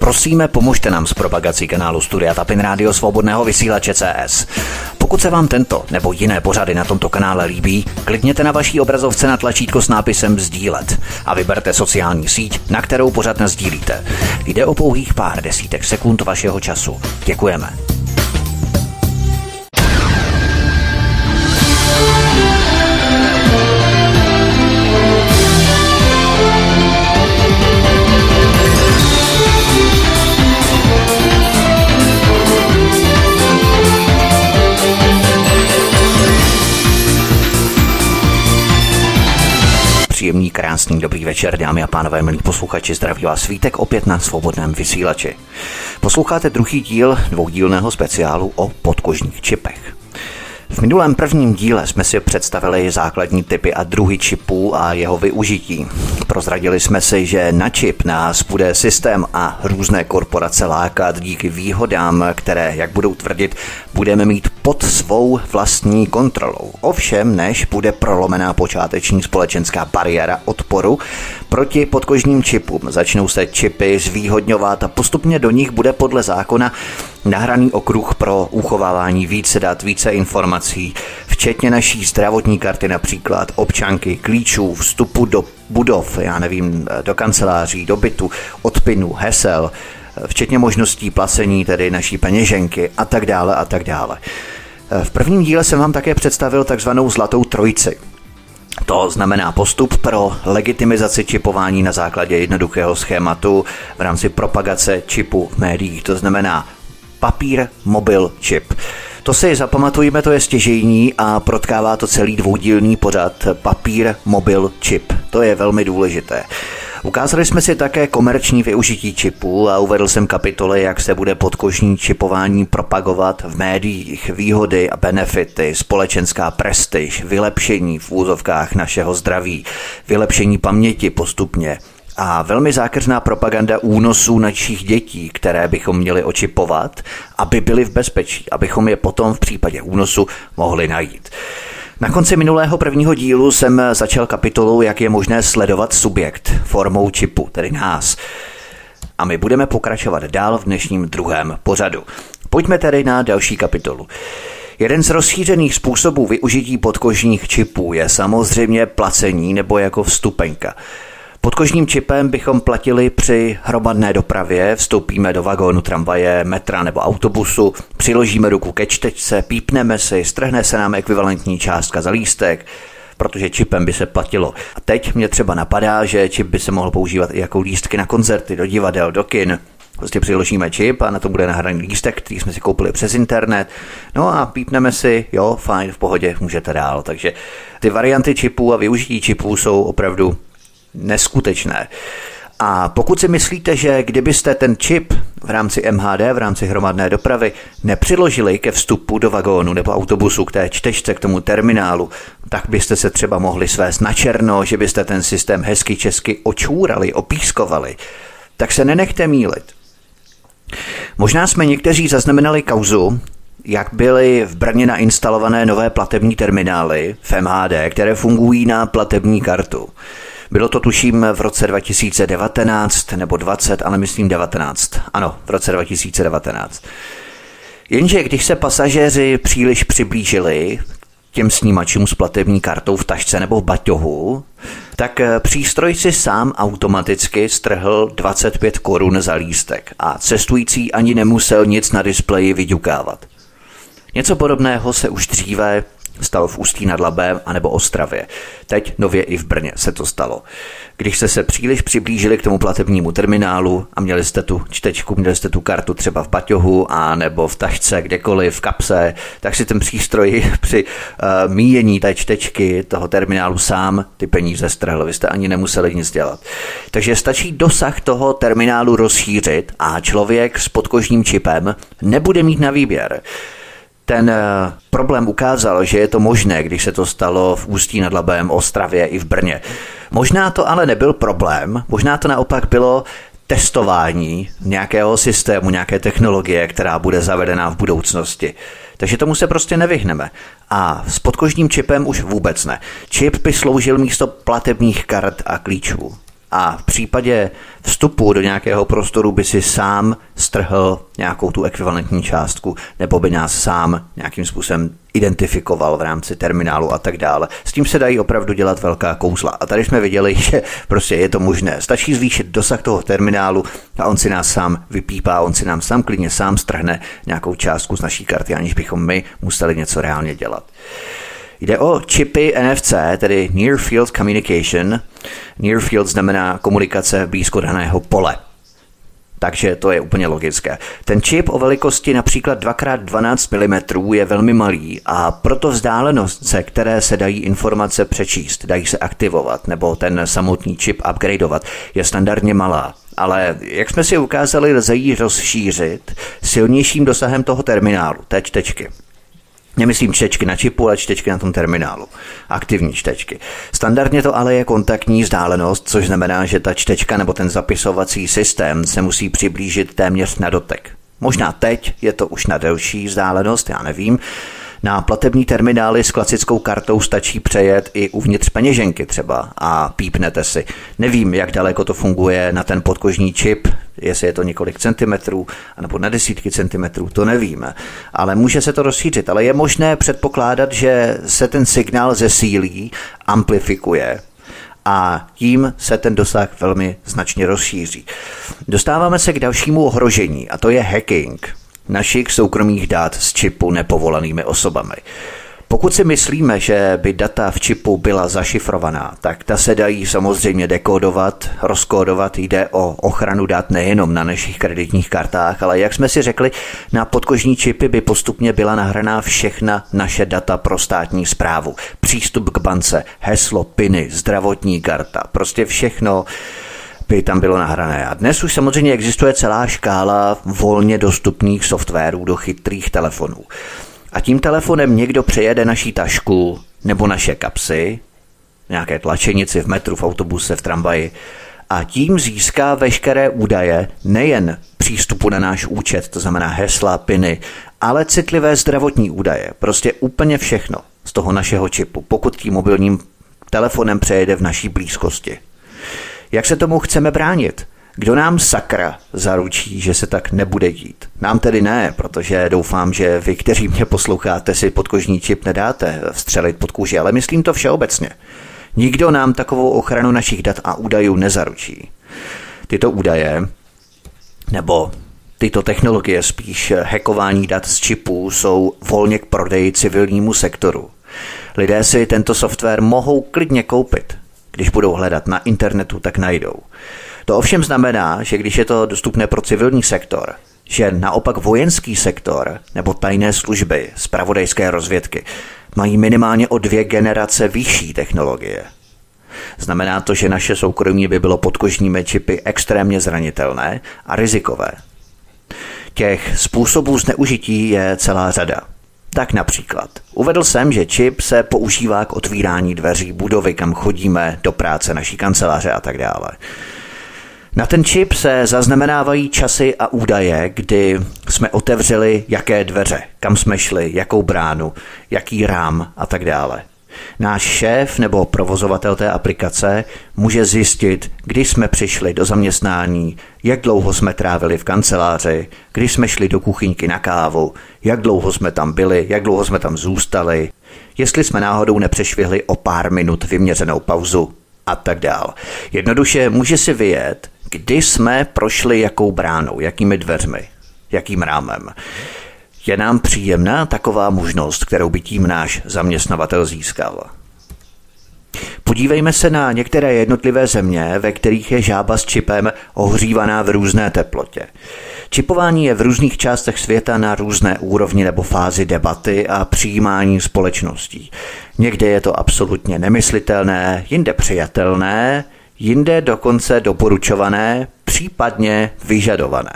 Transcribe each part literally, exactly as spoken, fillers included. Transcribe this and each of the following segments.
Prosíme, pomožte nám s propagací kanálu Studia Tapin Rádio Svobodného vysílače C S. Pokud se vám tento nebo jiné pořady na tomto kanále líbí, klikněte na vaší obrazovce na tlačítko s nápisem sdílet a vyberte sociální síť, na kterou pořad nasdílíte. Jde o pouhých pár desítek sekund vašeho času. Děkujeme. Příjemný, krásný, dobrý večer, dámy a pánové, milí posluchači, zdraví vás Vítek opět na Svobodném vysílači. Posloucháte druhý díl dvoudílného speciálu o podkožních čipech. V minulém prvním díle jsme si představili základní typy a druhy čipů a jeho využití. Prozradili jsme si, že na čip nás bude systém a různé korporace lákat díky výhodám, které, jak budou tvrdit, budeme mít pod svou vlastní kontrolou. Ovšem, než bude prolomená počáteční společenská bariéra odporu proti podkožním čipům, začnou se čipy zvýhodňovat a postupně do nich bude podle zákona nahraný okruh pro uchovávání více dat, více informací, včetně naší zdravotní karty, například občanky, klíčů, vstupu do budov, já nevím, do kanceláří, do bytu, od pinů, hesel, včetně možností placení, tedy naší peněženky a tak dále a tak dále. V prvním díle jsem vám také představil takzvanou zlatou trojici. To znamená postup pro legitimizaci čipování na základě jednoduchého schématu v rámci propagace čipu v médiích. To znamená papír, mobil, čip. To si zapamatujeme, to je stěžejní a protkává to celý dvoudílný pořad papír, mobil, čip. To je velmi důležité. Ukázali jsme si také komerční využití čipů a uvedl jsem kapitoly, jak se bude podkožní čipování propagovat v médiích, výhody a benefity, společenská prestiž, vylepšení v úzovkách našeho zdraví, vylepšení paměti postupně a velmi zákeřná propaganda únosů našich dětí, které bychom měli očipovat, aby byly v bezpečí, abychom je potom v případě únosu mohli najít. Na konci minulého prvního dílu jsem začal kapitolu, jak je možné sledovat subjekt formou čipu, tedy nás. A my budeme pokračovat dál v dnešním druhém pořadu. Pojďme tedy na další kapitolu. Jeden z rozšířených způsobů využití podkožních čipů je samozřejmě placení nebo jako vstupenka. Podkožním čipem bychom platili při hromadné dopravě, vstoupíme do vagónu tramvaje, metra nebo autobusu, přiložíme ruku ke čtečce, pípneme si, strhne se nám ekvivalentní částka za lístek, protože čipem by se platilo. A teď mě třeba napadá, že čip by se mohl používat i jako lístky na koncerty, do divadel, do kin. Prostě přiložíme čip a na to bude nahraný lístek, který jsme si koupili přes internet. No a pípneme si, jo, fajn, v pohodě, můžete dál. Takže ty varianty čipů a využití čipů jsou opravdu neskutečné. A pokud si myslíte, že kdybyste ten čip v rámci M H D, v rámci hromadné dopravy nepřiložili ke vstupu do vagónu nebo autobusu k té čtečce, k tomu terminálu, tak byste se třeba mohli svést na černo, že byste ten systém hezky česky očůrali, opískovali. Tak se nenechte mýlit. Možná jsme někteří zaznamenali kauzu, jak byly v Brně nainstalované nové platební terminály v M H D, které fungují na platební kartu. Bylo to tuším v roce dva tisíce devatenáct nebo dvacet, ale myslím devatenáct. Ano, v roce dva tisíce devatenáct. Jenže když se pasažéři příliš přiblížili těm snímačům s platební kartou v tašce nebo v baťohu, tak přístroj si sám automaticky strhl dvacet pět korun za lístek a cestující ani nemusel nic na displeji vyďukávat. Něco podobného se už dříve stalo v Ústí nad Labem anebo Ostravě. Teď nově i v Brně se to stalo. Když jste se příliš přiblížili k tomu platebnímu terminálu a měli jste tu čtečku, měli jste tu kartu třeba v baťohu a nebo v tašce, kdekoliv, v kapse, tak si ten přístroj při uh, míjení té čtečky toho terminálu sám ty peníze strhl. Vy jste ani nemuseli nic dělat. Takže stačí dosah toho terminálu rozšířit a člověk s podkožním čipem nebude mít na výběr. Ten problém ukázal, že je to možné, když se to stalo v Ústí nad Labem, Ostravě i v Brně. Možná to ale nebyl problém, možná to naopak bylo testování nějakého systému, nějaké technologie, která bude zavedená v budoucnosti. Takže tomu se prostě nevyhneme. A s podkožním čipem už vůbec ne. Čip by sloužil místo platebních kart a klíčů. a v případě vstupu do nějakého prostoru by si sám strhl nějakou tu ekvivalentní částku nebo by nás sám nějakým způsobem identifikoval v rámci terminálu a tak dále. S tím se dají opravdu dělat velká kouzla. A tady jsme viděli, že prostě je to možné. Stačí zvýšit dosah toho terminálu a on si nás sám vypípá, on si nám sám klidně sám strhne nějakou částku z naší karty, aniž bychom my museli něco reálně dělat. Jde o čipy N F C, tedy Near Field Communication. Near Field znamená komunikace blízko daného pole. Takže to je úplně logické. Ten čip o velikosti například dva krát dvanáct milimetrů je velmi malý a proto vzdálenost, se které se dají informace přečíst, dají se aktivovat nebo ten samotný čip upgradeovat, je standardně malá. Ale jak jsme si ukázali, lze ji rozšířit silnějším dosahem toho terminálu, té čtečky. Nemyslím čtečky na čipu, ale čtečky na tom terminálu. Aktivní čtečky. Standardně to ale je kontaktní vzdálenost, což znamená, že ta čtečka nebo ten zapisovací systém se musí přiblížit téměř na dotek. Možná teď je to už na delší vzdálenost, já nevím. Na platební terminály s klasickou kartou stačí přejet i uvnitř peněženky třeba a pípnete si. Nevím, jak daleko to funguje na ten podkožní čip, jestli je to několik centimetrů, nebo na desítky centimetrů, to nevíme. Ale může se to rozšířit, ale je možné předpokládat, že se ten signál zesílí, amplifikuje a tím se ten dosah velmi značně rozšíří. Dostáváme se k dalšímu ohrožení a to je hacking našich soukromých dat z čipu nepovolanými osobami. Pokud si myslíme, že by data v čipu byla zašifrovaná, tak ta se dají samozřejmě dekódovat, rozkódovat, jde o ochranu dat nejenom na našich kreditních kartách, ale jak jsme si řekli, na podkožní čipy by postupně byla nahraná všechna naše data pro státní správu. Přístup k bance, heslo, piny, zdravotní karta, prostě všechno by tam bylo nahrané. A dnes už samozřejmě existuje celá škála volně dostupných softwarů do chytrých telefonů. A tím telefonem někdo přejede naší tašku nebo naše kapsy, nějaké tlačenici v metru, v autobuse, v tramvaji a tím získá veškeré údaje nejen přístupu na náš účet, to znamená hesla, piny, ale citlivé zdravotní údaje, prostě úplně všechno z toho našeho čipu, pokud tím mobilním telefonem přejede v naší blízkosti. Jak se tomu chceme bránit? Kdo nám sakra zaručí, že se tak nebude dít? Nám tedy ne, protože doufám, že vy, kteří mě posloucháte, si podkožní čip nedáte vstřelit pod kůži, ale myslím to všeobecně. Nikdo nám takovou ochranu našich dat a údajů nezaručí. Tyto údaje, nebo tyto technologie, spíš hackování dat z čipů, jsou volně k prodeji civilnímu sektoru. Lidé si tento software mohou klidně koupit. Když budou hledat na internetu, tak najdou. To ovšem znamená, že když je to dostupné pro civilní sektor, že naopak vojenský sektor nebo tajné služby, zpravodajské rozvědky mají minimálně o dvě generace vyšší technologie. Znamená to, že naše soukromí by bylo podkožními čipy extrémně zranitelné a rizikové. Těch způsobů zneužití je celá řada. Tak například. Uvedl jsem, že čip se používá k otvírání dveří budovy, kam chodíme, do práce, naší kanceláře a tak dále. Na ten čip se zaznamenávají časy a údaje, kdy jsme otevřeli jaké dveře, kam jsme šli, jakou bránu, jaký rám a tak dále. Náš šéf nebo provozovatel té aplikace může zjistit, kdy jsme přišli do zaměstnání, jak dlouho jsme trávili v kanceláři, kdy jsme šli do kuchyňky na kávu, jak dlouho jsme tam byli, jak dlouho jsme tam zůstali, jestli jsme náhodou nepřešvihli o pár minut vyměřenou pauzu a tak dál. Jednoduše může si vyjet, kdy jsme prošli jakou bránou, jakými dveřmi, jakým rámem. Je nám příjemná taková možnost, kterou by tím náš zaměstnavatel získal. Podívejme se na některé jednotlivé země, ve kterých je žába s čipem ohřívaná v různé teplotě. Čipování je v různých částech světa na různé úrovni nebo fázi debaty a přijímání společností. Někde je to absolutně nemyslitelné, jinde přijatelné, jinde dokonce doporučované, případně vyžadované.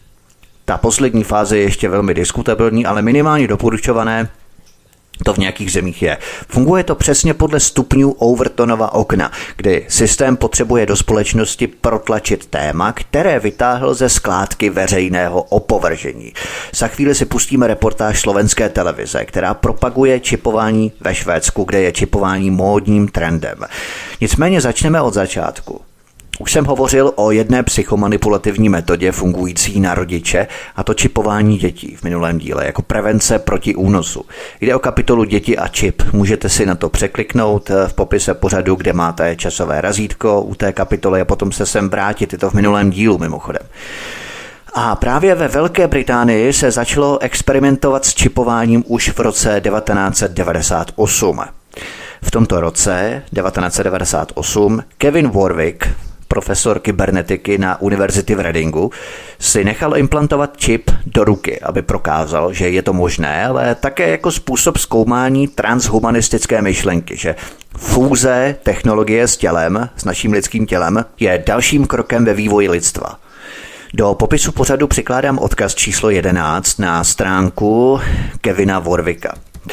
Ta poslední fáze je ještě velmi diskutabilní, ale minimálně doporučované to v nějakých zemích je. Funguje to přesně podle stupňů Overtonova okna, kdy systém potřebuje do společnosti protlačit téma, které vytáhl ze skládky veřejného opovržení. Za chvíli si pustíme reportáž slovenské televize, která propaguje čipování ve Švédsku, kde je čipování módním trendem. Nicméně začneme od začátku. Už jsem hovořil o jedné psychomanipulativní metodě fungující na rodiče, a to čipování dětí v minulém díle jako prevence proti únosu. Jde o kapitolu Děti a čip. Můžete si na to překliknout v popise pořadu, kde máte časové razítko u té kapitoly a potom se sem vrátit. Je to v minulém dílu mimochodem. A právě ve Velké Británii se začalo experimentovat s čipováním už v roce devatenáct set devadesát osm. V tomto roce devatenáct set devadesát osm Kevin Warwick, profesor kybernetiky na univerzitě v Readingu, si nechal implantovat čip do ruky, aby prokázal, že je to možné, ale také jako způsob zkoumání transhumanistické myšlenky, že fúze technologie s tělem, s naším lidským tělem, je dalším krokem ve vývoji lidstva. Do popisu pořadu přikládám odkaz číslo jedenáct na stránku Kevina Warwicka.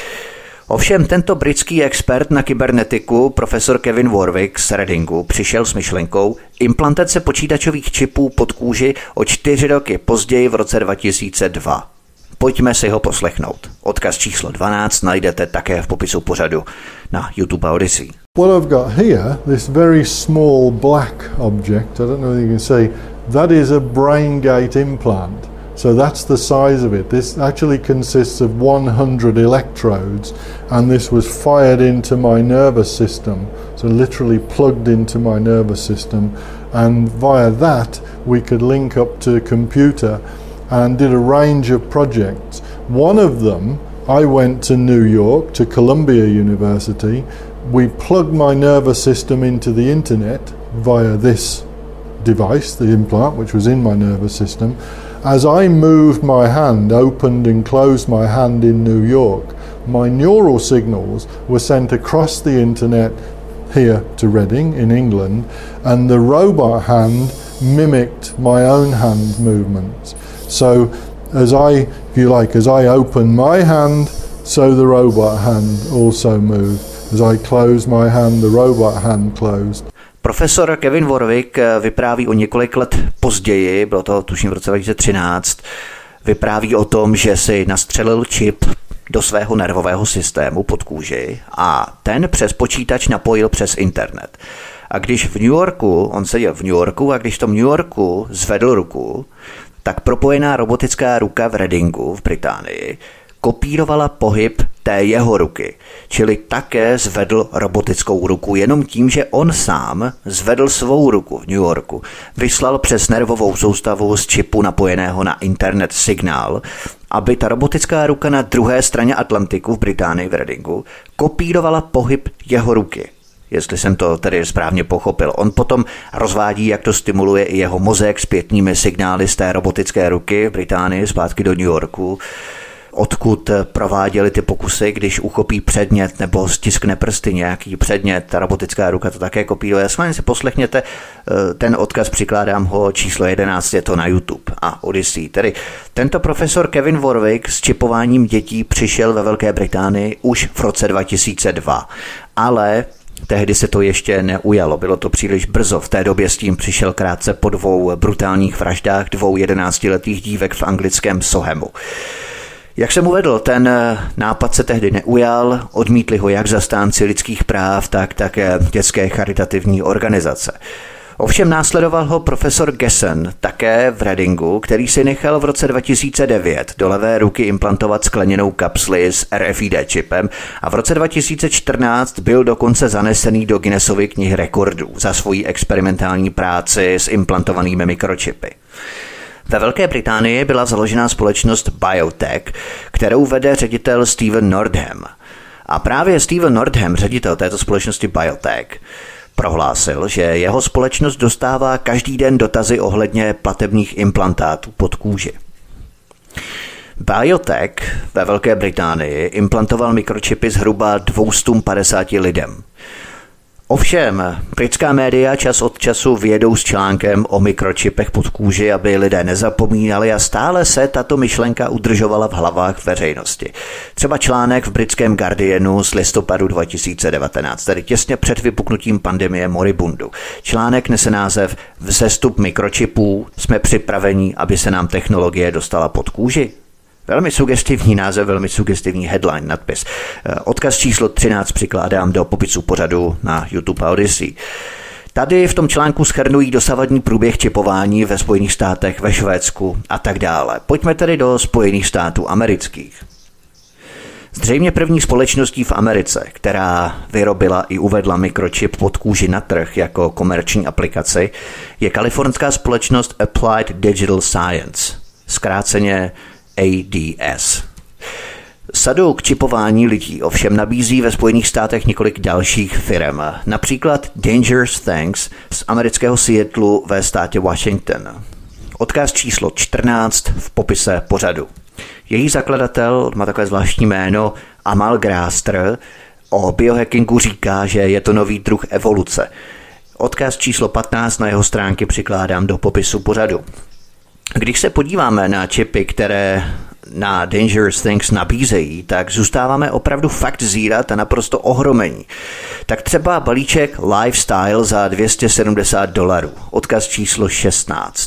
Ovšem tento britský expert na kybernetiku, profesor Kevin Warwick z Readingu, přišel s myšlenkou implantace počítačových čipů pod kůži o čtyři roky později v roce dva tisíce dva. Pojďme si ho poslechnout. Odkaz číslo dvanáct najdete také v popisu pořadu na YouTube a Odyssey. What I've got here, this very small black object, I don't know if you can see, that is a brain gate implant. So that's the size of it. This actually consists of one hundred electrodes, and this was fired into my nervous system, so literally plugged into my nervous system, and via that we could link up to a computer and did a range of projects. One of them, I went to New York, to Columbia University. We plugged my nervous system into the internet via this device, the implant, which was in my nervous system. As I moved my hand, opened and closed my hand in New York, my neural signals were sent across the internet here to Reading in England, and the robot hand mimicked my own hand movements. So as I, if you like, as I opened my hand, so the robot hand also moved. As I closed my hand, the robot hand closed. Profesor Kevin Warwick vypráví o několik let později, bylo to tuším v roce dva tisíce třináct, vypráví o tom, že si nastřelil čip do svého nervového systému pod kůži a ten přes počítač napojil přes internet. A když v New Yorku, on seděl v New Yorku a když v tom New Yorku zvedl ruku, tak propojená robotická ruka v Readingu v Británii kopírovala pohyb té jeho ruky, čili také zvedl robotickou ruku jenom tím, že on sám zvedl svou ruku v New Yorku, vyslal přes nervovou soustavu z čipu napojeného na internet signál, aby ta robotická ruka na druhé straně Atlantiku v Británii v Readingu kopírovala pohyb jeho ruky. Jestli jsem to tedy správně pochopil. On potom rozvádí, jak to stimuluje i jeho mozek zpětnými signály z té robotické ruky v Británii zpátky do New Yorku, odkud prováděli ty pokusy, když uchopí předmět nebo stiskne prsty nějaký předmět, ta robotická ruka to také kopíruje. Schválně si poslechněte, ten odkaz přikládám ho číslo jedenáct, je to na YouTube a Odyssey. Tedy tento profesor Kevin Warwick s čipováním dětí přišel ve Velké Británii už v roce dva tisíce dva, ale tehdy se to ještě neujalo, bylo to příliš brzo. V té době s tím přišel krátce po dvou brutálních vraždách dvou jedenáctiletých dívek v anglickém Sohamu. Jak jsem uvedl, ten nápad se tehdy neujal, odmítli ho jak zastánci lidských práv, tak také dětské charitativní organizace. Ovšem následoval ho profesor Gessen, také v Readingu, který si nechal v roce dva tisíce devět do levé ruky implantovat skleněnou kapsli s R F I D čipem a v roce dva tisíce čtrnáct byl dokonce zanesený do Guinnessovy knihy rekordů za svoji experimentální práci s implantovanými mikročipy. Ve Velké Británii byla založena společnost Biotech, kterou vede ředitel Steven Nordham. A právě Steven Nordham, ředitel této společnosti Biotech, prohlásil, že jeho společnost dostává každý den dotazy ohledně platebních implantátů pod kůži. Biotech ve Velké Británii implantoval mikročipy zhruba dvě stě padesát lidem. Ovšem, britská média čas od času vyjedou s článkem o mikročipech pod kůži, aby lidé nezapomínali a stále se tato myšlenka udržovala v hlavách veřejnosti. Třeba článek v britském Guardianu z listopadu dva tisíce devatenáct, tedy těsně před vypuknutím pandemie moribundu. Článek nese název Vzestup mikročipů, jsme připraveni, aby se nám technologie dostala pod kůži? Velmi sugestivní název, velmi sugestivní headline, nadpis. Odkaz číslo třináct přikládám do popisu pořadu na YouTube a Odyssey. Tady v tom článku shrnují dosavadní průběh čipování ve Spojených státech, ve Švédsku a tak dále. Pojďme tedy do Spojených států amerických. Zřejmě první společností v Americe, která vyrobila i uvedla mikročip pod kůži na trh jako komerční aplikaci, je kalifornská společnost Applied Digital Science, zkráceně A D S. Sadu k čipování lidí ovšem nabízí ve Spojených státech několik dalších firm, například Dangerous Things z amerického Seattlu ve státě Washington. Odkaz číslo čtrnáct v popise pořadu. Její zakladatel má takové zvláštní jméno Amal Grastr. O biohackingu říká, že je to nový druh evoluce. Odkaz číslo patnáct na jeho stránky přikládám do popisu pořadu. Když se podíváme na čipy, které na Dangerous Things nabízejí, tak zůstáváme opravdu fakt zírat a naprosto ohromení. Tak třeba balíček Lifestyle za dvě stě sedmdesát dolarů. Odkaz číslo šestnáct.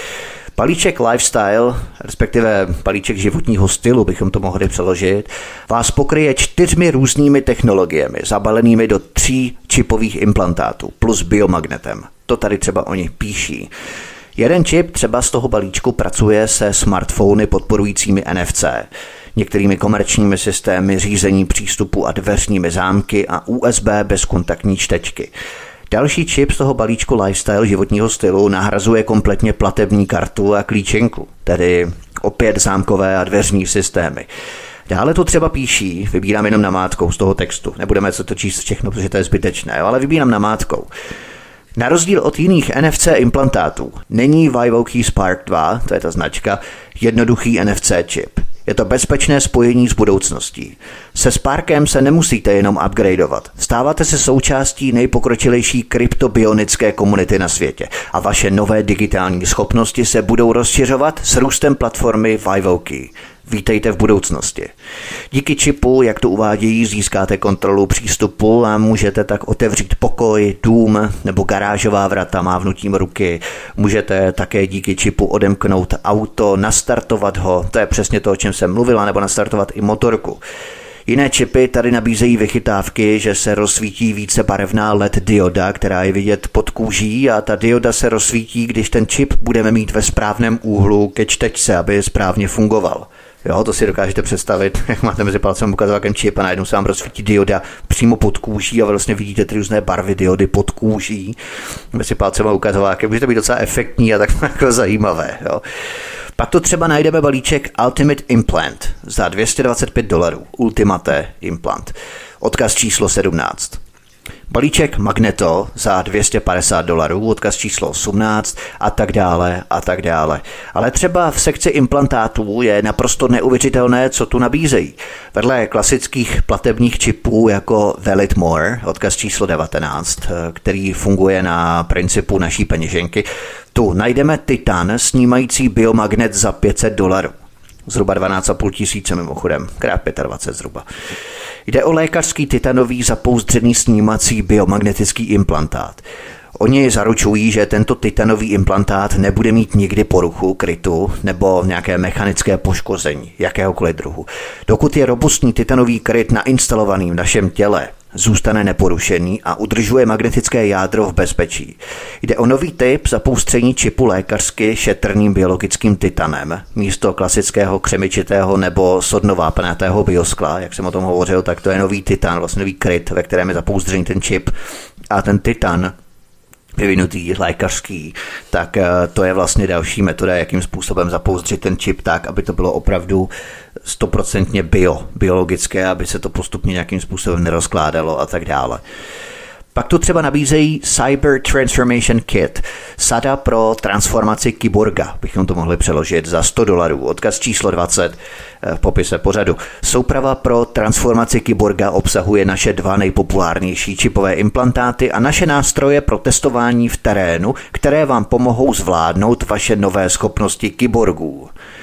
Balíček Lifestyle, respektive balíček životního stylu, bychom to mohli přeložit, vás pokryje čtyřmi různými technologiemi, zabalenými do tří čipových implantátů, plus biomagnetem. To tady třeba oni píší. Jeden čip třeba z toho balíčku pracuje se smartfony podporujícími N F C, některými komerčními systémy řízení přístupu a dveřními zámky a U S B bezkontaktní čtečky. Další čip z toho balíčku Lifestyle životního stylu nahrazuje kompletně platební kartu a klíčenku, tedy opět zámkové a dveřní systémy. Dále to třeba píší, vybírám jenom namátkou z toho textu, nebudeme se to číst všechno, protože to je zbytečné, ale vybírám namátkou. Na rozdíl od jiných N F C implantátů není Vivokey Spark dva, to je ta značka, jednoduchý N F C čip. Je to bezpečné spojení s budoucností. Se Sparkem se nemusíte jenom upgradeovat. Stáváte se součástí nejpokročilejší kryptobionické komunity na světě a vaše nové digitální schopnosti se budou rozšiřovat s růstem platformy Vivokey. Vítejte v budoucnosti. Díky čipu, jak to uvádějí, získáte kontrolu přístupu a můžete tak otevřít pokoj, dům nebo garážová vrata mávnutím ruky. Můžete také díky čipu odemknout auto, nastartovat ho, to je přesně to, o čem jsem mluvila, nebo nastartovat i motorku. Jiné čipy tady nabízejí vychytávky, že se rozsvítí vícebarevná L E D dioda, která je vidět pod kůží a ta dioda se rozsvítí, když ten čip budeme mít ve správném úhlu ke čtečce, aby správně fungoval. Jo, to si dokážete představit, jak máte mezi palcem ukazovákem čip a najednou se vám rozsvítí dioda přímo pod kůží a vlastně vidíte ty různé barvy diody pod kůží. Mezi palcem a ukazovákem může to být docela efektní a tak jako zajímavé. Jo. Pak to třeba najdeme balíček Ultimate Implant za dvě stě dvacet pět dolarů. Ultimate Implant. Odkaz číslo sedmnáct. Balíček Magneto za dvě stě padesát dolarů, odkaz číslo osmnáct a tak dále a tak dále. Ale třeba v sekci implantátů je naprosto neuvěřitelné, co tu nabízejí. Vedle klasických platebních čipů jako Valid More, odkaz číslo devatenáct, který funguje na principu naší peněženky, tu najdeme Titan snímající biomagnet za pět set dolarů. Zhruba dvanáct a půl tisíce mimochodem, krát dvacet pět zhruba. Jde o lékařský titanový zapouzdřený snímací biomagnetický implantát. Oni zaručují, že tento titanový implantát nebude mít nikdy poruchu, krytu nebo nějaké mechanické poškození, jakéhokoliv druhu. Dokud je robustní titanový kryt nainstalovaný v našem těle, zůstane neporušený a udržuje magnetické jádro v bezpečí. Jde o nový typ zapoustření čipu lékařsky šetrným biologickým titanem. Místo klasického křemičitého nebo sodnovápnatého bioskla, jak jsem o tom hovořil, tak to je nový titan, vlastně nový kryt, ve kterém je zapoustřený ten čip. A ten titan vyvinutý lékařský, tak to je vlastně další metoda, jakým způsobem zapouzdřit ten čip tak, aby to bylo opravdu stoprocentně bio, biologické, aby se to postupně nějakým způsobem nerozkládalo a tak dále. Pak tu třeba nabízejí Cyber Transformation Kit, sada pro transformaci kyborga, bychom to mohli přeložit za sto dolarů, odkaz číslo dvacet v popise pořadu. Souprava pro transformaci kyborga obsahuje naše dva nejpopulárnější čipové implantáty a naše nástroje pro testování v terénu, které vám pomohou zvládnout vaše nové schopnosti kyborgů.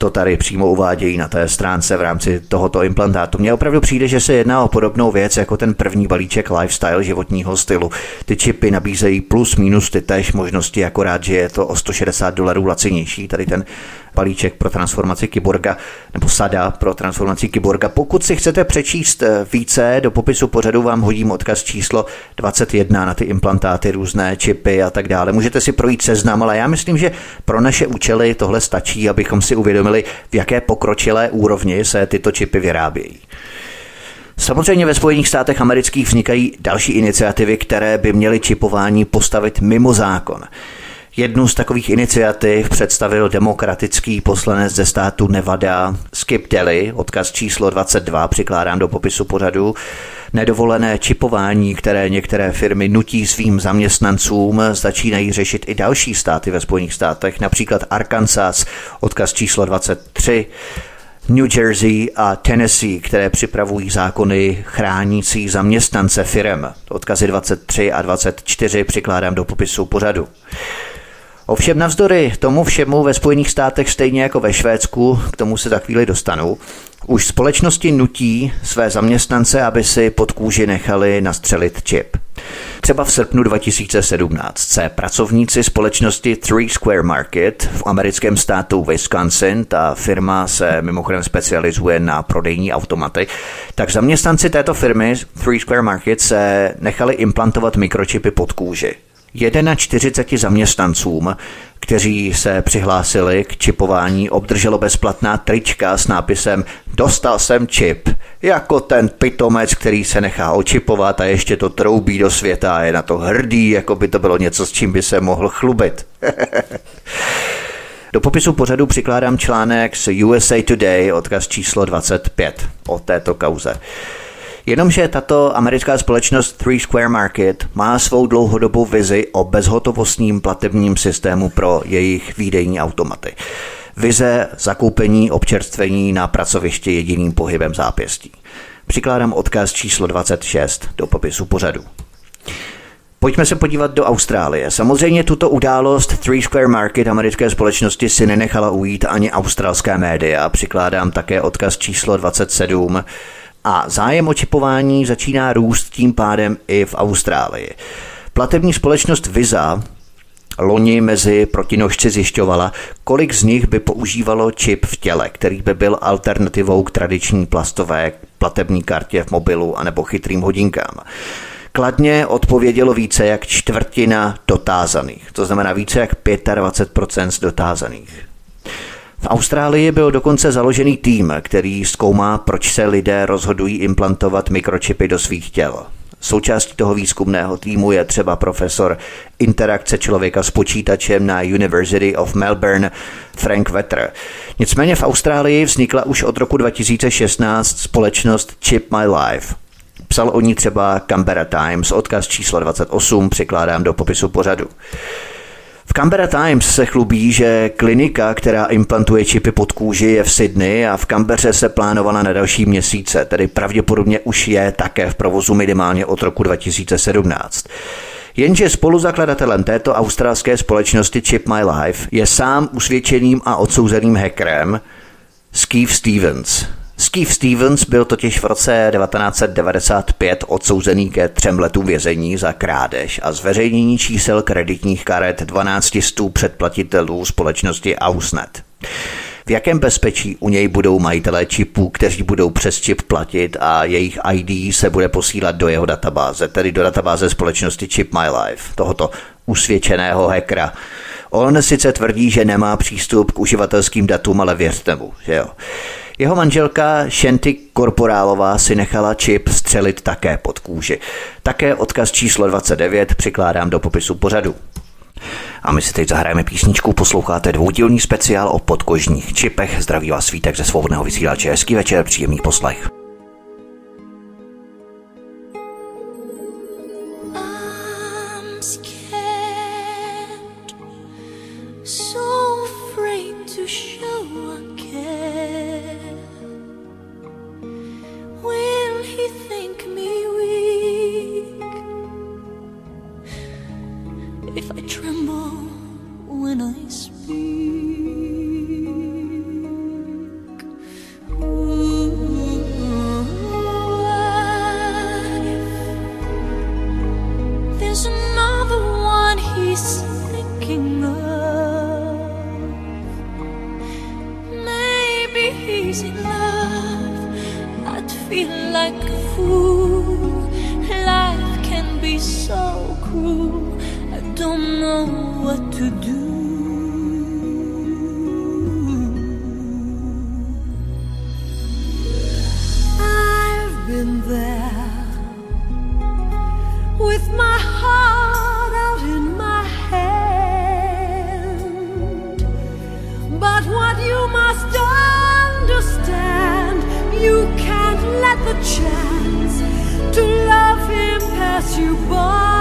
to tady přímo uvádějí na té stránce v rámci tohoto implantátu. Mně opravdu přijde, že se jedná o podobnou věc jako ten první balíček lifestyle životního stylu. Ty čipy nabízejí plus minus ty též možnosti, akorát, že je to o sto šedesát dolarů lacinější. Tady ten balíček pro transformaci kyborga, nebo sada pro transformaci kyborga. Pokud si chcete přečíst více, do popisu pořadu vám hodím odkaz číslo dvacet jedna na ty implantáty, různé čipy a tak dále. Můžete si projít seznam, ale já myslím, že pro naše účely tohle stačí, abychom si uvědomili, v jaké pokročilé úrovni se tyto čipy vyrábějí. Samozřejmě ve Spojených státech amerických vznikají další iniciativy, které by měly čipování postavit mimo zákon. Jednu z takových iniciativ představil demokratický poslanec ze státu Nevada Skip Daly, odkaz číslo dvacet dva, přikládám do popisu pořadu. Nedovolené čipování, které některé firmy nutí svým zaměstnancům, začínají řešit i další státy ve Spojených státech, například Arkansas, odkaz číslo dvacet tři, New Jersey a Tennessee, které připravují zákony chránící zaměstnance firem. Odkazy dvacet tři a dvacet čtyři přikládám do popisu pořadu. Ovšem navzdory tomu všemu ve Spojených státech stejně jako ve Švédsku, k tomu se za chvíli dostanu, už společnosti nutí své zaměstnance, aby si pod kůži nechali nastřelit čip. Třeba v srpnu dva tisíce sedmnáct se pracovníci společnosti Three Square Market v americkém státu Wisconsin, ta firma se mimochodem specializuje na prodejní automaty, tak zaměstnanci této firmy Three Square Market se nechali implantovat mikročipy pod kůži. čtyřiceti zaměstnancům, kteří se přihlásili k čipování, obdrželo bezplatná trička s nápisem "Dostal jsem čip", jako ten pitomec, který se nechá očipovat a ještě to troubí do světa a je na to hrdý, jako by to bylo něco, s čím by se mohl chlubit. Do popisu pořadu přikládám článek z U S A Today, odkaz číslo dvacet pět o této kauze. Jenomže tato americká společnost Three Square Market má svou dlouhodobou vizi o bezhotovostním platebním systému pro jejich výdejní automaty. Vize zakoupení občerstvení na pracovišti jediným pohybem zápěstí. Přikládám odkaz číslo dvacet šest do popisu pořadu. Pojďme se podívat do Austrálie. Samozřejmě tuto událost Three Square Market americké společnosti si nenechala ujít ani australská média. Přikládám také odkaz číslo dvacet sedm. A zájem o čipování začíná růst tím pádem i v Austrálii. Platební společnost Visa loni mezi protinožci zjišťovala, kolik z nich by používalo čip v těle, který by byl alternativou k tradiční plastové platební kartě v mobilu anebo chytrým hodinkám. Kladně odpovědělo více jak čtvrtina dotázaných, to znamená více jak dvacet pět procent dotázaných. V Austrálii byl dokonce založený tým, který zkoumá, proč se lidé rozhodují implantovat mikročipy do svých těl. Součástí toho výzkumného týmu je třeba profesor interakce člověka s počítačem na University of Melbourne Frank Vetter. Nicméně v Austrálii vznikla už od roku dva tisíce šestnáct společnost Chip My Life. Psal o ní třeba Canberra Times, odkaz číslo dvacet osm přikládám do popisu pořadu. V Canberra Times se chlubí, že klinika, která implantuje čipy pod kůži, je v Sydney a v Canberře se plánovala na další měsíce, tedy pravděpodobně už je také v provozu minimálně od roku dva tisíce sedmnáct. Jenže spoluzakladatelem této australské společnosti Chip My Life je sám usvědčeným a odsouzeným hackerem Steve Stevens. Steve Stevens byl totiž v roce devatenáct set devadesát pět odsouzený ke třem letům vězení za krádež a zveřejnění čísel kreditních karet dvanácti stů předplatitelů společnosti Ausnet. V jakém bezpečí u něj budou majitelé čipů, kteří budou přes čip platit a jejich I D se bude posílat do jeho databáze, tedy do databáze společnosti Chip My Life, tohoto usvědčeného hackera. On sice tvrdí, že nemá přístup k uživatelským datům, ale věřte mu, že jo. Jeho manželka Shanty Korporálová si nechala čip střelit také pod kůži. Také odkaz číslo dvacet devět přikládám do popisu pořadu. A my si teď zahrajeme písničku, posloucháte dvoudílný speciál o podkožních čipech. Zdraví vás Svítek ze Svobodného vysílače. Hezký večer, příjemný poslech. If I tremble when I speak, crazy love, I'd feel like a fool. Life can be so cruel, I don't know what to do. I've been there with my heart out in my hand, but what you must understand, you can't let the chance to love him pass you by.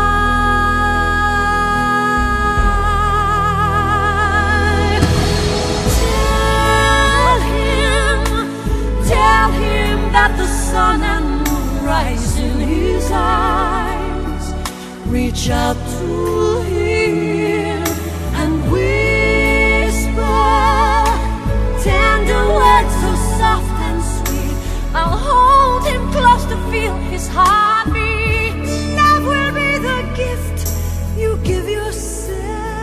Tell him, tell him that the sun and moon rise in his eyes. Reach out to him and whisper tender words so soft and sweet. I'll hold him close to feel his heartbeat. Love will be the gift you give yourself.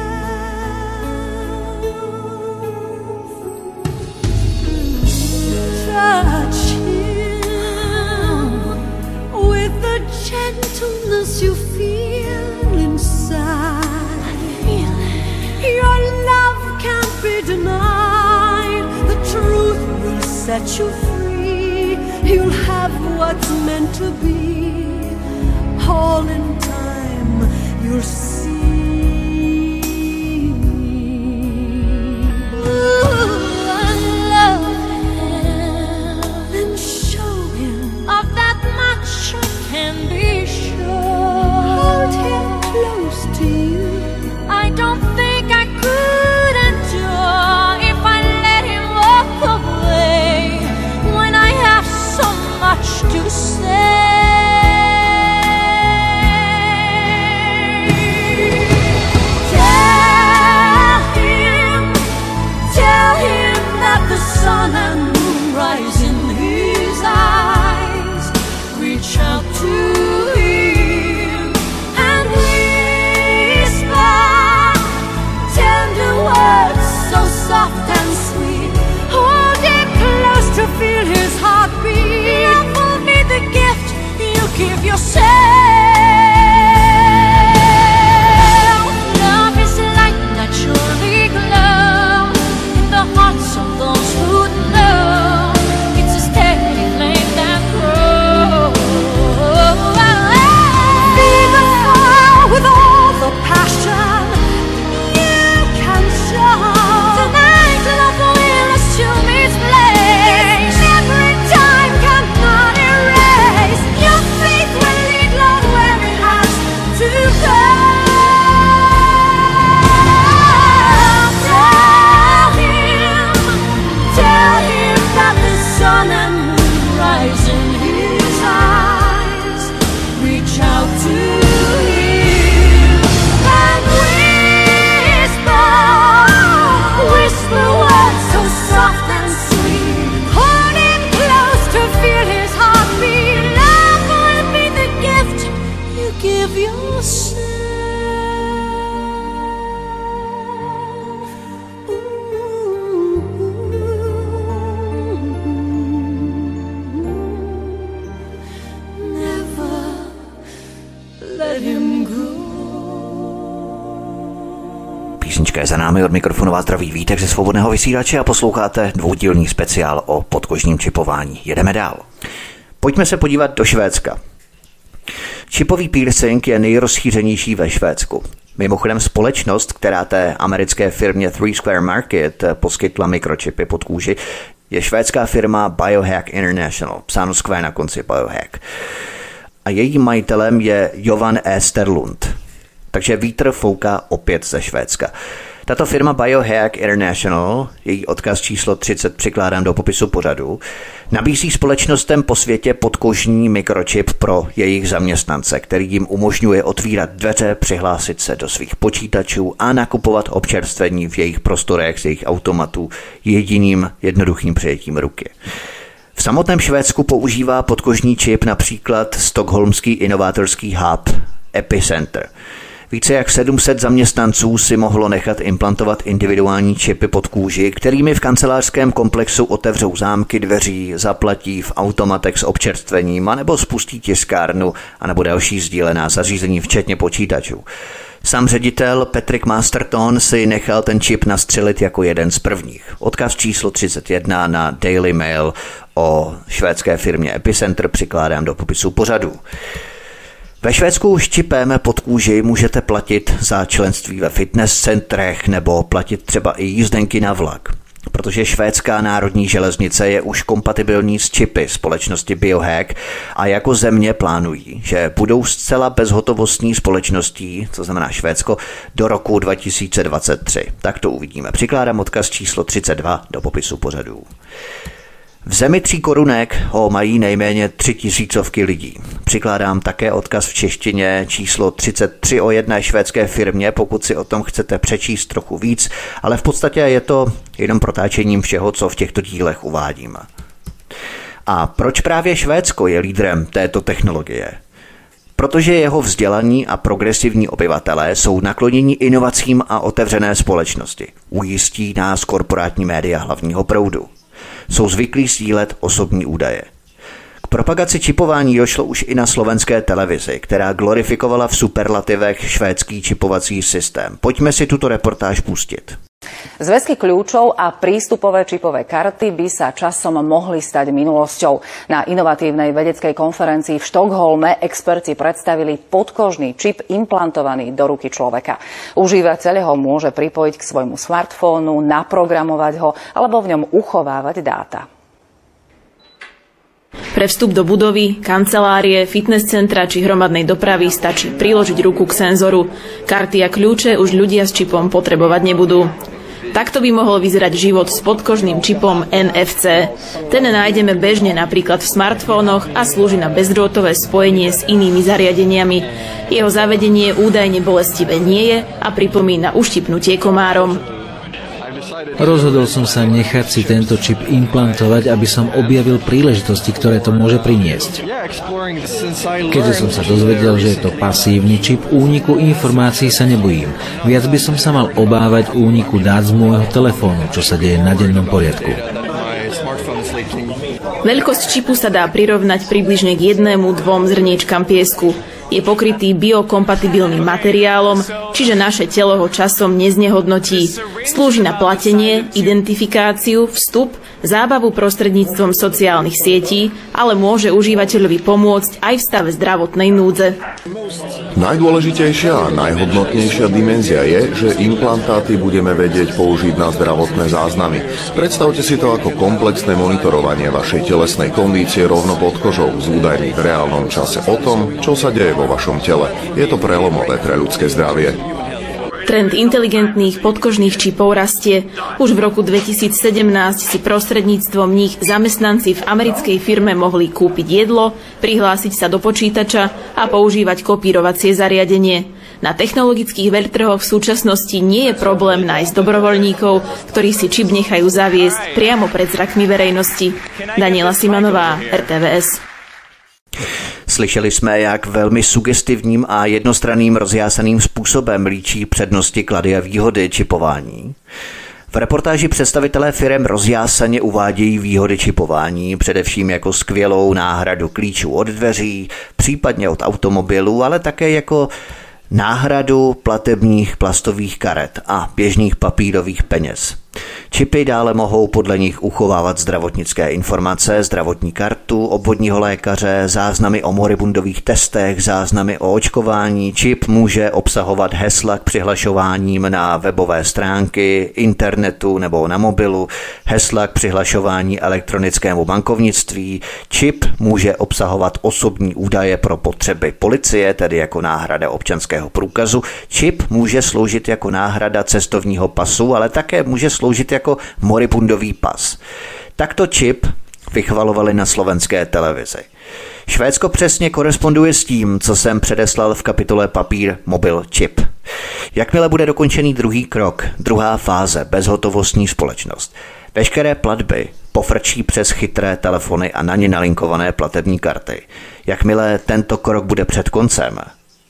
Touch him with the gentleness you feel inside. I feel it. Your love can't be denied. The truth will set you free. You'll have what's meant to be. All in time you'll see. Ooh, I love him. Then show him of that much I can be sure. Hold him close to you. I don't think I could endure if I let him walk away when I have so much to say. Tell him, tell him that the sun and moon rise in his eyes. Reach out to him and whisper tender words so soft and sweet. Hold him close to feel his heartbeat. Love will be the gift you give yourself. Love is light naturally glow in the hearts of those who know. It's a steady flame that grows. Be the fire with all the passion you can show. Tonight love will assume its place. Every time cannot erase. Your faith will lead Lord where it has to go. Tell him, tell him that the sun and moon rise in his eyes. Reach out to him and whisper, whisper words so soft and sweet. Hold him close to feel his heartbeat. Love will be the gift you give yourself. Never let him go. Písnička je za námi, od mikrofonu vás zdraví Vítek ze Svobodného vysílače a posloucháte dvoudílný speciál o podkožním čipování. Jedeme dál. Pojďme se podívat do Švédska. Čipový piercing je nejrozšířenější ve Švédsku. Mimochodem společnost, která té americké firmě Three Square Market poskytla mikročipy pod kůži, je švédská firma Biohack International, psáno Square na konci Biohack. A jejím majitelem je Jovan E. Sterlund. Takže vítr fouká opět ze Švédska. Tato firma Biohack International, její odkaz číslo třicet přikládám do popisu pořadu, nabízí společnostem po světě podkožní mikročip pro jejich zaměstnance, který jim umožňuje otvírat dveře, přihlásit se do svých počítačů a nakupovat občerstvení v jejich prostorech z jejich automatů jediným jednoduchým přijetím ruky. V samotném Švédsku používá podkožní čip například stockholmský inovátorský hub Epicenter. Více jak sedm set zaměstnanců si mohlo nechat implantovat individuální čipy pod kůži, kterými v kancelářském komplexu otevřou zámky dveří, zaplatí v automatech s občerstvením anebo spustí tiskárnu anebo další sdílená zařízení, včetně počítačů. Sám ředitel Patrick Masterton si nechal ten čip nastřelit jako jeden z prvních. Odkaz číslo třicet jedna na Daily Mail o švédské firmě Epicenter přikládám do popisu pořadu. Ve Švédsku s čipem pod kůži můžete platit za členství ve fitness centrech nebo platit třeba i jízdenky na vlak. Protože švédská národní železnice je už kompatibilní s čipy společnosti Biohack a jako země plánují, že budou zcela bezhotovostní společností, co znamená Švédsko, do roku dva tisíce dvacet tři. Tak to uvidíme. Přikládám odkaz číslo třicet dva do popisu pořadů. V zemi tří korunek ho mají nejméně tři tisícovky lidí. Přikládám také odkaz v češtině číslo třicet tři o jedné švédské firmě, pokud si o tom chcete přečíst trochu víc, ale v podstatě je to jenom protáčením všeho, co v těchto dílech uvádím. A proč právě Švédsko je lídrem této technologie? Protože jeho vzdělaní a progresivní obyvatelé jsou nakloněni inovacím a otevřené společnosti. Ujistí nás korporátní média hlavního proudu. Jsou zvyklí sdílet osobní údaje. K propagaci čipování došlo už i na slovenské televizi, která glorifikovala v superlativech švédský čipovací systém. Pojďme si tuto reportáž pustit. Zväzky kľúčov a prístupové čipové karty by sa časom mohli stať minulosťou. Na inovatívnej vedeckej konferencii v Štokholme experti predstavili podkožný čip implantovaný do ruky človeka. Užívateľ ho môže pripojiť k svojmu smartfónu, naprogramovať ho alebo v ňom uchovávať dáta. Pre vstup do budovy, kancelárie, fitness centra či hromadnej dopravy stačí priložiť ruku k senzoru. Karty a kľúče už ľudia s čipom potrebovať nebudú. Takto by mohol vyzerať život s podkožným čipom en ef cé. Ten nájdeme bežne napríklad v smartfónoch a slúži na bezdrôtové spojenie s inými zariadeniami. Jeho zavedenie údajne bolestivé nie je a pripomína uštipnutie komárom. Rozhodol som sa nechať si tento čip implantovať, aby som objavil príležitosti, ktoré to môže priniesť. Keďže som sa dozvedel, že je to pasívny čip, úniku informácií sa nebojím. Viac by som sa mal obávať úniku dát z môjho telefónu, čo sa deje na dennom poriadku. Veľkosť čipu sa dá prirovnať približne k jednému dvom zrniečkam piesku. Je pokrytý biokompatibilným materiálom, čiže naše telo ho časom neznehodnotí. Slúži na platenie, identifikáciu, vstup, zábavu prostredníctvom sociálnych sietí, ale môže užívateľovi pomôcť aj v stave zdravotnej núdze. Najdôležitejšia a najhodnotnejšia dimenzia je, že implantáty budeme vedieť použiť na zdravotné záznamy. Predstavte si to ako komplexné monitorovanie vašej telesnej kondície rovno pod kožou s údajmi v reálnom čase o tom, čo sa deje vo vašom tele. Je to prelomové pre ľudské zdravie. Trend inteligentných podkožných čipov rastie. Už v roku dvetisícsedemnásť si prostredníctvom nich zamestnanci v americkej firme mohli kúpiť jedlo, prihlásiť sa do počítača a používať kopírovacie zariadenie. Na technologických veľtrhoch v súčasnosti nie je problém nájsť dobrovoľníkov, ktorí si čip nechajú zaviesť priamo pred zrakmi verejnosti. Daniela Simanová, er té vé es. Slyšeli jsme, jak velmi sugestivním a jednostranným rozjásaným způsobem líčí přednosti, klady a výhody čipování. V reportáži představitelé firem rozjásaně uvádějí výhody čipování, především jako skvělou náhradu klíčů od dveří, případně od automobilů, ale také jako náhradu platebních plastových karet a běžných papírových peněz. Čipy dále mohou podle nich uchovávat zdravotnické informace, zdravotní kartu, obvodního lékaře, záznamy o moribundových testech, záznamy o očkování. Čip může obsahovat hesla k přihlašováním na webové stránky, internetu nebo na mobilu, hesla k přihlašování elektronickému bankovnictví. Čip může obsahovat osobní údaje pro potřeby policie, tedy jako náhrada občanského průkazu. Čip může sloužit jako náhrada cestovního pasu, ale také může sloužit jako moribundový pas. Takto čip vychvalovali na slovenské televizi. Švédsko přesně koresponduje s tím, co jsem předeslal v kapitole Papír, mobil, čip. Jakmile bude dokončený druhý krok, druhá fáze, bezhotovostní společnost, veškeré platby pofrčí přes chytré telefony a na ně nalinkované platební karty. Jakmile tento krok bude před koncem,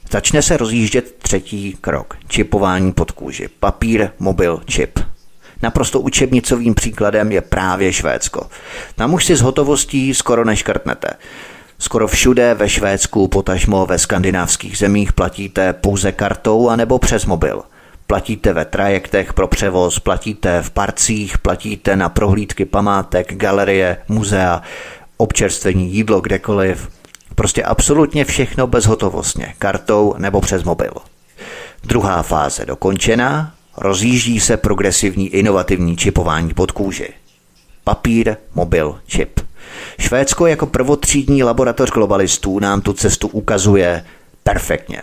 Začne se rozjíždět třetí krok. Čipování pod kůži. Papír, mobil, čip. Naprosto učebnicovým příkladem je právě Švédsko. Tam už si s hotovostí skoro neškrtnete. Skoro všude ve Švédsku, potažmo ve skandinávských zemích platíte pouze kartou anebo přes mobil. Platíte ve trajektech pro převoz, platíte v parcích, platíte na prohlídky památek, galerie, muzea, občerstvení, jídlo kdekoliv. Prostě absolutně všechno bezhotovostně, kartou nebo přes mobil. Druhá fáze dokončená, rozjíždí se progresivní inovativní čipování pod kůži. Papír, mobil, čip. Švédsko jako prvotřídní laboratoř globalistů nám tu cestu ukazuje perfektně.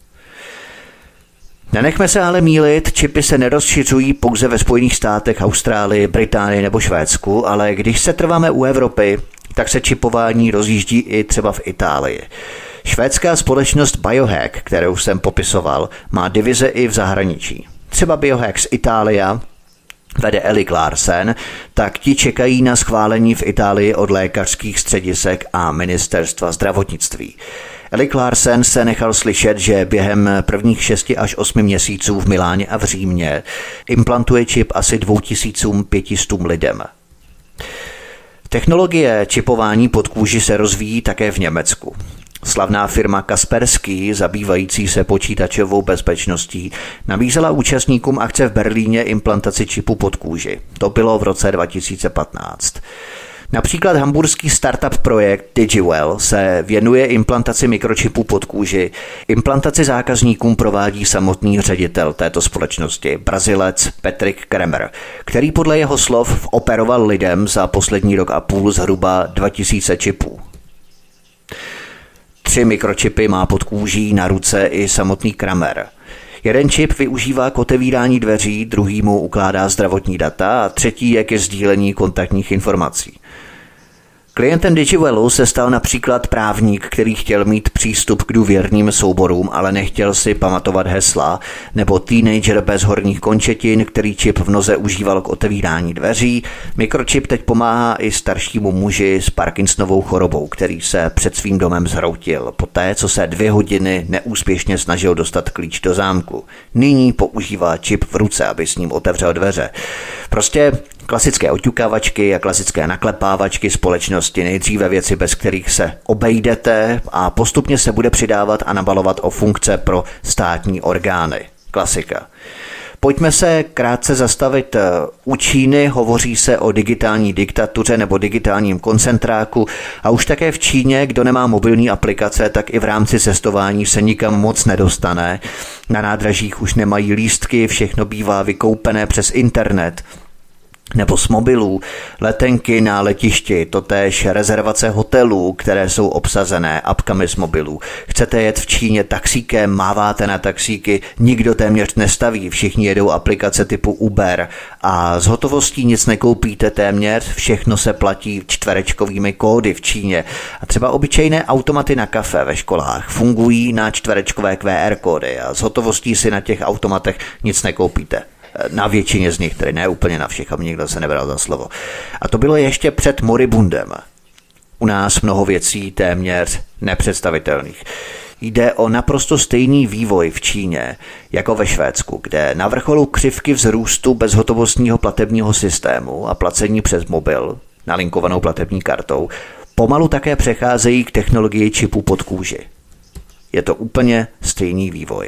Nenechme se ale mýlit, čipy se nerozšiřují pouze ve Spojených státech, Austrálii, Británii nebo Švédsku, ale když se trváme u Evropy, tak se čipování rozjíždí i třeba v Itálii. Švédská společnost Biohack, kterou jsem popisoval, má divize i v zahraničí. Třeba Biohack z Itálie vede Erik Larsen, tak ti čekají na schválení v Itálii od lékařských středisek a ministerstva zdravotnictví. Erik Larsen se nechal slyšet, že během prvních šesti až osmi měsíců v Miláně a v Římě implantuje čip asi dvou tisíc pět set lidem. Technologie čipování pod kůži se rozvíjí také v Německu. Slavná firma Kaspersky, zabývající se počítačovou bezpečností, nabízela účastníkům akce v Berlíně implantaci čipu pod kůži. To bylo v roce dva tisíce patnáct. Například hamburský startup projekt DigiWell se věnuje implantaci mikročipů pod kůži. Implantaci zákazníkům provádí samotný ředitel této společnosti, Brazilec Patrick Kramer, který podle jeho slov operoval lidem za poslední rok a půl zhruba dva tisíce čipů. Tři mikročipy má pod kůží na ruce i samotný Kramer. Jeden čip využívá k otevírání dveří, druhý mu ukládá zdravotní data a třetí je ke sdílení kontaktních informací. Klientem DigiWellu se stal například právník, který chtěl mít přístup k důvěrným souborům, ale nechtěl si pamatovat hesla, nebo teenager bez horních končetin, který čip v noze užíval k otevírání dveří. Mikročip teď pomáhá i staršímu muži s Parkinsonovou chorobou, který se před svým domem zhroutil, poté co se dvě hodiny neúspěšně snažil dostat klíč do zámku. Nyní používá čip v ruce, aby s ním otevřel dveře. Prostě klasické oťukávačky a klasické naklepávačky společnosti, nejdříve věci, bez kterých se obejdete a postupně se bude přidávat a nabalovat o funkce pro státní orgány. Klasika. Pojďme se krátce zastavit u Číny, hovoří se o digitální diktatuře nebo digitálním koncentráku a už také v Číně, kdo nemá mobilní aplikace, tak i v rámci cestování se nikam moc nedostane. Na nádražích už nemají lístky, všechno bývá vykoupené přes internet. Nebo z mobilů, letenky na letišti, totéž rezervace hotelů, které jsou obsazené apkami z mobilů. Chcete jet v Číně taxíkem, máváte na taxíky, nikdo téměř nestaví, všichni jedou aplikace typu Uber a z hotovostí nic nekoupíte téměř, všechno se platí čtverečkovými kódy v Číně. A třeba obyčejné automaty na kafe ve školách fungují na čtverečkové Q R kódy a z hotovostí si na těch automatech nic nekoupíte. Na většině z nich, tedy ne úplně na všech, aby nikdo se nebral za slovo. A to bylo ještě před moribundem. U nás mnoho věcí téměř nepředstavitelných. Jde o naprosto stejný vývoj v Číně, jako ve Švédsku, kde na vrcholu křivky vzrůstu bezhotovostního platebního systému a placení přes mobil, nalinkovanou platební kartou, pomalu také přecházejí k technologii čipů pod kůži. Je to úplně stejný vývoj.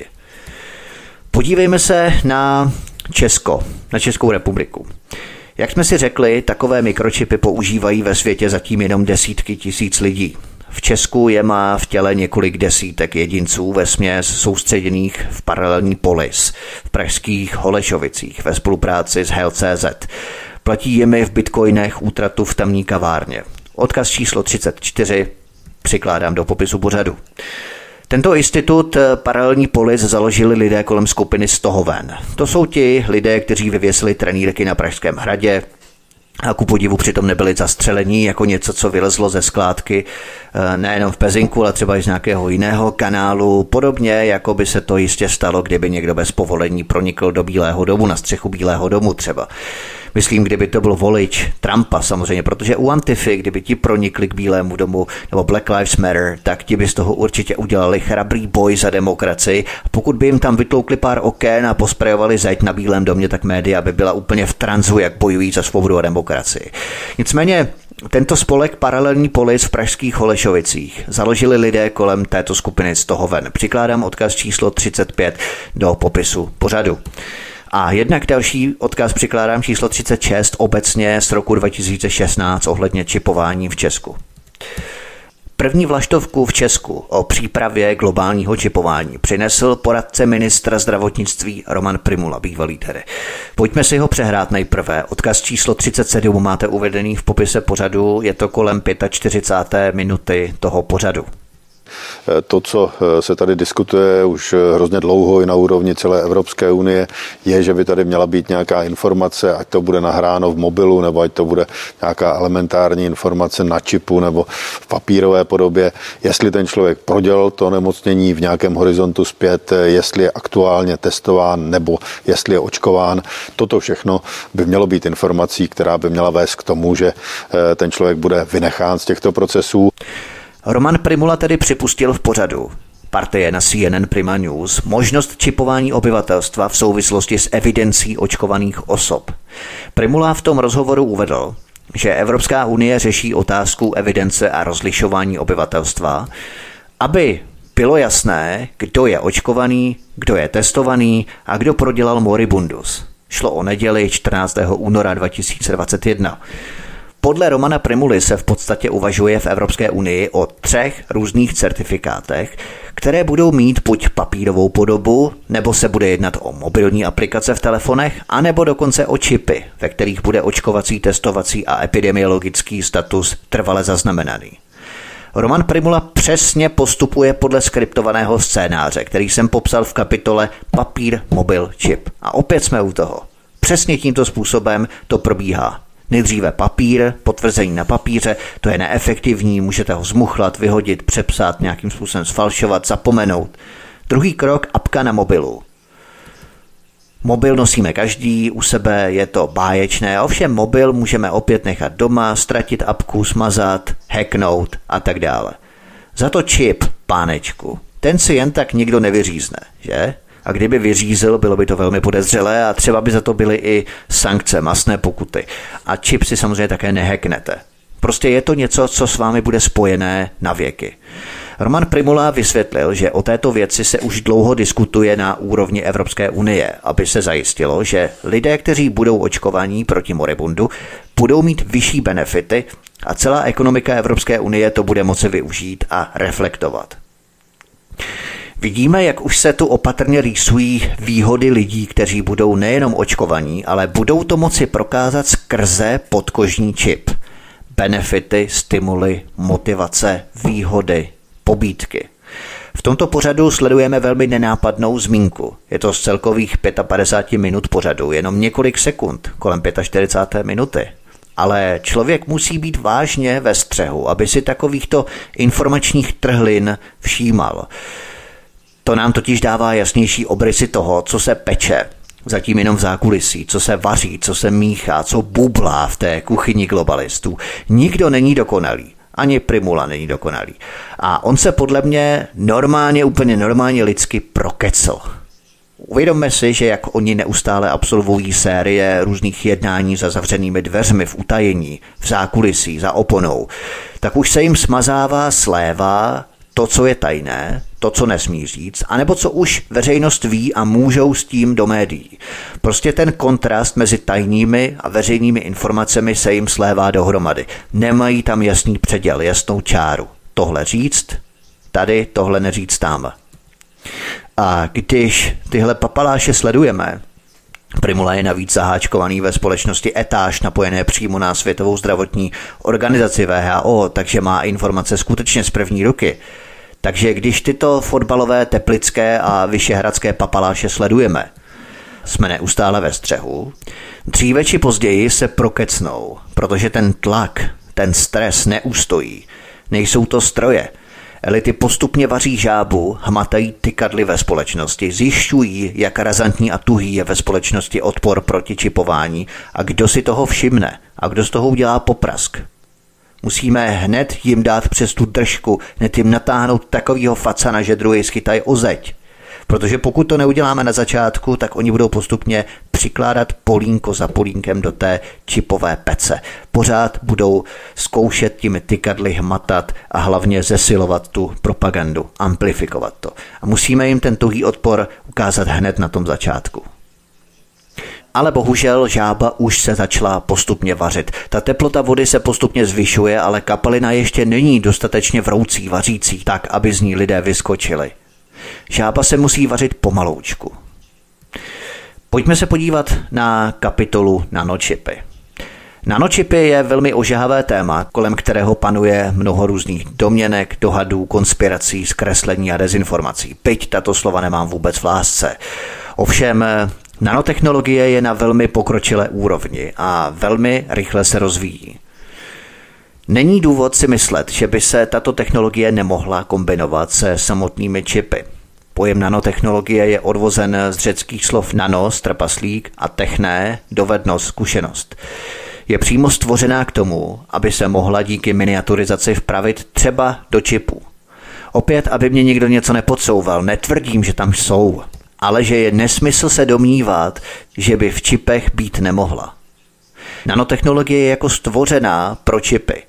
Podívejme se na Česko, na Českou republiku. Jak jsme si řekli, takové mikročipy používají ve světě zatím jenom desítky tisíc lidí. V Česku je má v těle několik desítek jedinců vesměs soustředěných v paralelní polis, v pražských Holešovicích ve spolupráci s Health tečka cé zet. Platí jimi v bitcoinech útratu v tamní kavárně. Odkaz číslo třicet čtyři přikládám do popisu pořadu. Tento institut Paralelní polis založili lidé kolem skupiny Stohoven. To jsou ti lidé, kteří vyvěsili trenýrky na Pražském hradě, A ku podivu přitom nebyli zastřelení jako něco, co vylezlo ze skládky nejenom v Pezinku, ale třeba i z nějakého jiného kanálu. Podobně, jako by se to jistě stalo, kdyby někdo bez povolení pronikl do Bílého domu, na střechu Bílého domu třeba. Myslím, kdyby to byl volič Trumpa samozřejmě, protože u Antify, kdyby ti pronikli k Bílému domu nebo Black Lives Matter, tak ti by z toho určitě udělali chrabrý boj za demokracii. Pokud by jim tam vytloukli pár oken a posprejovali zeď na Bílém domě, tak média by byla úplně v tranzu, jak bojují za svobodu a demokracii. Nicméně tento spolek Paralelní polis v pražských Holešovicích založili lidé kolem této skupiny z toho ven. Přikládám odkaz číslo třicet pět do popisu pořadu. A jednak další odkaz přikládám číslo třicet šest obecně z roku dva tisíce šestnáct ohledně čipování v Česku. První vlaštovku v Česku o přípravě globálního čipování přinesl poradce ministra zdravotnictví Roman Prymula, bývalý tedy. Pojďme si ho přehrát nejprve. Odkaz číslo třicet sedm máte uvedený v popise pořadu, je to kolem čtyřicáté páté minuty toho pořadu. To, co se tady diskutuje už hrozně dlouho i na úrovni celé Evropské unie, je, že by tady měla být nějaká informace, ať to bude nahráno v mobilu, nebo ať to bude nějaká elementární informace na čipu nebo v papírové podobě, jestli ten člověk prodělal to onemocnění v nějakém horizontu zpět, jestli je aktuálně testován nebo jestli je očkován. Toto všechno by mělo být informací, která by měla vést k tomu, že ten člověk bude vynechán z těchto procesů. Roman Prymula tedy připustil v pořadu partie na C N N Prima News možnost čipování obyvatelstva v souvislosti s evidencí očkovaných osob. Prymula v tom rozhovoru uvedl, že Evropská unie řeší otázku evidence a rozlišování obyvatelstva, aby bylo jasné, kdo je očkovaný, kdo je testovaný a kdo prodělal moribundus. Šlo o neděli čtrnáctého února dva tisíce dvacet jedna. Podle Romana Prymuly se v podstatě uvažuje v Evropské unii o třech různých certifikátech, které budou mít buď papírovou podobu, nebo se bude jednat o mobilní aplikace v telefonech, anebo dokonce o čipy, ve kterých bude očkovací, testovací a epidemiologický status trvale zaznamenaný. Roman Prymula přesně postupuje podle skriptovaného scénáře, který jsem popsal v kapitole Papír, mobil, čip. A opět jsme u toho. Přesně tímto způsobem to probíhá. Nejdříve papír, potvrzení na papíře, to je neefektivní, můžete ho zmuchlat, vyhodit, přepsat, nějakým způsobem sfalšovat, zapomenout. Druhý krok, apka na mobilu. Mobil nosíme každý, u sebe je to báječné, ovšem mobil můžeme opět nechat doma, ztratit apku, smazat, hacknout a tak dále. Za to čip, pánečku, ten si jen tak nikdo nevyřízne, že? A kdyby vyřízl, bylo by to velmi podezřelé a třeba by za to byly i sankce, masné pokuty. A čip si samozřejmě také nehacknete. Prostě je to něco, co s vámi bude spojené na věky. Roman Prymula vysvětlil, že o této věci se už dlouho diskutuje na úrovni Evropské unie, aby se zajistilo, že lidé, kteří budou očkovaní proti moribundu, budou mít vyšší benefity a celá ekonomika Evropské unie to bude moci využít a reflektovat. Vidíme, jak už se tu opatrně rýsují výhody lidí, kteří budou nejenom očkovaní, ale budou to moci prokázat skrze podkožní čip. Benefity, stimuly, motivace, výhody, pobídky. V tomto pořadu sledujeme velmi nenápadnou zmínku. Je to z celkových padesát pět minut pořadu, jenom několik sekund, kolem čtyřicáté páté minuty. Ale člověk musí být vážně ve střehu, aby si takovýchto informačních trhlin všímal. To nám totiž dává jasnější obrysy toho, co se peče, zatím jenom v zákulisí, co se vaří, co se míchá, co bublá v té kuchyni globalistů. Nikdo není dokonalý, ani Prymula není dokonalý. A on se podle mě normálně, úplně normálně lidsky prokecl. Uvědomme si, že jak oni neustále absolvují série různých jednání za zavřenými dveřmi v utajení, v zákulisí, za oponou, tak už se jim smazává sléva to, co je tajné, to, co nesmí říct, anebo co už veřejnost ví a můžou s tím do médií. Prostě ten kontrast mezi tajnými a veřejnými informacemi se jim slévá dohromady. Nemají tam jasný předěl, jasnou čáru. Tohle říct, tady, tohle neříct tam. A když tyhle papaláše sledujeme, Prymula je navíc zaháčkovaný ve společnosti Etáž, napojené přímo na Světovou zdravotní organizaci W H O, takže má informace skutečně z první ruky. Takže když tyto fotbalové, teplické a vyšehradské papaláše sledujeme, jsme neustále ve střehu, Dříve či později se prokecnou, protože ten tlak, ten stres neustojí. Nejsou to stroje. Elity postupně vaří žábu, hmatají tykadly ve společnosti, zjišťují, jak razantní a tuhý je ve společnosti odpor proti čipování a kdo si toho všimne a kdo z toho udělá poprask. Musíme hned jim dát přes tu držku, hned jim natáhnout takovýho facana, že druhý schytají o zeď. Protože pokud to neuděláme na začátku, tak oni budou postupně přikládat polínko za polínkem do té čipové pece. Pořád budou zkoušet těmi tykadly hmatat a hlavně zesilovat tu propagandu, amplifikovat to. A musíme jim ten tuhý odpor ukázat hned na tom začátku. Ale bohužel žába už se začala postupně vařit. Ta teplota vody se postupně zvyšuje, ale kapalina ještě není dostatečně vroucí, vařící, tak, aby z ní lidé vyskočili. Žába se musí vařit pomaloučku. Pojďme se podívat na kapitolu nanočipy. Nanočipy je velmi ožahavé téma, kolem kterého panuje mnoho různých domněnek, dohadů, konspirací, zkreslení a dezinformací. Byť tato slova nemám vůbec v lásce. Ovšem, nanotechnologie je na velmi pokročilé úrovni a velmi rychle se rozvíjí. Není důvod si myslet, že by se tato technologie nemohla kombinovat se samotnými čipy. Pojem nanotechnologie je odvozen z řeckých slov nano, trpaslík, a techné, dovednost, zkušenost. Je přímo stvořená k tomu, aby se mohla díky miniaturizaci vpravit třeba do čipů. Opět, aby mě někdo něco nepodsouval, netvrdím, že tam jsou, ale že je nesmysl se domnívat, že by v čipech být nemohla. Nanotechnologie je jako stvořená pro čipy.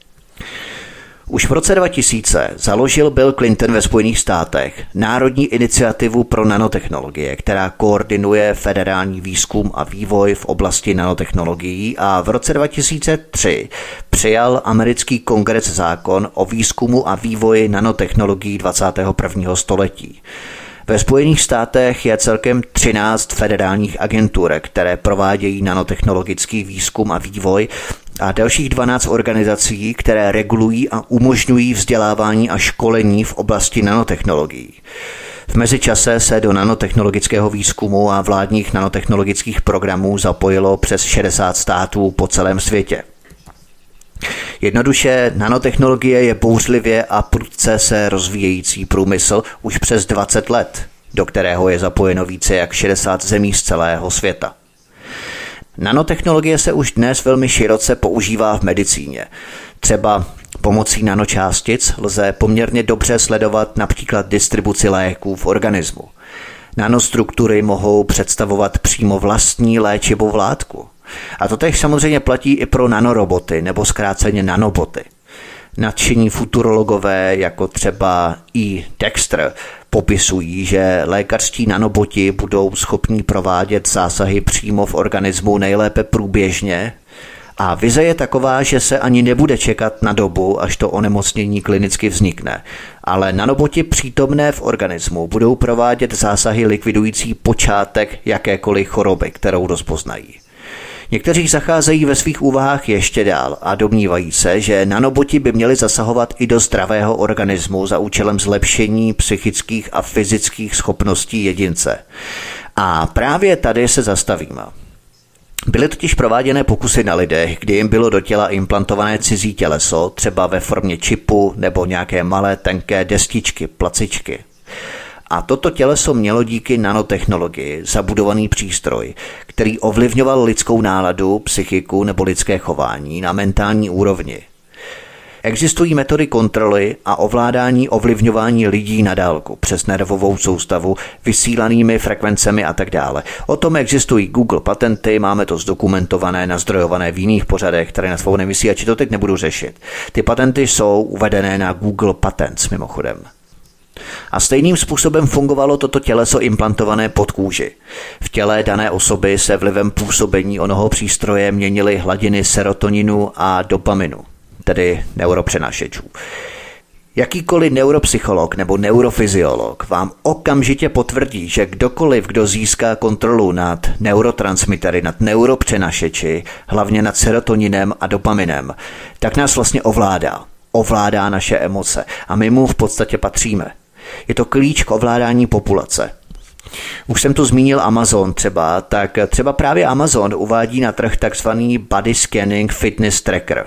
Už v roce dva tisíce založil Bill Clinton ve Spojených státech Národní iniciativu pro nanotechnologie, která koordinuje federální výzkum a vývoj v oblasti nanotechnologií, a v roce dva tisíce tři přijal americký kongres zákon o výzkumu a vývoji nanotechnologií dvacátého prvního století. Ve Spojených státech je celkem třináct federálních agentur, které provádějí nanotechnologický výzkum a vývoj, a dalších dvanáct organizací, které regulují a umožňují vzdělávání a školení v oblasti nanotechnologií. V mezičase se do nanotechnologického výzkumu a vládních nanotechnologických programů zapojilo přes šedesát států po celém světě. Jednoduše, nanotechnologie je bouřlivě a prudce se rozvíjející průmysl už přes dvacet let, do kterého je zapojeno více jak šedesát zemí z celého světa. Nanotechnologie se už dnes velmi široce používá v medicíně. Třeba pomocí nanočástic lze poměrně dobře sledovat například distribuci léků v organismu. Nanostruktury mohou představovat přímo vlastní léčivou látku. A to též samozřejmě platí i pro nanoroboty, nebo zkráceně nanoboty. Nadšení futurologové, jako třeba E. Dexter, popisují, že lékařští nanoboti budou schopní provádět zásahy přímo v organismu nejlépe průběžně, a vize je taková, že se ani nebude čekat na dobu, až to onemocnění klinicky vznikne, ale nanoboti přítomné v organismu budou provádět zásahy likvidující počátek jakékoliv choroby, kterou rozpoznají. Někteří zacházejí ve svých úvahách ještě dál a domnívají se, že nanoboti by měli zasahovat i do zdravého organismu za účelem zlepšení psychických a fyzických schopností jedince. A právě tady se zastavíme. Byly totiž prováděné pokusy na lidech, kdy jim bylo do těla implantované cizí těleso, třeba ve formě čipu nebo nějaké malé tenké destičky, placičky. A toto těleso mělo díky nanotechnologii zabudovaný přístroj, který ovlivňoval lidskou náladu, psychiku nebo lidské chování na mentální úrovni. Existují metody kontroly a ovládání ovlivňování lidí na dálku přes nervovou soustavu, vysílanými frekvencemi a tak dále. O tom existují Google patenty, máme to zdokumentované, nazdrojované v jiných pořadech, které na svobodném vysílači, to teď nebudu řešit. Ty patenty jsou uvedené na Google Patents mimochodem. A stejným způsobem fungovalo toto těleso implantované pod kůži. V těle dané osoby se vlivem působení onoho přístroje měnily hladiny serotoninu a dopaminu, tedy neuropřenašečů. Jakýkoliv neuropsycholog nebo neurofyziolog vám okamžitě potvrdí, že kdokoliv, kdo získá kontrolu nad neurotransmitery, nad neuropřenašeči, hlavně nad serotoninem a dopaminem, tak nás vlastně ovládá. Ovládá naše emoce a my mu v podstatě patříme. Je to klíč k ovládání populace. Už jsem tu zmínil Amazon třeba, tak třeba právě Amazon uvádí na trh takzvaný Body Scanning Fitness Tracker,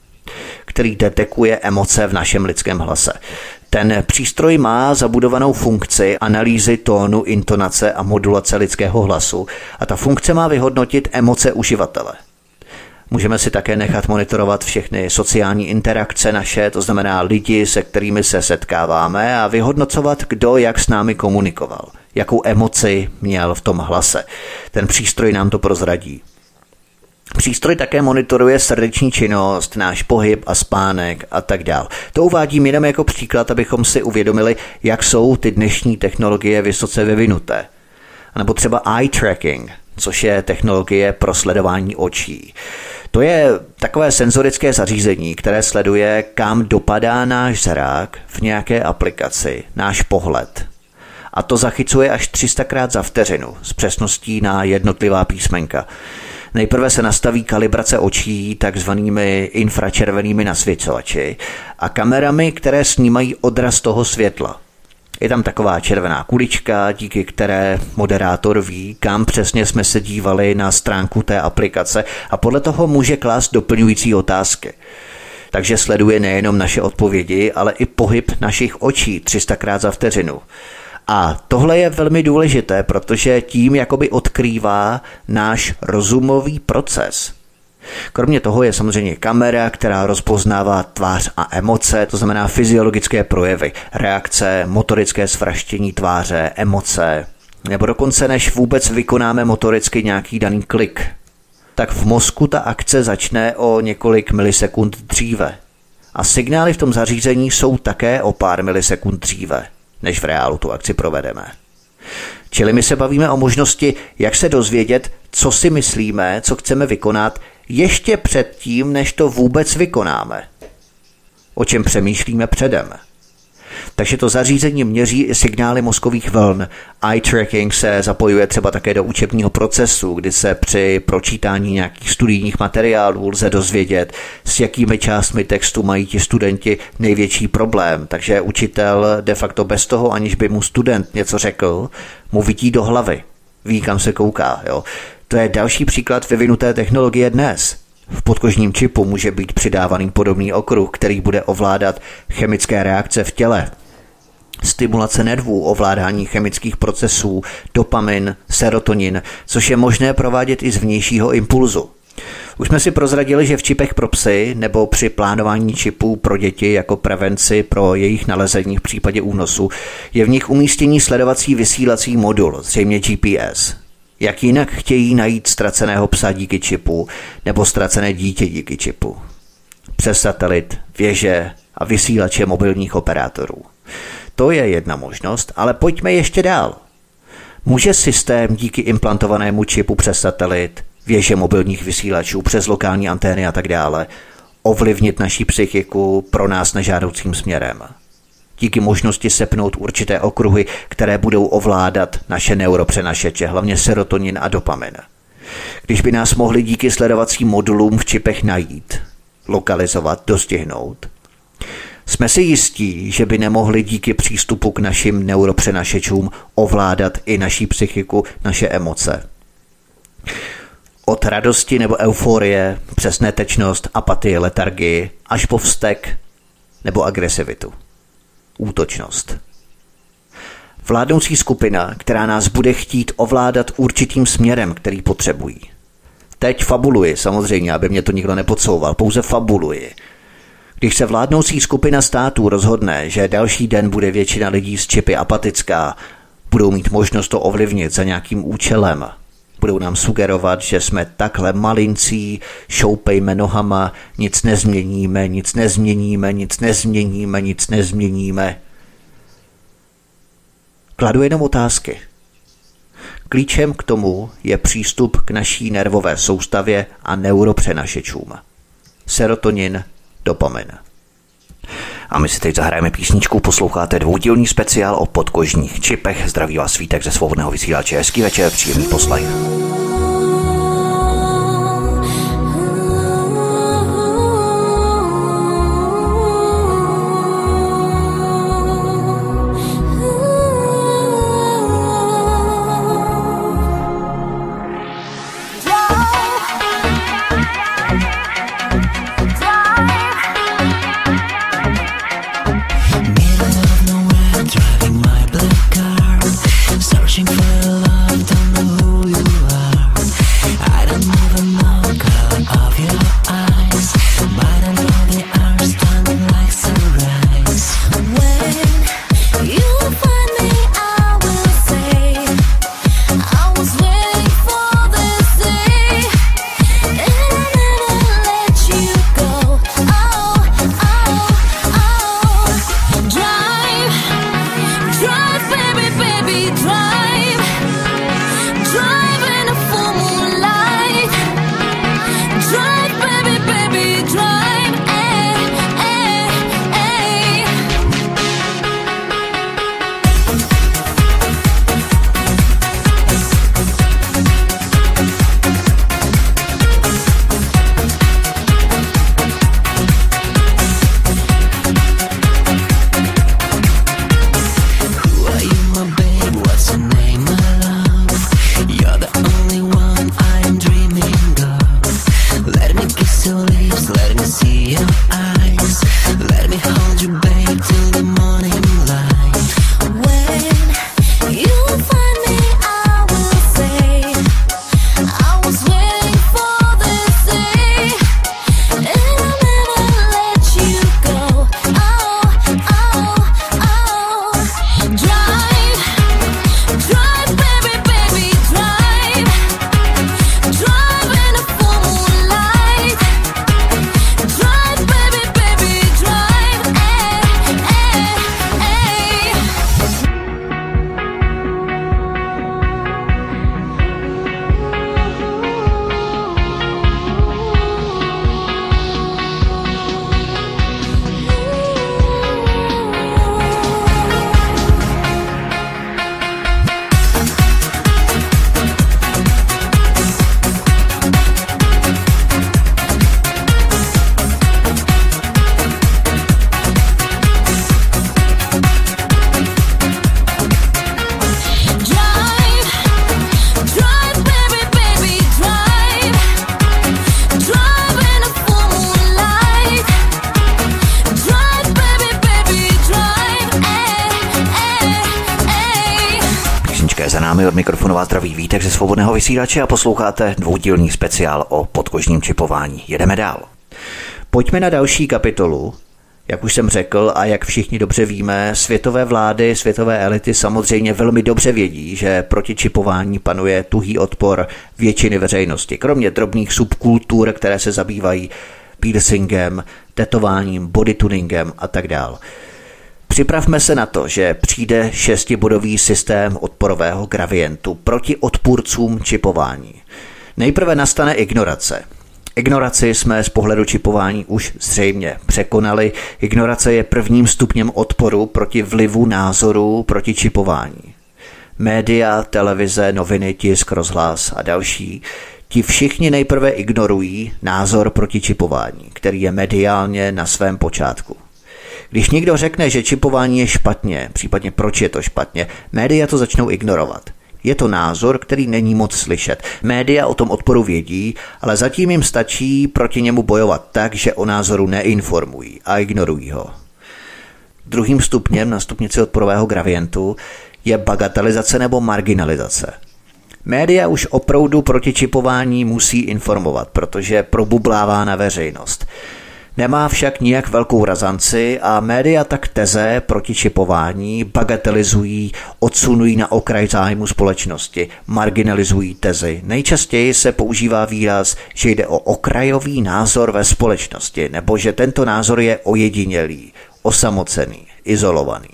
který detekuje emoce v našem lidském hlase. Ten přístroj má zabudovanou funkci analýzy tónu, intonace a modulace lidského hlasu a ta funkce má vyhodnotit emoce uživatele. Můžeme si také nechat monitorovat všechny sociální interakce naše, to znamená lidi, se kterými se setkáváme a vyhodnocovat, kdo jak s námi komunikoval, jakou emoci měl v tom hlase. Ten přístroj nám to prozradí. Přístroj také monitoruje srdeční činnost, náš pohyb a spánek a tak dál. To uvádím jenom jako příklad, abychom si uvědomili, jak jsou ty dnešní technologie vysoce vyvinuté. A nebo třeba eye tracking, což je technologie pro sledování očí. To je takové senzorické zařízení, které sleduje, kam dopadá náš zrak v nějaké aplikaci, náš pohled. A to zachycuje až tři sta krát za vteřinu s přesností na jednotlivá písmenka. Nejprve se nastaví kalibrace očí takzvanými infračervenými nasvěcovači a kamerami, které snímají odraz toho světla. Je tam taková červená kulička, díky které moderátor ví, kam přesně jsme se dívali na stránku té aplikace a podle toho může klást doplňující otázky. Takže sleduje nejenom naše odpovědi, ale i pohyb našich očí tři sta krát za vteřinu. A tohle je velmi důležité, protože tím jakoby odkrývá náš rozumový proces. Kromě toho je samozřejmě kamera, která rozpoznává tvář a emoce, to znamená fyziologické projevy, reakce, motorické svraštění tváře, emoce, nebo dokonce než vůbec vykonáme motoricky nějaký daný klik. Tak v mozku ta akce začne o několik milisekund dříve. A signály v tom zařízení jsou také o pár milisekund dříve, než v reálu tu akci provedeme. Čili my se bavíme o možnosti, jak se dozvědět, co si myslíme, co chceme vykonat, ještě předtím, než to vůbec vykonáme. O čem přemýšlíme předem. Takže to zařízení měří i signály mozkových vln. Eye tracking se zapojuje třeba také do učebního procesu, kdy se při pročítání nějakých studijních materiálů lze dozvědět, s jakými částmi textu mají ti studenti největší problém. Takže učitel de facto bez toho, aniž by mu student něco řekl, mu vidí do hlavy. Ví, kam se kouká. Jo. To je další příklad vyvinuté technologie dnes. V podkožním čipu může být přidávaný podobný okruh, který bude ovládat chemické reakce v těle, stimulace nervů, ovládání chemických procesů, dopamin, serotonin, což je možné provádět i z vnějšího impulzu. Už jsme si prozradili, že v čipech pro psy nebo při plánování čipů pro děti jako prevenci pro jejich nalezení v případě únosu je v nich umístění sledovací vysílací modul, zřejmě G P S. Jak jinak chtějí najít ztraceného psa díky čipu nebo ztracené dítě díky čipu? Přes satelit, věže a vysílače mobilních operátorů. To je jedna možnost, ale pojďme ještě dál. Může systém díky implantovanému čipu přes satelit, věže mobilních vysílačů, přes lokální antény a tak dále ovlivnit naši psychiku pro nás nežádoucím směrem? Díky možnosti sepnout určité okruhy, které budou ovládat naše neuropřenašeče, hlavně serotonin a dopamin. Když by nás mohli díky sledovacím modulům v čipech najít, lokalizovat, dostihnout, jsme si jistí, že by nemohli díky přístupu k našim neuropřenašečům ovládat i naší psychiku, naše emoce. Od radosti nebo euforie, přes netečnost, apatii, letargii, až po vztek nebo agresivitu. Útočnost. Vládnoucí skupina, která nás bude chtít ovládat určitým směrem, který potřebují. Teď fabuluji, samozřejmě, aby mě to nikdo nepodsouval, pouze fabuluji. Když se vládnoucí skupina států rozhodne, že další den bude většina lidí s čipy apatická, budou mít možnost to ovlivnit za nějakým účelem, budou nám sugerovat, že jsme takhle malincí, šoupejme nohama, nic nezměníme, nic nezměníme, nic nezměníme, nic nezměníme. Kladu jenom otázky. Klíčem k tomu je přístup k naší nervové soustavě a neuropřenašečům. Serotonin, dopamin. A my si teď zahrajeme písničku, posloucháte dvoudílný speciál o podkožních čipech. Zdraví vás Svítek ze Svobodného vysílače. Hezký večer, příjemný poslech. till leaves. Let me see your eyes. Let me hold you, babe, till the morning light. When you find me, I will say I was waiting for this day, and I'll never let you go. Oh, oh, oh. Drive, drive, baby, baby, drive. Drive in the full moonlight. Drive, baby, baby, drive. Ay, ay, ay. Drive, drive, baby, baby, drive. Drive in the full moonlight. Drive, baby, baby, drive. Ay, ay, ay. Písnička je za námi, od mikrofonu vás zdraví Vítek ze Svobodného vysílače a posloucháte dvoudílný speciál o podkožním čipování. Jedeme dál. Pojďme na další kapitolu. Jak už jsem řekl a jak všichni dobře víme, světové vlády, světové elity samozřejmě velmi dobře vědí, že proti čipování panuje tuhý odpor většiny veřejnosti, kromě drobných subkultur, které se zabývají piercingem, tetováním, bodytuningem a tak dál. Připravme se na to, že přijde šestibodový systém odporového gradientu proti odpůrcům čipování. Nejprve nastane ignorace. Ignoraci jsme z pohledu čipování už zřejmě překonali. Ignorace je prvním stupněm odporu proti vlivu názorů proti čipování. Média, televize, noviny, tisk, rozhlas a další, ti všichni nejprve ignorují názor proti čipování, který je mediálně na svém počátku. Když někdo řekne, že čipování je špatně, případně proč je to špatně, média to začnou ignorovat. Je to názor, který není moc slyšet. Média o tom odporu vědí, ale zatím jim stačí proti němu bojovat tak, že o názoru neinformují a ignorují ho. Druhým stupněm na stupnici odporového gradientu je bagatelizace nebo marginalizace. Média už opravdu proti čipování musí informovat, protože probublává na veřejnost. Nemá však nijak velkou razanci a média tak teze proti čipování bagatelizují, odsunují na okraj zájmu společnosti, marginalizují tezy. Nejčastěji se používá výraz, že jde o okrajový názor ve společnosti, nebo že tento názor je ojedinělý, osamocený, izolovaný.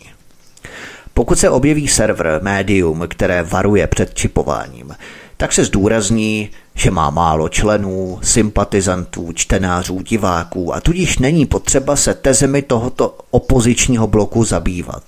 Pokud se objeví server, médium, které varuje před čipováním, tak se zdůrazní, že má málo členů, sympatizantů, čtenářů, diváků a tudíž není potřeba se tezemi tohoto opozičního bloku zabývat.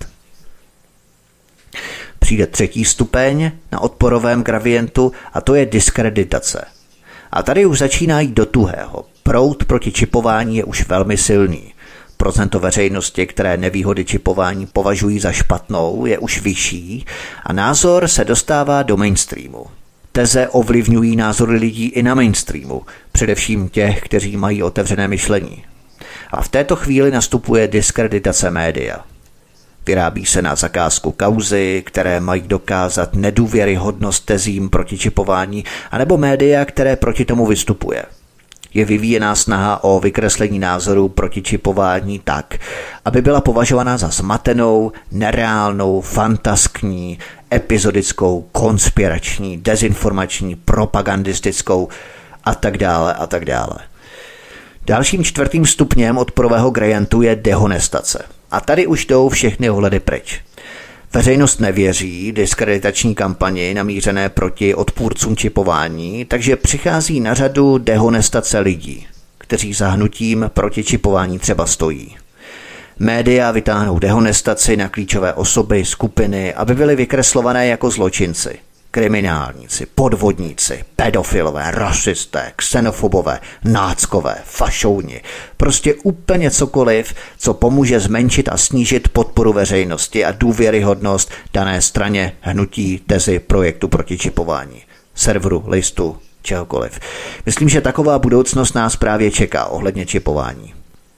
Přijde třetí stupeň na odporovém gradientu a to je diskreditace. A tady už začíná jít do tuhého. Proud proti čipování je už velmi silný. Procento veřejnosti, které nevýhody čipování považují za špatnou, je už vyšší a názor se dostává do mainstreamu. Teze ovlivňují názory lidí i na mainstreamu, především těch, kteří mají otevřené myšlení. A v této chvíli nastupuje diskreditace média. Vyrábí se na zakázku kauzy, které mají dokázat nedůvěryhodnost tezím proti čipování, anebo média, které proti tomu vystupuje. Je vyvíjená snaha o vykreslení názorů proti čipování tak, aby byla považovaná za zmatenou, nereálnou, fantaskní, epizodickou, konspirační, dezinformační, propagandistickou a tak dále a tak dále. Dalším čtvrtým stupněm odporového gradientu je dehonestace. A tady už jdou všechny ohledy pryč. Veřejnost nevěří diskreditační kampani namířené proti odpůrcům čipování, takže přichází na řadu dehonestace lidí, kteří za hnutím proti čipování třeba stojí. Média vytáhnou dehonestaci na klíčové osoby, skupiny, aby byly vykreslované jako zločinci, kriminálníci, podvodníci, pedofilové, rasisté, xenofobové, náckové, fašouni. Prostě úplně cokoliv, co pomůže zmenšit a snížit podporu veřejnosti a důvěryhodnost dané straně, hnutí, tezi, projektu proti čipování, serveru, listu, čehokoliv. Myslím, že taková budoucnost nás právě čeká ohledně čipování.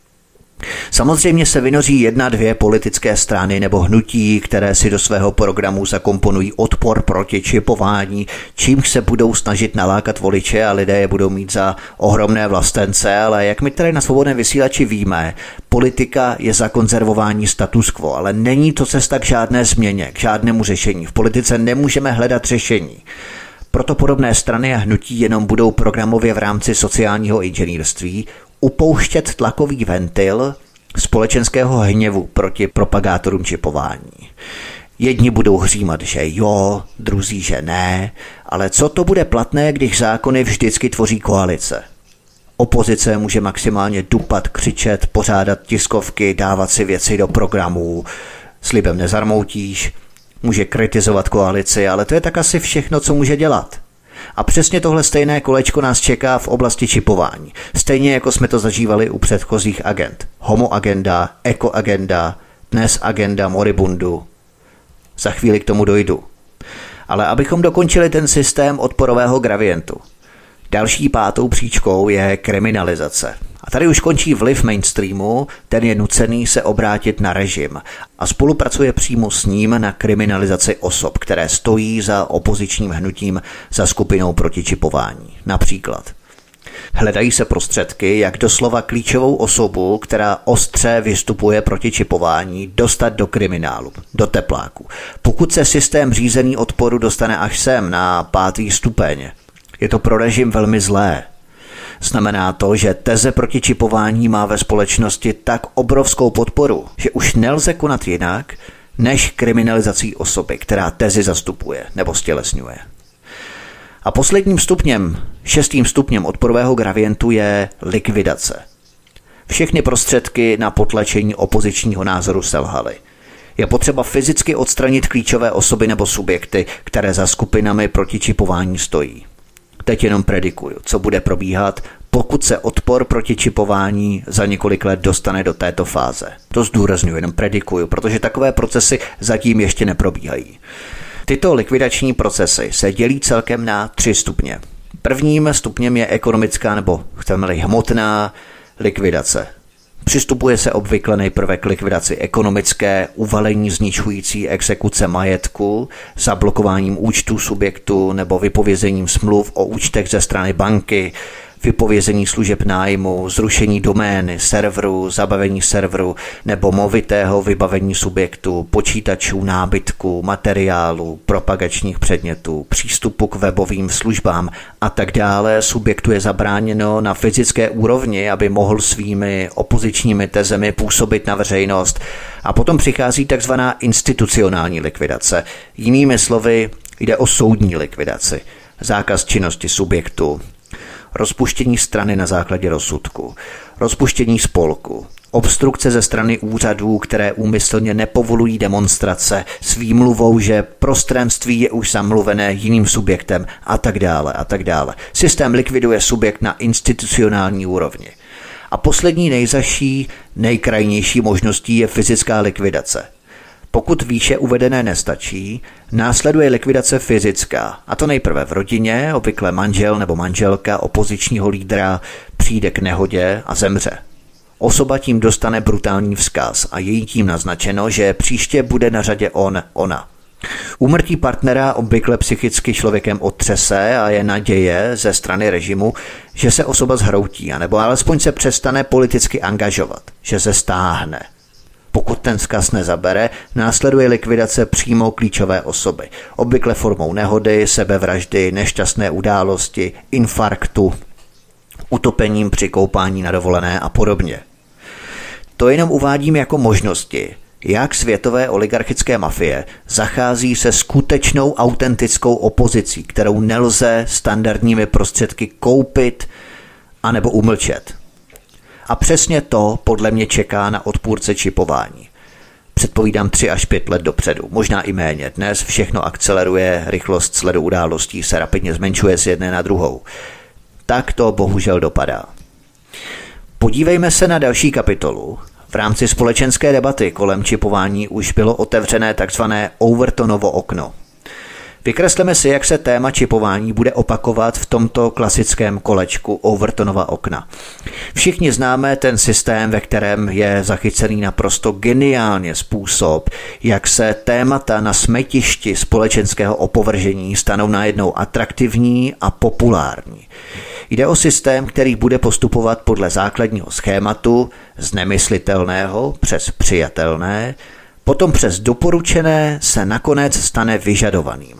Samozřejmě se vynoří jedna, dvě politické strany nebo hnutí, které si do svého programu zakomponují odpor proti čipování, čímž se budou snažit nalákat voliče a lidé je budou mít za ohromné vlastence, ale jak my tady na Svobodném vysílači víme, politika je za konzervování status quo, ale není to cesta k žádné změně, k žádnému řešení. V politice nemůžeme hledat řešení. Proto podobné strany a hnutí jenom budou programově v rámci sociálního inženýrství upouštět tlakový ventil společenského hněvu proti propagátorům čipování. Jedni budou hřímat, že jo, druzí, že ne, ale co to bude platné, když zákony vždycky tvoří koalice? Opozice může maximálně dupat, křičet, pořádat tiskovky, dávat si věci do programů, slibem nezarmoutíš, může kritizovat koalici, ale to je tak asi všechno, co může dělat. A přesně tohle stejné kolečko nás čeká v oblasti čipování. Stejně jako jsme to zažívali u předchozích agend. Homo agenda, eko agenda, dnes agenda moribundu. Za chvíli k tomu dojdu. Ale abychom dokončili ten systém odporového gradientu. Další pátou příčkou je kriminalizace. A tady už končí vliv mainstreamu, ten je nucený se obrátit na režim a spolupracuje přímo s ním na kriminalizaci osob, které stojí za opozičním hnutím, za skupinou proti čipování. Například hledají se prostředky, jak doslova klíčovou osobu, která ostře vystupuje proti čipování, dostat do kriminálu, do tepláku. Pokud se systém řízený odporu dostane až sem na pátý stupeň, je to pro režim velmi zlé. Znamená to, že teze proti čipování má ve společnosti tak obrovskou podporu, že už nelze konat jinak, než kriminalizací osoby, která tezi zastupuje nebo stělesňuje. A posledním stupněm, šestým stupněm odporového gradientu je likvidace. Všechny prostředky na potlačení opozičního názoru selhaly. Je potřeba fyzicky odstranit klíčové osoby nebo subjekty, které za skupinami proti čipování stojí. Teď jenom predikuju, co bude probíhat, pokud se odpor proti čipování za několik let dostane do této fáze. To zdůrazňuji, jenom predikuju, protože takové procesy zatím ještě neprobíhají. Tyto likvidační procesy se dělí celkem na tři stupně. Prvním stupněm je ekonomická nebo chceme-li hmotná likvidace. Přistupuje se obvykle nejprve k likvidaci ekonomické, uvalení zničující exekuce majetku, zablokováním účtů subjektu nebo vypovězením smluv o účtech ze strany banky, vypovězení služeb nájmu, zrušení domény, serveru, zabavení serveru nebo movitého vybavení subjektu, počítačů, nábytku, materiálu, propagačních předmětů, přístupu k webovým službám a tak dále. Subjektu je zabráněno na fyzické úrovni, aby mohl svými opozičními tezemi působit na veřejnost. A potom přichází takzvaná institucionální likvidace. Jinými slovy, jde o soudní likvidaci. Zákaz činnosti subjektu, rozpuštění strany na základě rozsudku, rozpuštění spolku, obstrukce ze strany úřadů, které úmyslně nepovolují demonstrace s výmluvou, že prostranství je už zamluvené jiným subjektem a tak dále a tak dále. Systém likviduje subjekt na institucionální úrovni. A poslední nejzaší, nejkrajnější možností je fyzická likvidace. Pokud výše uvedené nestačí, následuje likvidace fyzická, a to nejprve v rodině, obvykle manžel nebo manželka opozičního lídra přijde k nehodě a zemře. Osoba tím dostane brutální vzkaz a je jí tím naznačeno, že příště bude na řadě on, ona. Úmrtí partnera obvykle psychicky člověkem otřese a je naděje ze strany režimu, že se osoba zhroutí, anebo alespoň se přestane politicky angažovat, že se stáhne. Pokud ten vzkaz nezabere, následuje likvidace přímo klíčové osoby, obvykle formou nehody, sebevraždy, nešťastné události, infarktu, utopením při koupání na dovolené a podobně. To jenom uvádím jako možnosti, jak světové oligarchické mafie zachází se skutečnou autentickou opozicí, kterou nelze standardními prostředky koupit anebo umlčet. A přesně to podle mě čeká na odpůrce čipování. Předpovídám tři až pět let dopředu, možná i méně. Dnes všechno akceleruje, rychlost sledu událostí se rapidně zmenšuje z jedné na druhou. Tak to bohužel dopadá. Podívejme se na další kapitolu. V rámci společenské debaty kolem čipování už bylo otevřené takzvané Overtonovo okno. Vykresleme si, jak se téma čipování bude opakovat v tomto klasickém kolečku Overtonova okna. Všichni známe ten systém, ve kterém je zachycený naprosto geniálně způsob, jak se témata na smetišti společenského opovržení stanou najednou atraktivní a populární. Jde o systém, který bude postupovat podle základního schématu z nemyslitelného přes přijatelné, potom přes doporučené se nakonec stane vyžadovaným.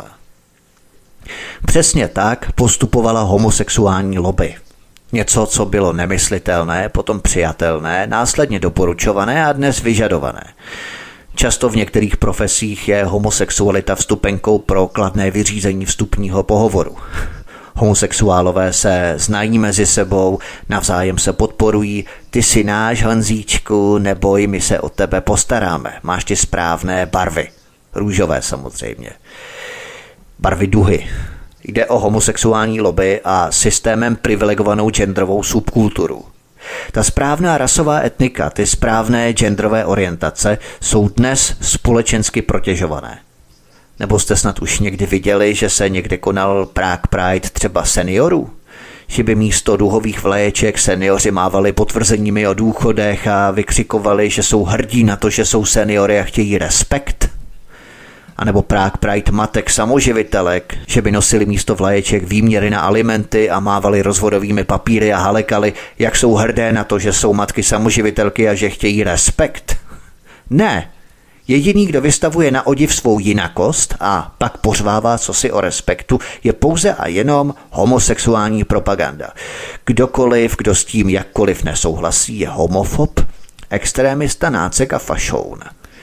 Přesně tak postupovala homosexuální lobby. Něco, co bylo nemyslitelné, potom přijatelné, následně doporučované a dnes vyžadované. Často v některých profesích je homosexualita vstupenkou pro kladné vyřízení vstupního pohovoru. Homosexuálové se znají mezi sebou, navzájem se podporují, ty si náš, Hanzíčku, neboj, my se o tebe postaráme, máš ty správné barvy, růžové samozřejmě. Barvy duhy. Jde o homosexuální lobby a systémem privilegovanou genderovou subkulturu. Ta správná rasová etnika, ty správné genderové orientace jsou dnes společensky protěžované. Nebo jste snad už někdy viděli, že se někde konal Prague Pride třeba seniorů? Že by místo duhových vlaječek seniori mávali potvrzeními o důchodech a vykřikovali, že jsou hrdí na to, že jsou seniory a chtějí respekt? A nebo Prague Pride matek samoživitelek, že by nosili místo vlaječek výměry na alimenty a mávali rozvodovými papíry a halekali, jak jsou hrdé na to, že jsou matky samoživitelky a že chtějí respekt? Ne. Jediný, kdo vystavuje na odiv svou jinakost a pak pořvává cosi o respektu, je pouze a jenom homosexuální propaganda. Kdokoliv, kdo s tím jakkoliv nesouhlasí, je homofob, extrémista, nácek a fašoun.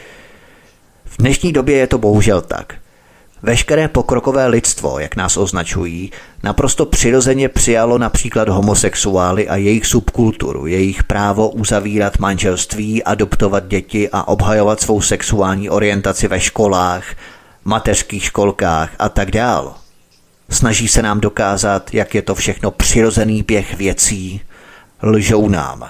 V dnešní době je to bohužel tak. Veškeré pokrokové lidstvo, jak nás označují, naprosto přirozeně přijalo například homosexuály a jejich subkulturu, jejich právo uzavírat manželství, adoptovat děti a obhajovat svou sexuální orientaci ve školách, mateřských školkách a tak dál. Snaží se nám dokázat, jak je to všechno přirozený běh věcí. Lžou nám.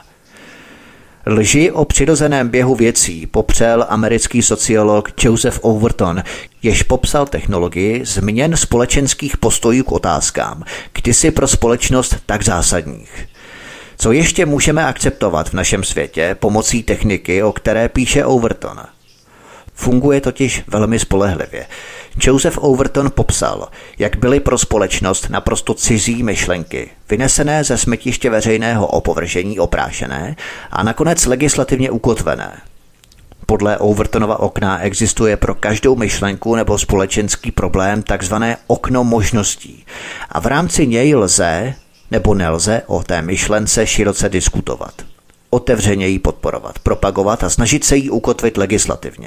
Lži o přirozeném běhu věcí popřel americký sociolog Joseph Overton, jež popsal technologii změn společenských postojů k otázkám, kdysi pro společnost tak zásadních. Co ještě můžeme akceptovat v našem světě pomocí techniky, o které píše Overton? Funguje totiž velmi spolehlivě. Joseph Overton popsal, jak byly pro společnost naprosto cizí myšlenky, vynesené ze smetiště veřejného opovržení oprášené a nakonec legislativně ukotvené. Podle Overtonova okna existuje pro každou myšlenku nebo společenský problém takzvané okno možností a v rámci něj lze nebo nelze o té myšlence široce diskutovat. Otevřeně ji podporovat, propagovat a snažit se jí ukotvit legislativně.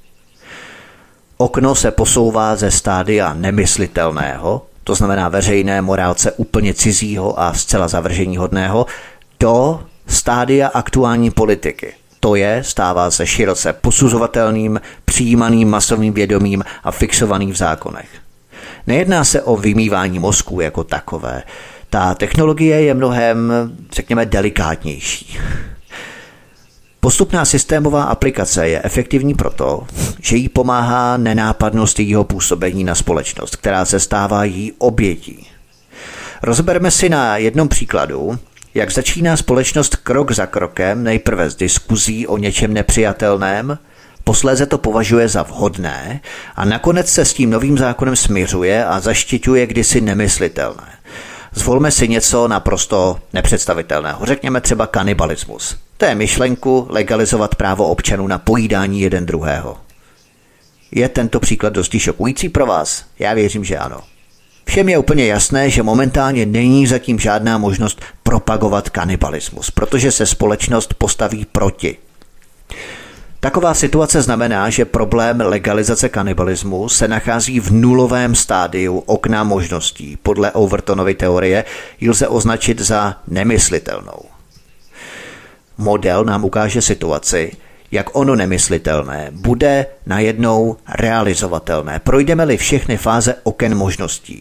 Okno se posouvá ze stádia nemyslitelného, to znamená veřejné morálce úplně cizího a zcela zavrženíhodného, do stádia aktuální politiky. To je, stává se široce posuzovatelným, přijímaným masovým vědomím a fixovaným v zákonech. Nejedná se o vymývání mozku jako takové. Ta technologie je mnohem, řekněme, delikátnější. Postupná systémová aplikace je efektivní proto, že jí pomáhá nenápadnost jejího působení na společnost, která se stává její obětí. Rozebereme si na jednom příkladu, jak začíná společnost krok za krokem nejprve s diskuzí o něčem nepřijatelném, posléze to považuje za vhodné a nakonec se s tím novým zákonem smiřuje a zaštiťuje kdysi nemyslitelné. Zvolme si něco naprosto nepředstavitelného, řekněme třeba kanibalismus. To je myšlenku legalizovat právo občanů na pojídání jeden druhého. Je tento příklad dosti šokující pro vás? Já věřím, že ano. Všem je úplně jasné, že momentálně není zatím žádná možnost propagovat kanibalismus, protože se společnost postaví proti. Taková situace znamená, že problém legalizace kanibalismu se nachází v nulovém stádiu okna možností. Podle Overtonovy teorie ji lze označit za nemyslitelnou. Model nám ukáže situaci, jak ono nemyslitelné bude najednou realizovatelné. Projdeme-li všechny fáze oken možností.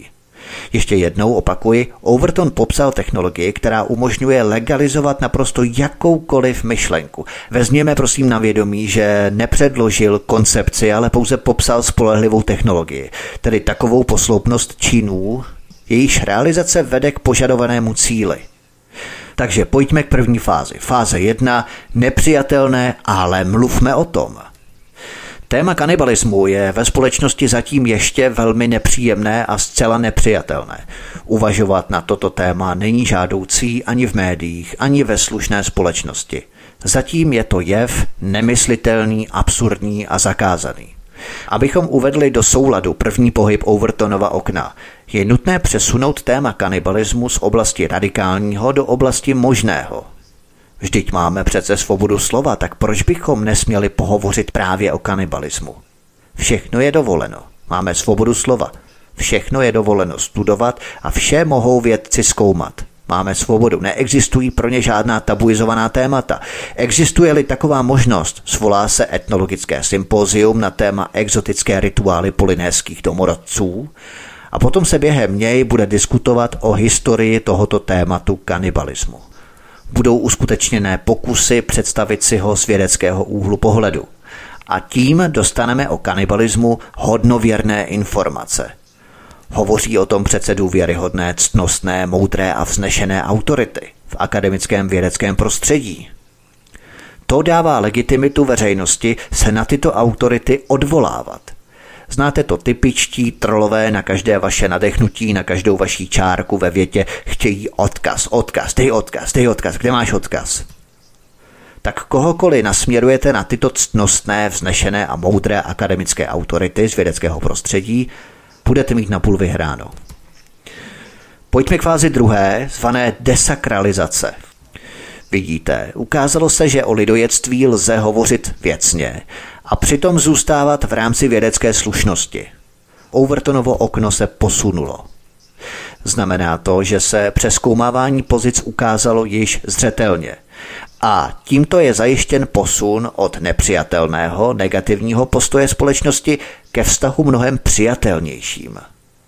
Ještě jednou opakuji, Overton popsal technologii, která umožňuje legalizovat naprosto jakoukoliv myšlenku. Vezměme prosím na vědomí, že nepředložil koncepci, ale pouze popsal spolehlivou technologii, tedy takovou posloupnost činů, jejíž realizace vede k požadovanému cíli. Takže pojďme k první fázi. Fáze jedna, nepřijatelné, ale mluvme o tom. Téma kanibalismu je ve společnosti zatím ještě velmi nepříjemné a zcela nepřijatelné. Uvažovat na toto téma není žádoucí ani v médiích, ani ve slušné společnosti. Zatím je to jev nemyslitelný, absurdní a zakázaný. Abychom uvedli do souladu první pohyb Overtonova okna, je nutné přesunout téma kanibalismu z oblasti radikálního do oblasti možného. Vždyť máme přece svobodu slova, tak proč bychom nesměli pohovořit právě o kanibalismu? Všechno je dovoleno. Máme svobodu slova. Všechno je dovoleno studovat a vše mohou vědci zkoumat. Máme svobodu. Neexistují pro ně žádná tabuizovaná témata. Existuje-li taková možnost, svolá se etnologické sympózium na téma exotické rituály polynéských domorodců a potom se během něj bude diskutovat o historii tohoto tématu kanibalismu. Budou uskutečněné pokusy představit si ho z vědeckého úhlu pohledu. A tím dostaneme o kanibalismu hodnověrné informace. Hovoří o tom přece důvěryhodné, ctnostné, moudré a vznešené autority v akademickém vědeckém prostředí. To dává legitimitu veřejnosti se na tyto autority odvolávat. Znáte to, typičtí trolové na každé vaše nadechnutí, na každou vaší čárku ve větě chtějí odkaz, odkaz, dej odkaz, dej odkaz, kde máš odkaz? Tak kohokoliv nasměrujete na tyto ctnostné, vznešené a moudré akademické autority z vědeckého prostředí, budete mít napůl vyhráno. Pojďme k fázi druhé, zvané desakralizace. Vidíte, ukázalo se, že o lidojectví lze hovořit věcně a přitom zůstávat v rámci vědecké slušnosti. Overtonovo okno se posunulo. Znamená to, že se přezkoumávání pozic ukázalo již zřetelně. A tímto je zajištěn posun od nepřijatelného, negativního postoje společnosti ke vztahu mnohem přijatelnějším.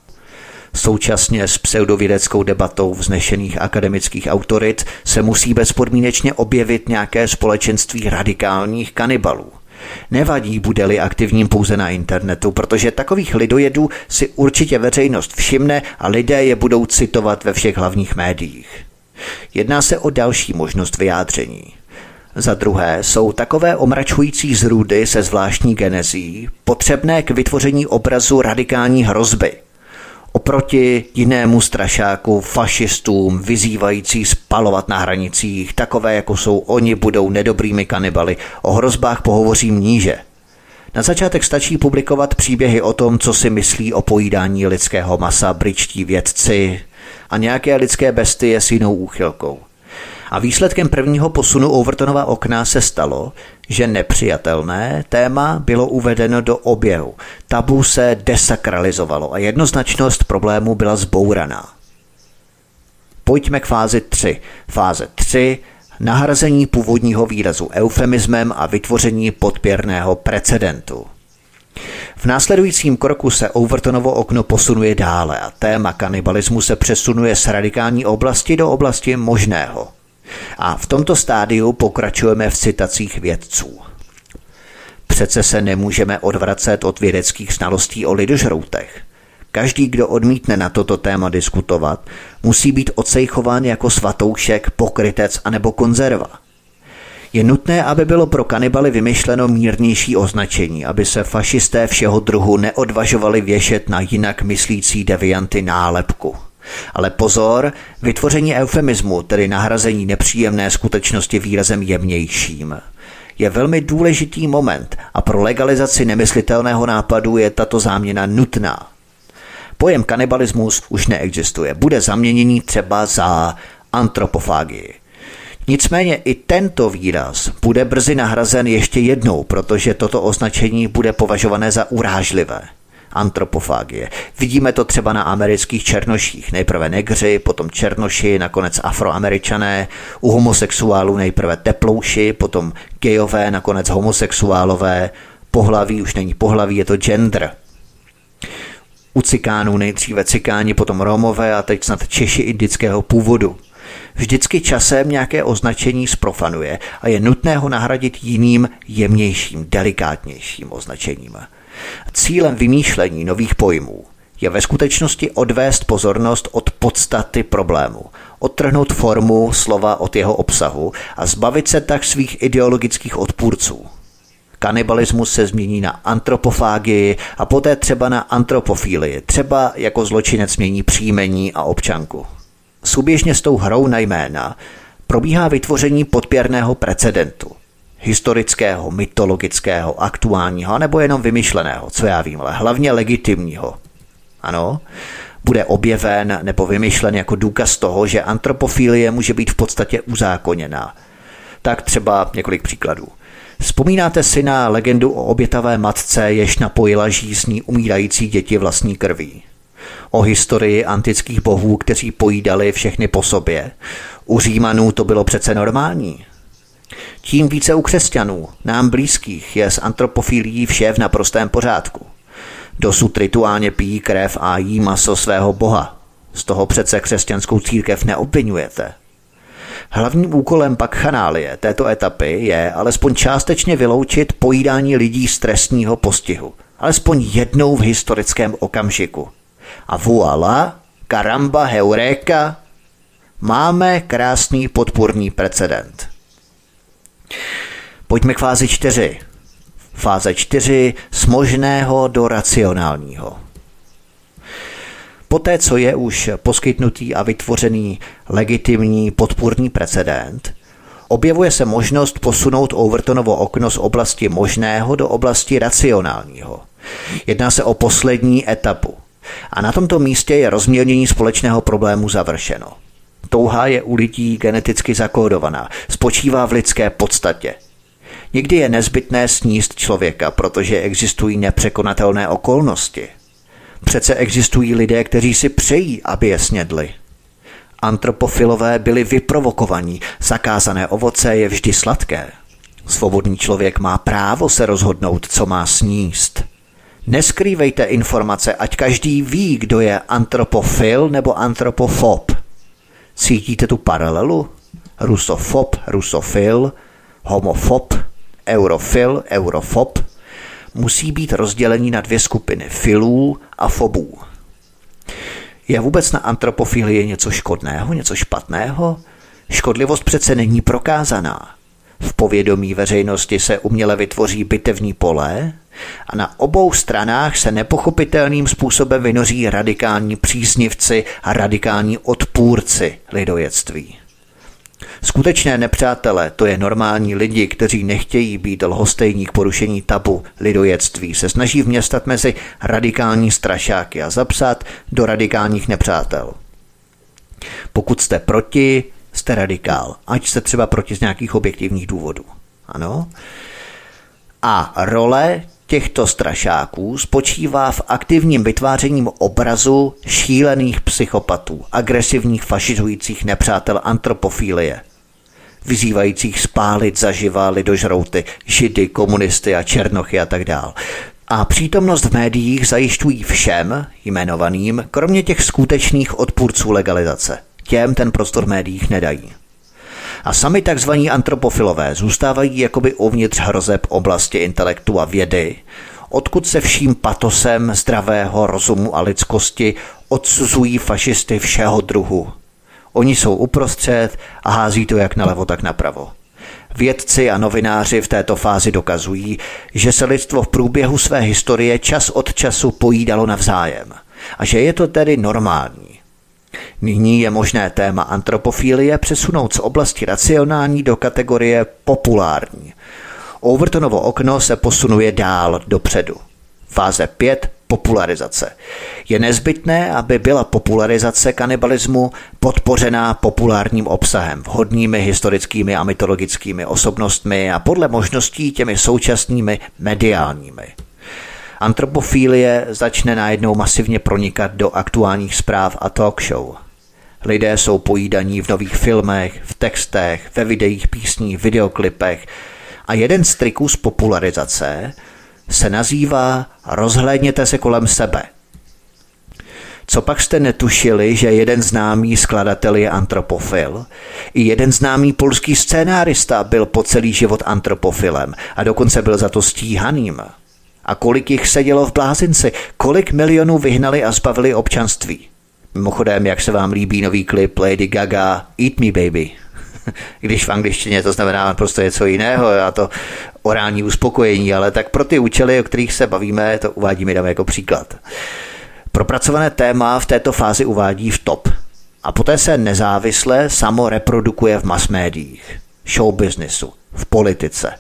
Současně s pseudovědeckou debatou vznešených akademických autorit se musí bezpodmínečně objevit nějaké společenství radikálních kanibalů. Nevadí, bude-li aktivním pouze na internetu, protože takových lidojedů si určitě veřejnost všimne a lidé je budou citovat ve všech hlavních médiích. Jedná se o další možnost vyjádření. Za druhé jsou takové omračující zrůdy se zvláštní genezí potřebné k vytvoření obrazu radikální hrozby. Oproti jinému strašáku, fašistům, vyzývající spalovat na hranicích, takové jako jsou oni, budou nedobrými kanibaly. O hrozbách pohovořím níže. Na začátek stačí publikovat příběhy o tom, co si myslí o pojídání lidského masa britští vědci a nějaké lidské bestie s jinou úchylkou. A výsledkem prvního posunu Overtonova okna se stalo, že nepřijatelné téma bylo uvedeno do oběhu. Tabu se desakralizovalo a jednoznačnost problému byla zbouraná. Pojďme k fázi tři. Fáze tři. Nahrazení původního výrazu eufemismem a vytvoření podpěrného precedentu. V následujícím kroku se Overtonovo okno posunuje dále a téma kanibalismu se přesunuje z radikální oblasti do oblasti možného. A v tomto stádiu pokračujeme v citacích vědců. Přece se nemůžeme odvracet od vědeckých znalostí o lidožroutech. Každý, kdo odmítne na toto téma diskutovat, musí být ocejchován jako svatoušek, pokrytec anebo konzerva. Je nutné, aby bylo pro kanibaly vymyšleno mírnější označení, aby se fašisté všeho druhu neodvažovali věšet na jinak myslící devianty nálepku. Ale pozor, vytvoření eufemismu, tedy nahrazení nepříjemné skutečnosti výrazem jemnějším, je velmi důležitý moment a pro legalizaci nemyslitelného nápadu je tato záměna nutná. Pojem kanibalismus už neexistuje, bude zaměněný třeba za antropofagii. Nicméně i tento výraz bude brzy nahrazen ještě jednou, protože toto označení bude považované za urážlivé. Antropofagie. Vidíme to třeba na amerických černoších. Nejprve negři, potom černoši, nakonec afroameričané, u homosexuálů nejprve teplouši, potom gejové, nakonec homosexuálové, pohlaví už není pohlaví, je to gender. U Cikánů nejdříve Cikáni, potom Romové a teď snad Češi indického původu. Vždycky časem nějaké označení zprofanuje a je nutné ho nahradit jiným, jemnějším, delikátnějším označením. Cílem vymýšlení nových pojmů je ve skutečnosti odvést pozornost od podstaty problému, odtrhnout formu slova od jeho obsahu a zbavit se tak svých ideologických odpůrců. Kanibalismus se změní na antropofágii a poté třeba na antropofílii, třeba jako zločinec mění příjmení a občanku. Souběžně s tou hrou na jména probíhá vytvoření podpěrného precedentu. Historického, mytologického, aktuálního, nebo jenom vymyšleného, co já vím, ale hlavně legitimního. Ano, bude objeven nebo vymyšlen jako důkaz toho, že antropofílie může být v podstatě uzákoněná. Tak třeba několik příkladů. Vzpomínáte si na legendu o obětavé matce, jež napojila žízní umírající děti vlastní krví? O historii antických bohů, kteří pojídali všechny po sobě? U Římanů to bylo přece normální. Tím více u křesťanů, nám blízkých, je s antropofilií vše v naprostém pořádku. Dosud rituálně pijí krev a jí maso svého boha. Z toho přece křesťanskou církev neobvinujete. Hlavním úkolem bakchanálie této etapy je alespoň částečně vyloučit pojídání lidí z trestního postihu. Alespoň jednou v historickém okamžiku. A voilà, karamba, heureka, máme krásný podpůrný precedent. Pojďme k fázi čtyři. Fáze čtyři z možného do racionálního. Poté, co je už poskytnutý a vytvořený legitimní podpůrný precedent, objevuje se možnost posunout Overtonovo okno z oblasti možného do oblasti racionálního. Jedná se o poslední etapu. A na tomto místě je rozmělnění společného problému završeno. Touha je u lidí geneticky zakódovaná, spočívá v lidské podstatě. Někdy je nezbytné sníst člověka, protože existují nepřekonatelné okolnosti. Přece existují lidé, kteří si přejí, aby je snědli. Antropofilové byli vyprovokovaní, zakázané ovoce je vždy sladké. Svobodný člověk má právo se rozhodnout, co má sníst. Neskrývejte informace, ať každý ví, kdo je antropofil nebo antropofob. Cítíte tu paralelu? Rusofob, rusofil, homofob, eurofil, eurofob musí být rozdělení na dvě skupiny filů a fobů. Je vůbec na antropofilii něco škodného, něco špatného? Škodlivost přece není prokázaná. V povědomí veřejnosti se uměle vytvoří bitevní pole a na obou stranách se nepochopitelným způsobem vynoří radikální příznivci a radikální odpůrci lidojectví. Skutečné nepřátelé, to je normální lidi, kteří nechtějí být lhostejní k porušení tabu lidojectví, se snaží vměstat mezi radikální strašáky a zapsat do radikálních nepřátel. Pokud jste proti, jste radikál, ať jste třeba proti z nějakých objektivních důvodů. Ano? A role těchto strašáků spočívá v aktivním vytvářením obrazu šílených psychopatů, agresivních fašizujících nepřátel antropofilie, vyzývajících spálit zaživa lidožrouty, židy, komunisty a černochy a tak dál. A přítomnost v médiích zajišťují všem jmenovaným, kromě těch skutečných odpůrců legalizace. Těm ten prostor v médiích nedají. A sami takzvaní antropofilové zůstávají jakoby uvnitř hrozeb oblasti intelektu a vědy, odkud se vším patosem zdravého rozumu a lidskosti odsuzují fašisty všeho druhu. Oni jsou uprostřed a hází to jak nalevo, tak napravo. Vědci a novináři v této fázi dokazují, že se lidstvo v průběhu své historie čas od času pojídalo navzájem a že je to tedy normální. Nyní je možné téma antropofilie přesunout z oblasti racionální do kategorie populární. Overtonovo okno se posunuje dál dopředu. Fáze pět. Popularizace. Je nezbytné, aby byla popularizace kanibalismu podpořená populárním obsahem, vhodnými historickými a mytologickými osobnostmi a podle možností těmi současnými mediálními. Antropofilie začne najednou masivně pronikat do aktuálních zpráv a talk show. Lidé jsou pojídaní v nových filmech, v textech, ve videích, písních, videoklipech a jeden z triků z popularizace se nazývá rozhlédněte se kolem sebe. Co pak jste netušili, že jeden známý skladatel je antropofil? I jeden známý polský scénárista byl po celý život antropofilem a dokonce byl za to stíhaným. A kolik jich sedělo v blázinci? Kolik milionů vyhnali a zbavili občanství? Mimochodem, jak se vám líbí nový klip Lady Gaga Eat Me Baby? Když v angličtině to znamená prostě něco jiného, a to orální uspokojení, ale tak pro ty účely, o kterých se bavíme, to uvádíme tam jako příklad. Propracované téma v této fázi uvádí v top a poté se nezávisle samo reprodukuje v masmédiích, show businessu, v politice.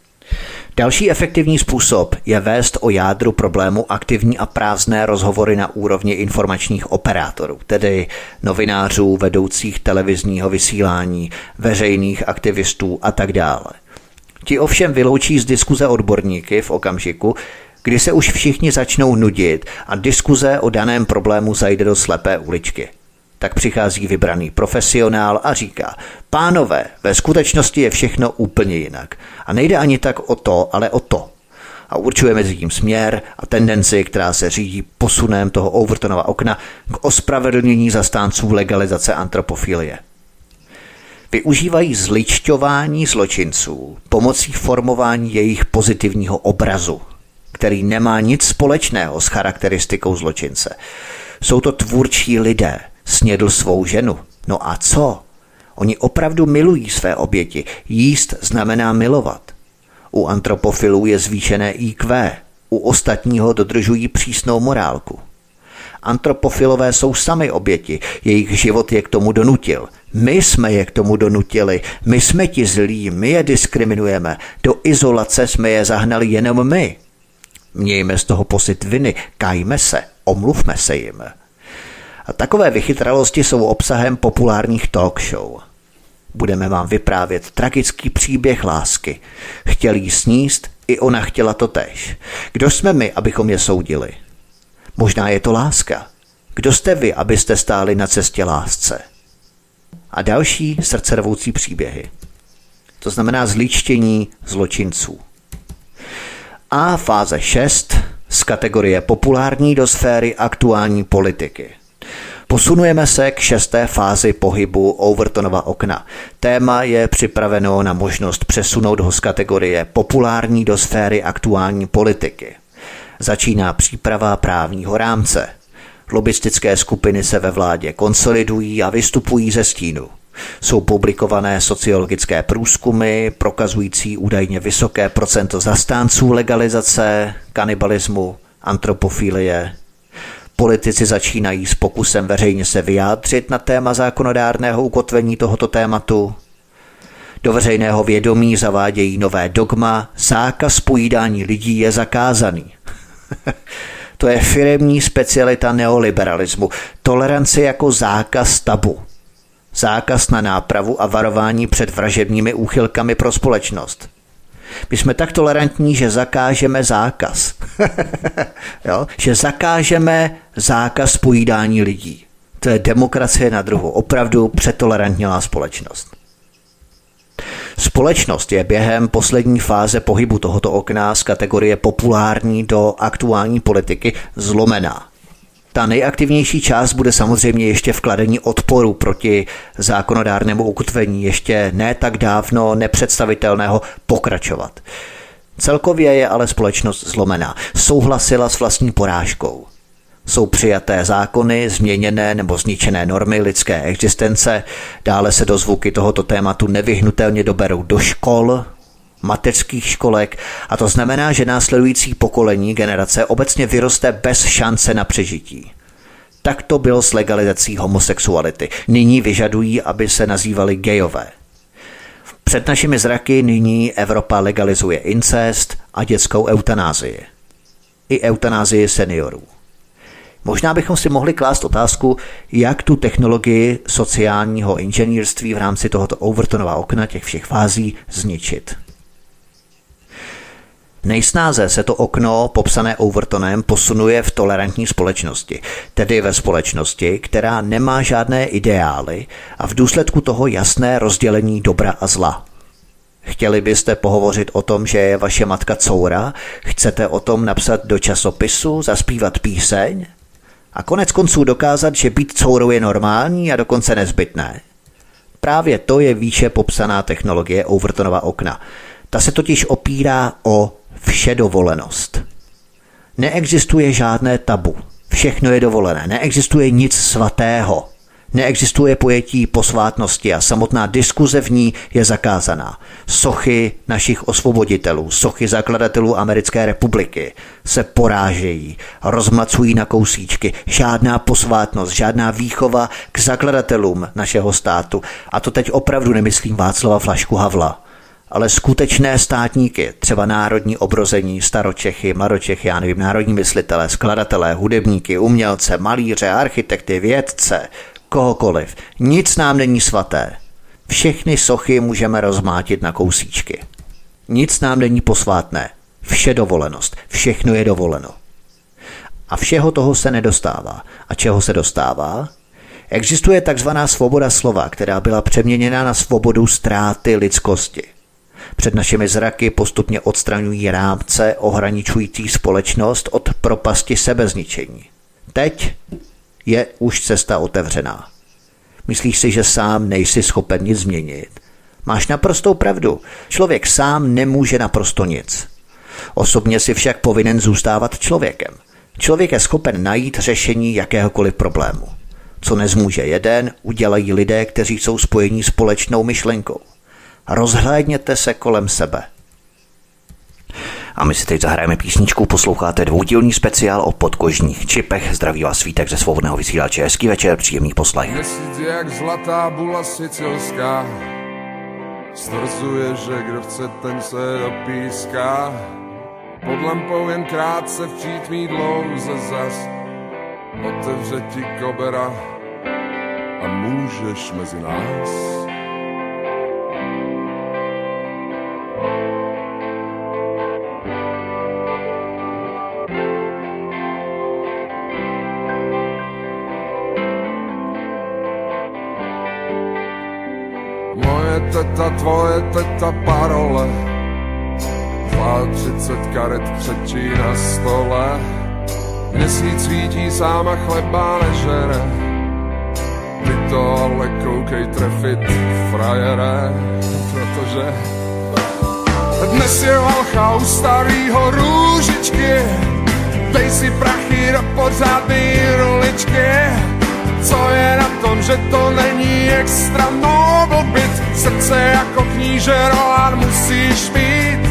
Další efektivní způsob je vést o jádru problému aktivní a prázdné rozhovory na úrovni informačních operátorů, tedy novinářů, vedoucích televizního vysílání, veřejných aktivistů a tak dále. Ti ovšem vyloučí z diskuze odborníky v okamžiku, kdy se už všichni začnou nudit a diskuze o daném problému zajde do slepé uličky. Tak přichází vybraný profesionál a říká: pánové, ve skutečnosti je všechno úplně jinak. A nejde ani tak o to, ale o to. A určuje mezi tím směr a tendenci, která se řídí posunem toho Overtonova okna k ospravedlnění zastánců legalizace antropofilie. Využívají zličťování zločinců pomocí formování jejich pozitivního obrazu, který nemá nic společného s charakteristikou zločince. Jsou to tvůrčí lidé. Snědl svou ženu. No a co? Oni opravdu milují své oběti. Jíst znamená milovat. U antropofilů je zvýšené í kvé. U ostatního dodržují přísnou morálku. Antropofilové jsou sami oběti. Jejich život je k tomu donutil. My jsme je k tomu donutili. My jsme ti zlí. My je diskriminujeme. Do izolace jsme je zahnali jenom my. Mějme z toho pocit viny. Kajme se. Omluvme se jim. A takové vychytralosti jsou obsahem populárních talk show. Budeme vám vyprávět tragický příběh lásky. Chtěl jí sníst, i ona chtěla to též. Kdo jsme my, abychom je soudili? Možná je to láska. Kdo jste vy, abyste stáli na cestě lásce? A další srdcervoucí příběhy. To znamená zlíčtění zločinců. A fáze šest z kategorie populární do sféry aktuální politiky. Posunujeme se k šesté fázi pohybu Overtonova okna. Téma je připraveno na možnost přesunout ho z kategorie populární do sféry aktuální politiky. Začíná příprava právního rámce. Lobistické skupiny se ve vládě konsolidují a vystupují ze stínu. Jsou publikované sociologické průzkumy prokazující údajně vysoké procento zastánců legalizace, kanibalismu, antropofilie. Politici začínají s pokusem veřejně se vyjádřit na téma zákonodárného ukotvení tohoto tématu. Do veřejného vědomí zavádějí nové dogma, zákaz pojídání lidí je zakázaný. To je firemní specialita neoliberalismu, tolerance jako zákaz tabu. Zákaz na nápravu a varování před vražednými úchylkami pro společnost. My jsme tak tolerantní, že zakážeme zákaz. jo? Že zakážeme zákaz pojídání lidí. To je demokracie na druhu. Opravdu přetolerantnělá společnost. Společnost je během poslední fáze pohybu tohoto okna z kategorie populární do aktuální politiky zlomená. Ta nejaktivnější část bude samozřejmě ještě v kladení odporu proti zákonodárnému ukotvení, ještě ne tak dávno nepředstavitelného pokračovat. Celkově je ale společnost zlomená. Souhlasila s vlastní porážkou. Jsou přijaté zákony, změněné nebo zničené normy lidské existence, dále se dozvuky tohoto tématu nevyhnutelně doberou do škol, mateřských školek, a to znamená, že následující pokolení generace obecně vyroste bez šance na přežití. Tak to bylo s legalizací homosexuality. Nyní vyžadují, aby se nazývali gejové. Před našimi zraky nyní Evropa legalizuje incest a dětskou eutanázii. I eutanázii seniorů. Možná bychom si mohli klást otázku, jak tu technologii sociálního inženýrství v rámci tohoto Overtonova okna těch všech fází zničit. Nejsnáze se to okno, popsané Overtonem, posunuje v tolerantní společnosti, tedy ve společnosti, která nemá žádné ideály a v důsledku toho jasné rozdělení dobra a zla. Chtěli byste pohovořit o tom, že je vaše matka coura? Chcete o tom napsat do časopisu, zaspívat píseň? A konec konců dokázat, že být courou je normální a dokonce nezbytné. Právě to je výše popsaná technologie Overtonova okna. Ta se totiž opírá o všedovolenost. Neexistuje žádné tabu. Všechno je dovolené. Neexistuje nic svatého. Neexistuje pojetí posvátnosti a samotná diskuze v ní je zakázaná. Sochy našich osvoboditelů, sochy zakladatelů Americké republiky se porážejí, rozmlacují na kousíčky. Žádná posvátnost, žádná výchova k zakladatelům našeho státu. A to teď opravdu nemyslím Václava Flašku Havla, ale skutečné státníky, třeba národní obrození, staročechy, mladočechy, já nevím, národní myslitelé, skladatelé, hudebníky, umělce, malíře, architekty, vědce, kohokoliv. Nic nám není svaté. Všechny sochy můžeme rozmátit na kousíčky. Nic nám není posvátné. Vše dovolenost. Všechno je dovoleno. A všeho toho se nedostává. A čeho se dostává? Existuje takzvaná svoboda slova, která byla přeměněna na svobodu ztráty lidskosti. Před našimi zraky postupně odstraňují rámce ohraničující společnost od propasti sebezničení. Teď je už cesta otevřená. Myslíš si, že sám nejsi schopen nic změnit? Máš naprostou pravdu. Člověk sám nemůže naprosto nic. Osobně si však povinen zůstávat člověkem. Člověk je schopen najít řešení jakéhokoliv problému. Co nezmůže jeden, udělají lidé, kteří jsou spojení společnou myšlenkou. Rozhlédněte se kolem sebe. A my si teď zahrajeme písničku, posloucháte dvoudílný speciál o podkožních čipech. Zdraví vás Svítek ze Svobodného vysílače. Hezký večer, příjemný poslech. Měsíc jak zlatá bula sicilská, stvrzuje, že kdo chce, ten se dopíská. Pod lampou jen krátce v přítmí dlouze zas otevře ti kobera a můžeš mezi nás. Moje teta, tvoje teta, parole, třicet karet křečí na stole. Měsíc svítí, sám a chleba nežere, ty to ale koukej trefit, frajere, protože dnes je válcha u starýho růžičky, dej si prachy do pořádný roličky. Co je na tom, že to není extra novel byt, srdce jako kníže Rohan musíš mít.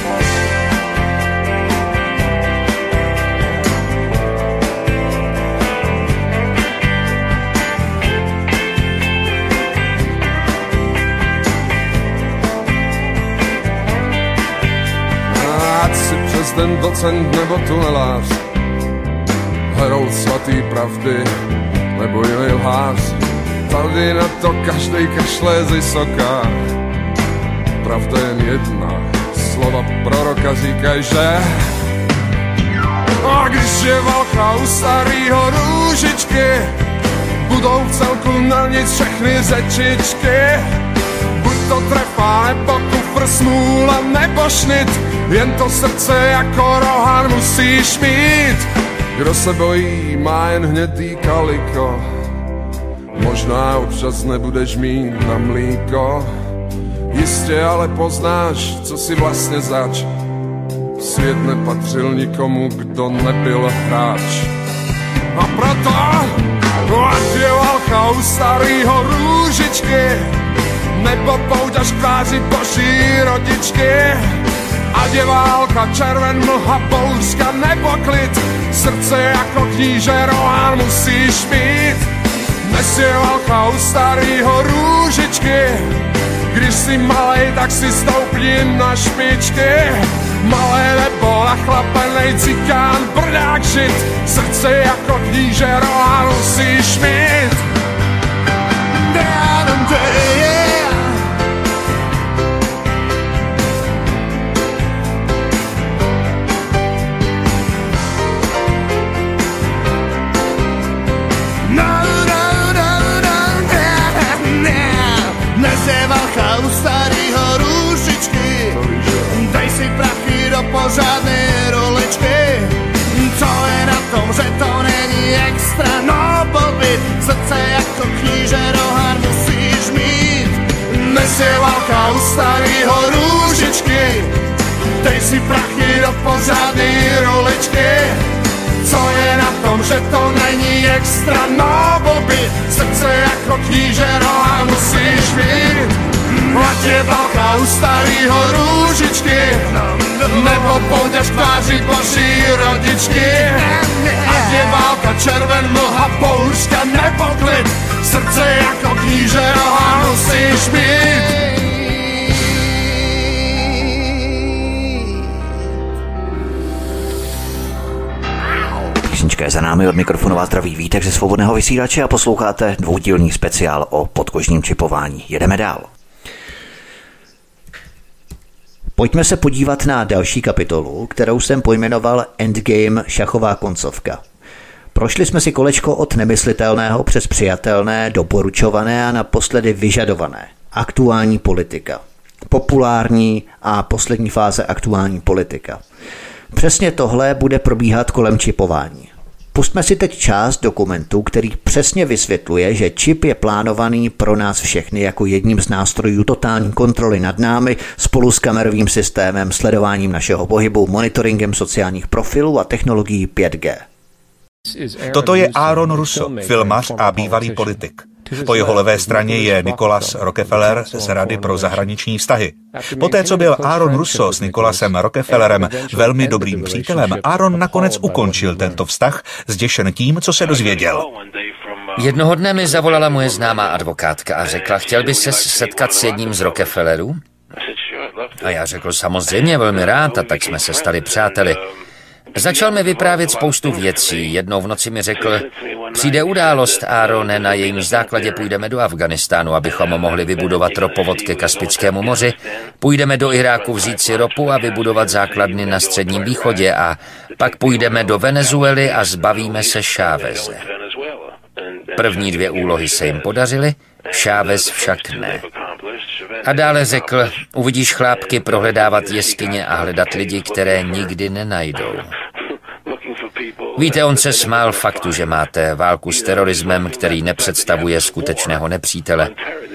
Ať si přes den docent nebo tunelář, herou svatý pravdy nebo jiný lhář, tady na to každej kašle z vysoká. Pravda jen jedna, slova proroka říkají, že a když je válka u starýho růžičky, budou v celku na nic všechny řečičky. Buď to trefa nebo kufr, smůla nebo šnit, jen to srdce jako Rohan musíš mít. Kdo se bojí, má jen hnědý kaliko, možná občas nebudeš mít na mlíko. Jistě ale poznáš, co si vlastně zač. Svět nepatřil nikomu, kdo nebyl hráč. A proto, ať je válka u starýho růžičky, nebo pouť až kváři boží rodičky. Ať je válka, červen, mlha, bouřka nebo klid, srdce jako kníže Rohan musíš mít. Dnes je válka u starýho růžičky, když jsi malej, tak si stoupni na špičky. Malé nebo nachlapenej cikán, brdák žid, srdce jako kníže Rohan musíš mít. U starýho růžičky, dej si prachy do pořádné roličky. Co je na tom, že to není extra si prachy do pořádný ruličky. Co je na tom, že to není extra, no blbý, srdce jako knížero a musíš mít. Ať je válka u starýho růžičky, nebo půjdeš tváří boží rodičky. Ať je válka červen, mlha, bouřka nebo klid, srdce jako knížero a musíš mít. Písnička je za námi, od mikrofonu vás zdraví Vítek ze Svobodného vysílače a posloucháte dvoudílný speciál o podkožním čipování. Jedeme dál. Pojďme se podívat na další kapitolu, kterou jsem pojmenoval Endgame šachová koncovka. Prošli jsme si kolečko od nemyslitelného přes přijatelné, doporučované a naposledy vyžadované. Aktuální politika. Populární a poslední fáze aktuální politika. Přesně tohle bude probíhat kolem čipování. Pustme si teď část dokumentu, který přesně vysvětluje, že čip je plánovaný pro nás všechny jako jedním z nástrojů totální kontroly nad námi spolu s kamerovým systémem, sledováním našeho pohybu, monitoringem sociálních profilů a technologií pět G. Toto je Aaron Russo, filmař a bývalý politik. Po jeho levé straně je Nicholas Rockefeller z Rady pro zahraniční vztahy. Poté, co byl Aaron Russo s Nicholasem Rockefellerem velmi dobrým přítelem, Aaron nakonec ukončil tento vztah, zděšen tím, co se dozvěděl. Jednoho dne mi zavolala moje známá advokátka a řekla, chtěl by se setkat s jedním z Rockefellerů? A já řekl, samozřejmě, velmi rád, a tak jsme se stali přáteli. Začal mi vyprávět spoustu věcí. Jednou v noci mi řekl, přijde událost, Aarone, na jejím základě půjdeme do Afganistánu, abychom mohli vybudovat ropovod ke Kaspickému moři. Půjdeme do Iráku vzít si ropu a vybudovat základny na Středním východě a pak půjdeme do Venezuely a zbavíme se Cháveze. První dvě úlohy se jim podařily, Chávez však ne. A dále řekl, uvidíš chlápky prohledávat jeskyně a hledat lidi, které nikdy nenajdou. Víte, on se smál faktu, že máte válku s terorismem, který nepředstavuje skutečného nepřítele.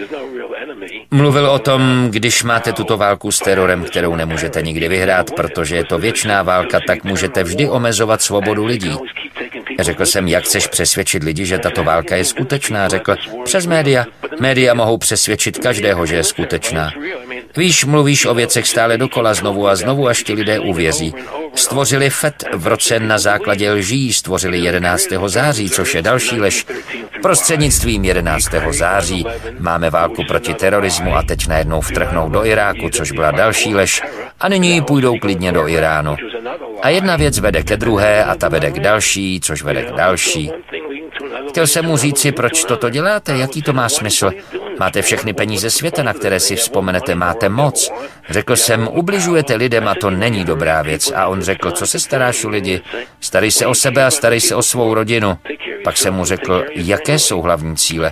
Mluvil o tom, když máte tuto válku s terorem, kterou nemůžete nikdy vyhrát, protože je to věčná válka, tak můžete vždy omezovat svobodu lidí. Řekl jsem, jak chceš přesvědčit lidi, že tato válka je skutečná. Řekl, přes média. Média mohou přesvědčit každého, že je skutečná. Víš, mluvíš o věcech stále dokola znovu a znovu, až ti lidé uvěří. Stvořili F E T v roce na základě lží, stvořili jedenáctého září, což je další lež. Prostřednictvím jedenáctého září máme válku proti terorismu a teď najednou vtrhnou do Iráku, což byla další lež. A nyní půjdou klidně do Iránu. A jedna věc vede ke druhé a ta vede k další, což vede k další. Chtěl jsem mu říci, proč toto děláte, jaký to má smysl. Máte všechny peníze světa, na které si vzpomenete, máte moc. Řekl jsem, ubližujete lidem a to není dobrá věc. A on řekl, co se staráš o lidi? Starej se o sebe a starej se o svou rodinu. Pak jsem mu řekl, jaké jsou hlavní cíle.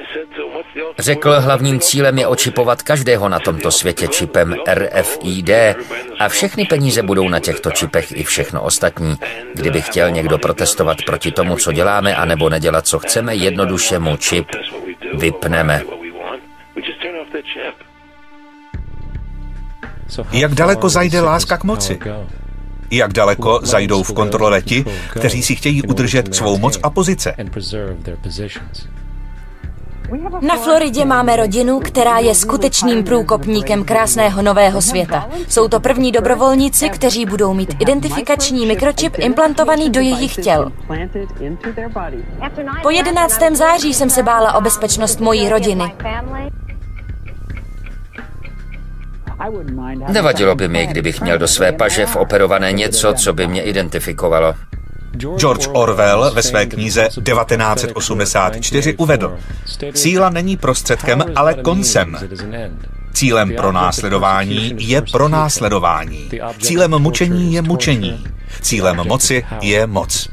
Řekl, hlavním cílem je očipovat každého na tomto světě čipem R F I D a všechny peníze budou na těchto čipech i všechno ostatní. Kdyby chtěl někdo protestovat proti tomu, co děláme, anebo nedělat, co chceme, jednoduše mu čip vypneme. Jak daleko zajde láska k moci? Jak daleko zajdou v kontrole ti, kteří si chtějí udržet svou moc a pozice? Na Floridě máme rodinu, která je skutečným průkopníkem krásného nového světa. Jsou to první dobrovolníci, kteří budou mít identifikační mikročip implantovaný do jejich těl. Po jedenáctého září jsem se bála o bezpečnost mojí rodiny. Nevadilo by mi, kdybych měl do své paže operované něco, co by mě identifikovalo. George Orwell ve své knize devatenáct set osmdesát čtyři uvedl, síla není prostředkem, ale koncem. Cílem pronásledování je pronásledování. Cílem mučení je mučení. Cílem moci je moc.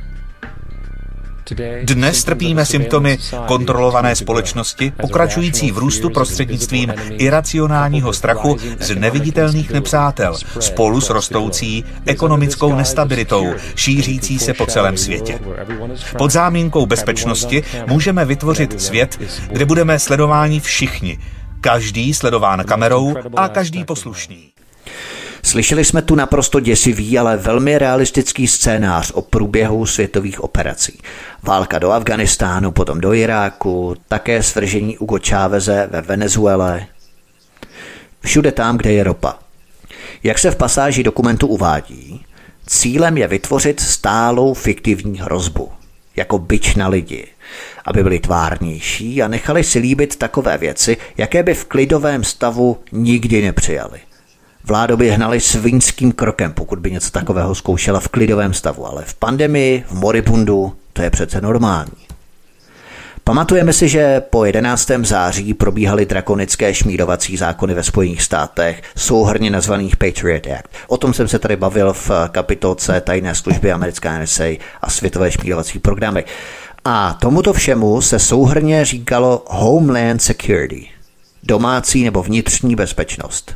Dnes trpíme symptomy kontrolované společnosti, pokračující v růstu prostřednictvím iracionálního strachu z neviditelných nepřátel, spolu s rostoucí ekonomickou nestabilitou, šířící se po celém světě. Pod záminkou bezpečnosti můžeme vytvořit svět, kde budeme sledováni všichni, každý sledován kamerou a každý poslušný. Slyšeli jsme tu naprosto děsivý, ale velmi realistický scénář o průběhu světových operací. Válka do Afghánistánu, potom do Iráku, také svržení Hugo Cháveze ve Venezuele. Všude tam, kde je ropa. Jak se v pasáži dokumentu uvádí, cílem je vytvořit stálou fiktivní hrozbu, jako bič na lidi, aby byli tvárnější a nechali si líbit takové věci, jaké by v klidovém stavu nikdy nepřijali. Vládu by hnali svinským krokem, pokud by něco takového zkoušela v klidovém stavu, ale v pandemii, v moribundu, to je přece normální. Pamatujeme si, že po jedenáctého září probíhaly drakonické šmírovací zákony ve Spojených státech, souhrnně nazvaných Patriot Act. O tom jsem se tady bavil v kapitolce tajné služby americké N S A a světové šmírovací programy. A tomuto všemu se souhrnně říkalo Homeland Security, domácí nebo vnitřní bezpečnost.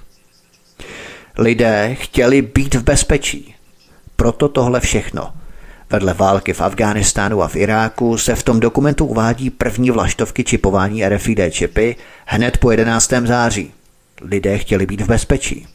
Lidé chtěli být v bezpečí. Proto tohle všechno. Vedle války v Afghánistánu a v Iráku se v tom dokumentu uvádí první vlaštovky čipování R F I D čipy hned po jedenáctého září. Lidé chtěli být v bezpečí.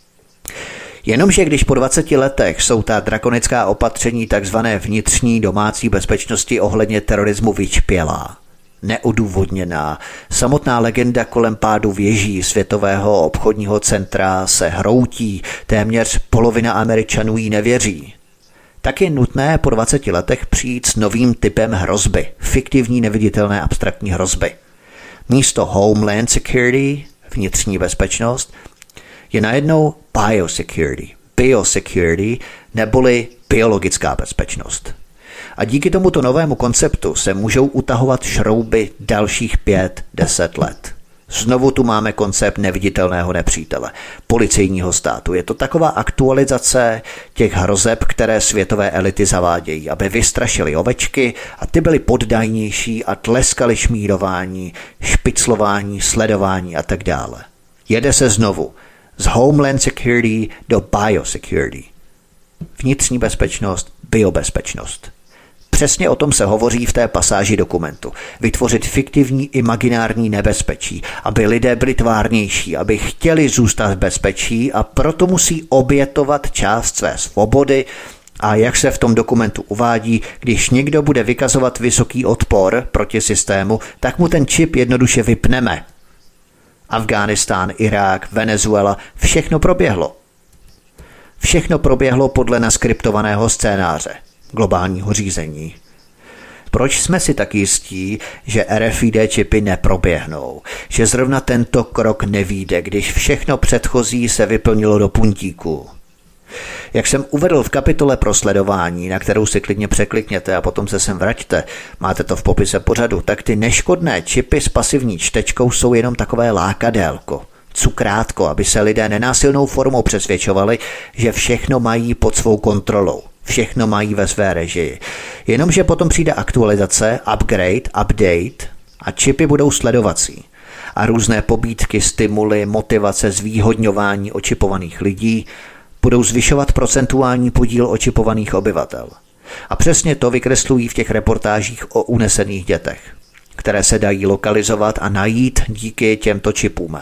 Jenomže když po dvaceti letech jsou ta drakonická opatření takzvané vnitřní domácí bezpečnosti ohledně terorismu vyčpělá, neodůvodněná, samotná legenda kolem pádu věží Světového obchodního centra se hroutí, téměř polovina Američanů jí nevěří, tak je nutné po dvaceti letech přijít s novým typem hrozby, fiktivní neviditelné abstraktní hrozby. Místo Homeland Security, vnitřní bezpečnost, je najednou biosecurity, biosecurity neboli biologická bezpečnost. A díky tomuto novému konceptu se můžou utahovat šrouby dalších pět, deset let. Znovu tu máme koncept neviditelného nepřítele, policejního státu. Je to taková aktualizace těch hrozeb, které světové elity zavádějí, aby vystrašili ovečky a ty byly poddajnější a tleskali šmírování, špiclování, sledování a tak dále. Jede se znovu z Homeland Security do Biosecurity. Vnitřní bezpečnost, biobezpečnost. Přesně o tom se hovoří v té pasáži dokumentu. Vytvořit fiktivní imaginární nebezpečí, aby lidé byli tvárnější, aby chtěli zůstat v bezpečí a proto musí obětovat část své svobody a jak se v tom dokumentu uvádí, když někdo bude vykazovat vysoký odpor proti systému, tak mu ten čip jednoduše vypneme. Afghánistán, Irák, Venezuela, všechno proběhlo. Všechno proběhlo podle naskriptovaného scénáře, globálního řízení. Proč jsme si tak jistí, že R F I D čipy neproběhnou, že zrovna tento krok nevyjde, když všechno předchozí se vyplnilo do puntíku? Jak jsem uvedl v kapitole pro sledování, na kterou si klidně překlikněte a potom se sem vraťte, máte to v popise pořadu, tak ty neškodné čipy s pasivní čtečkou jsou jenom takové lákadélko, cukrátko, aby se lidé nenásilnou formou přesvědčovali, že všechno mají pod svou kontrolou. Všechno mají ve své režii. Jenomže potom přijde aktualizace, upgrade, update a čipy budou sledovací. A různé pobídky, stimuly, motivace, zvýhodňování očipovaných lidí budou zvyšovat procentuální podíl očipovaných obyvatel. A přesně to vykreslují v těch reportážích o unesených dětech, které se dají lokalizovat a najít díky těmto čipům.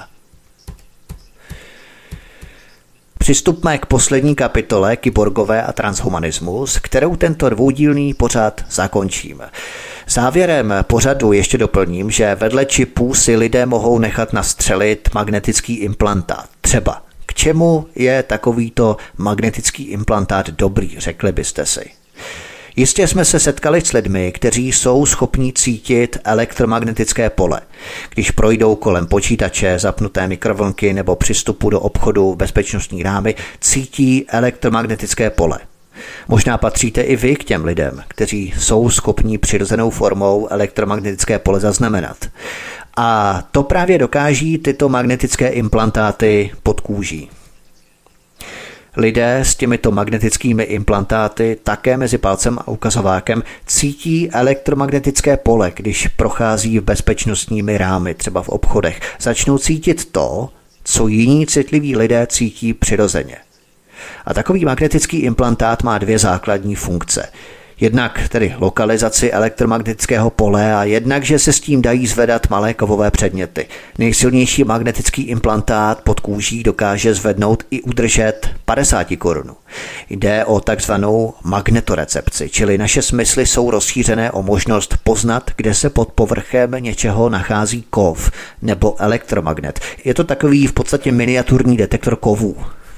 Přistupme k poslední kapitole Kyborgové a transhumanismus, kterou tento dvoudílný pořad zakončíme. Závěrem pořadu ještě doplním, že vedle čipů si lidé mohou nechat nastřelit magnetický implantát. Třeba k čemu je takovýto magnetický implantát dobrý, řekli byste si. Jistě jsme se setkali s lidmi, kteří jsou schopní cítit elektromagnetické pole. Když projdou kolem počítače, zapnuté mikrovlnky nebo při vstupu do obchodu bezpečnostní rámy, cítí elektromagnetické pole. Možná patříte i vy k těm lidem, kteří jsou schopní přirozenou formou elektromagnetické pole zaznamenat. A to právě dokáží tyto magnetické implantáty pod kůží. Lidé s těmito magnetickými implantáty také mezi palcem a ukazovákem cítí elektromagnetické pole, když prochází v bezpečnostními rámy, třeba v obchodech. Začnou cítit to, co jiní citliví lidé cítí přirozeně. A takový magnetický implantát má dvě základní funkce. Jednak tedy lokalizaci elektromagnetického pole a jednak, že se s tím dají zvedat malé kovové předměty. Nejsilnější magnetický implantát pod kůží dokáže zvednout i udržet padesát korun. Jde o takzvanou magnetorecepci, čili naše smysly jsou rozšířené o možnost poznat, kde se pod povrchem něčeho nachází kov nebo elektromagnet. Je to takový v podstatě miniaturní detektor kovů.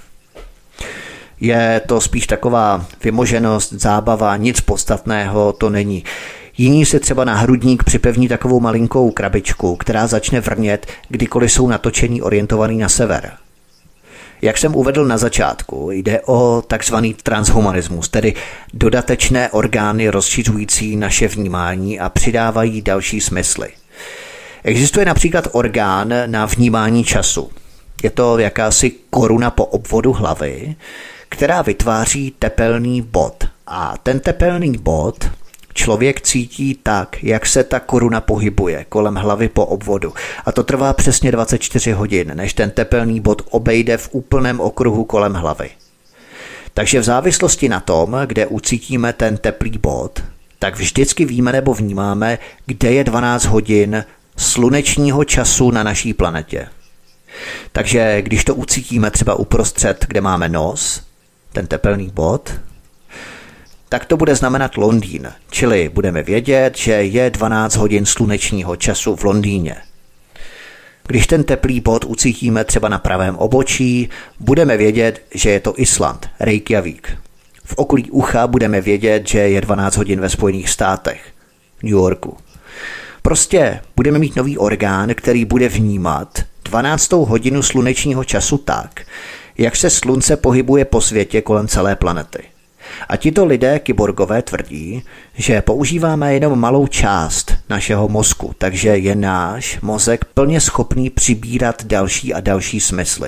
Je to spíš taková vymoženost, zábava, nic podstatného to není. Jiní si třeba na hrudník připevní takovou malinkou krabičku, která začne vrnět, kdykoliv jsou natočení orientovaný na sever. Jak jsem uvedl na začátku, jde o takzvaný transhumanismus, tedy dodatečné orgány rozšiřující naše vnímání a přidávají další smysly. Existuje například orgán na vnímání času. Je to jakási koruna po obvodu hlavy, která vytváří tepelný bod. A ten tepelný bod člověk cítí tak, jak se ta koruna pohybuje kolem hlavy po obvodu. A to trvá přesně dvacet čtyři hodin, než ten tepelný bod obejde v úplném okruhu kolem hlavy. Takže v závislosti na tom, kde ucítíme ten teplý bod, tak vždycky víme nebo vnímáme, kde je dvanáct hodin slunečního času na naší planetě. Takže když to ucítíme třeba uprostřed, kde máme nos, ten tepelný bod, tak to bude znamenat Londýn, čili budeme vědět, že je dvanáct hodin slunečního času v Londýně. Když ten teplý bod ucítíme třeba na pravém obočí, budeme vědět, že je to Island, Reykjavík. V okolí ucha budeme vědět, že je dvanáct hodin ve Spojených státech, v New Yorku. Prostě budeme mít nový orgán, který bude vnímat dvanáctou hodinu slunečního času tak, jak se slunce pohybuje po světě kolem celé planety. A tito lidé, kyborgové, tvrdí, že používáme jenom malou část našeho mozku, takže je náš mozek plně schopný přibírat další a další smysly.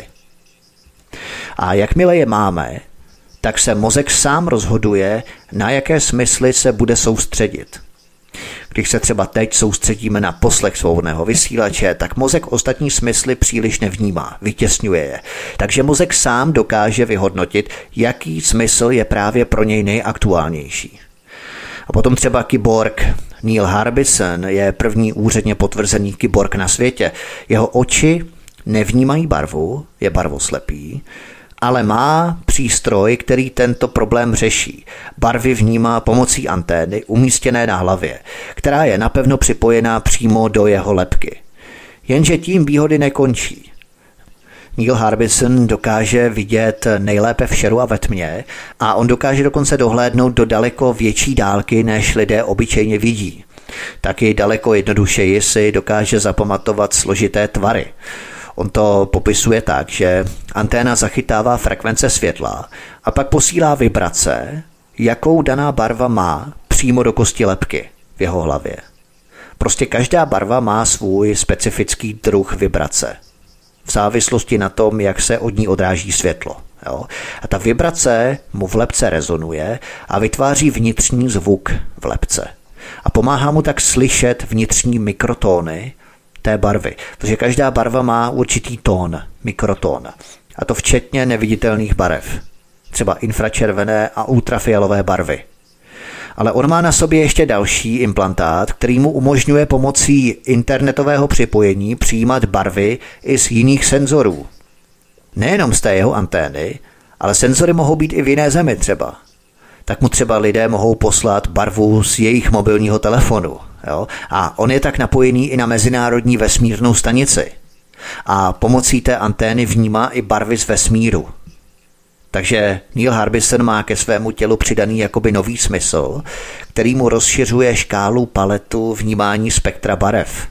A jakmile je máme, tak se mozek sám rozhoduje, na jaké smysly se bude soustředit. Když se třeba teď soustředíme na poslech svobodného vysílače, tak mozek ostatní smysly příliš nevnímá, vytěsňuje je. Takže mozek sám dokáže vyhodnotit, jaký smysl je právě pro něj nejaktuálnější. A potom třeba kyborg Neil Harbisson je první úředně potvrzený kyborg na světě. Jeho oči nevnímají barvu, je barvoslepý, ale má přístroj, který tento problém řeší. Barvy vnímá pomocí antény umístěné na hlavě, která je napevno připojená přímo do jeho lebky. Jenže tím výhody nekončí. Neil Harbisson dokáže vidět nejlépe v šeru a ve tmě a on dokáže dokonce dohlédnout do daleko větší dálky, než lidé obyčejně vidí. Taky daleko jednodušeji si dokáže zapamatovat složité tvary. On to popisuje tak, že anténa zachytává frekvence světla a pak posílá vibrace, jakou daná barva má přímo do kosti lebky v jeho hlavě. Prostě každá barva má svůj specifický druh vibrace v závislosti na tom, jak se od ní odráží světlo. Jo? A ta vibrace mu v lebce rezonuje a vytváří vnitřní zvuk v lebce. A pomáhá mu tak slyšet vnitřní mikrotóny té barvy, protože každá barva má určitý tón, mikrotón. A to včetně neviditelných barev. Třeba infračervené a ultrafialové barvy. Ale on má na sobě ještě další implantát, který mu umožňuje pomocí internetového připojení přijímat barvy i z jiných senzorů. Nejenom z té jeho antény, ale senzory mohou být i v jiné zemi třeba. Tak mu třeba lidé mohou poslat barvu z jejich mobilního telefonu. Jo? A on je tak napojený i na mezinárodní vesmírnou stanici. A pomocí té antény vnímá i barvy z vesmíru. Takže Neil Harbisson má ke svému tělu přidaný jakoby nový smysl, který mu rozšiřuje škálu paletu vnímání spektra barev.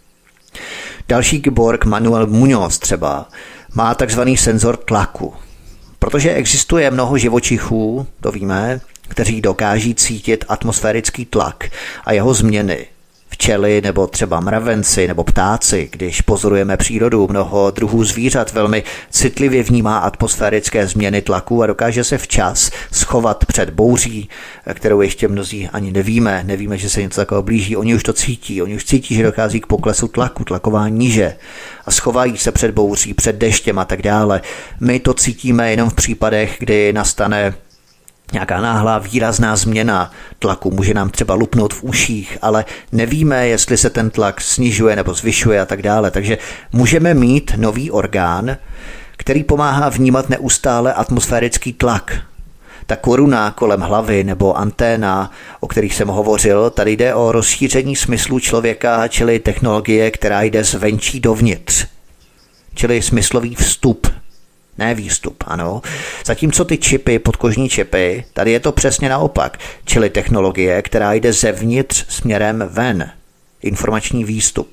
Další kyborg Manuel Muñoz třeba má takzvaný senzor tlaku. Protože existuje mnoho živočichů, to víme, kteří dokáží cítit atmosférický tlak a jeho změny. Včely nebo třeba mravenci nebo ptáci, když pozorujeme přírodu, mnoho druhů zvířat velmi citlivě vnímá atmosférické změny tlaku a dokáže se včas schovat před bouří, kterou ještě mnozí ani nevíme, nevíme, že se něco takového blíží. Oni už to cítí, oni už cítí, že dochází k poklesu tlaku, tlaková níže a schovají se před bouří, před deštěm a tak dále. My to cítíme jenom v případech, kdy nastane Nějaká náhlá výrazná změna tlaku může nám třeba lupnout v uších, ale nevíme, jestli se ten tlak snižuje nebo zvyšuje a tak dále. Takže můžeme mít nový orgán, který pomáhá vnímat neustále atmosférický tlak. Ta koruna kolem hlavy nebo anténa, o kterých jsem hovořil, tady jde o rozšíření smyslu člověka, čili technologie, která jde zvenčí dovnitř. Čili smyslový vstup, ne výstup, ano. Zatímco ty čipy, podkožní čipy, tady je to přesně naopak, čili technologie, která jde zevnitř směrem ven. Informační výstup.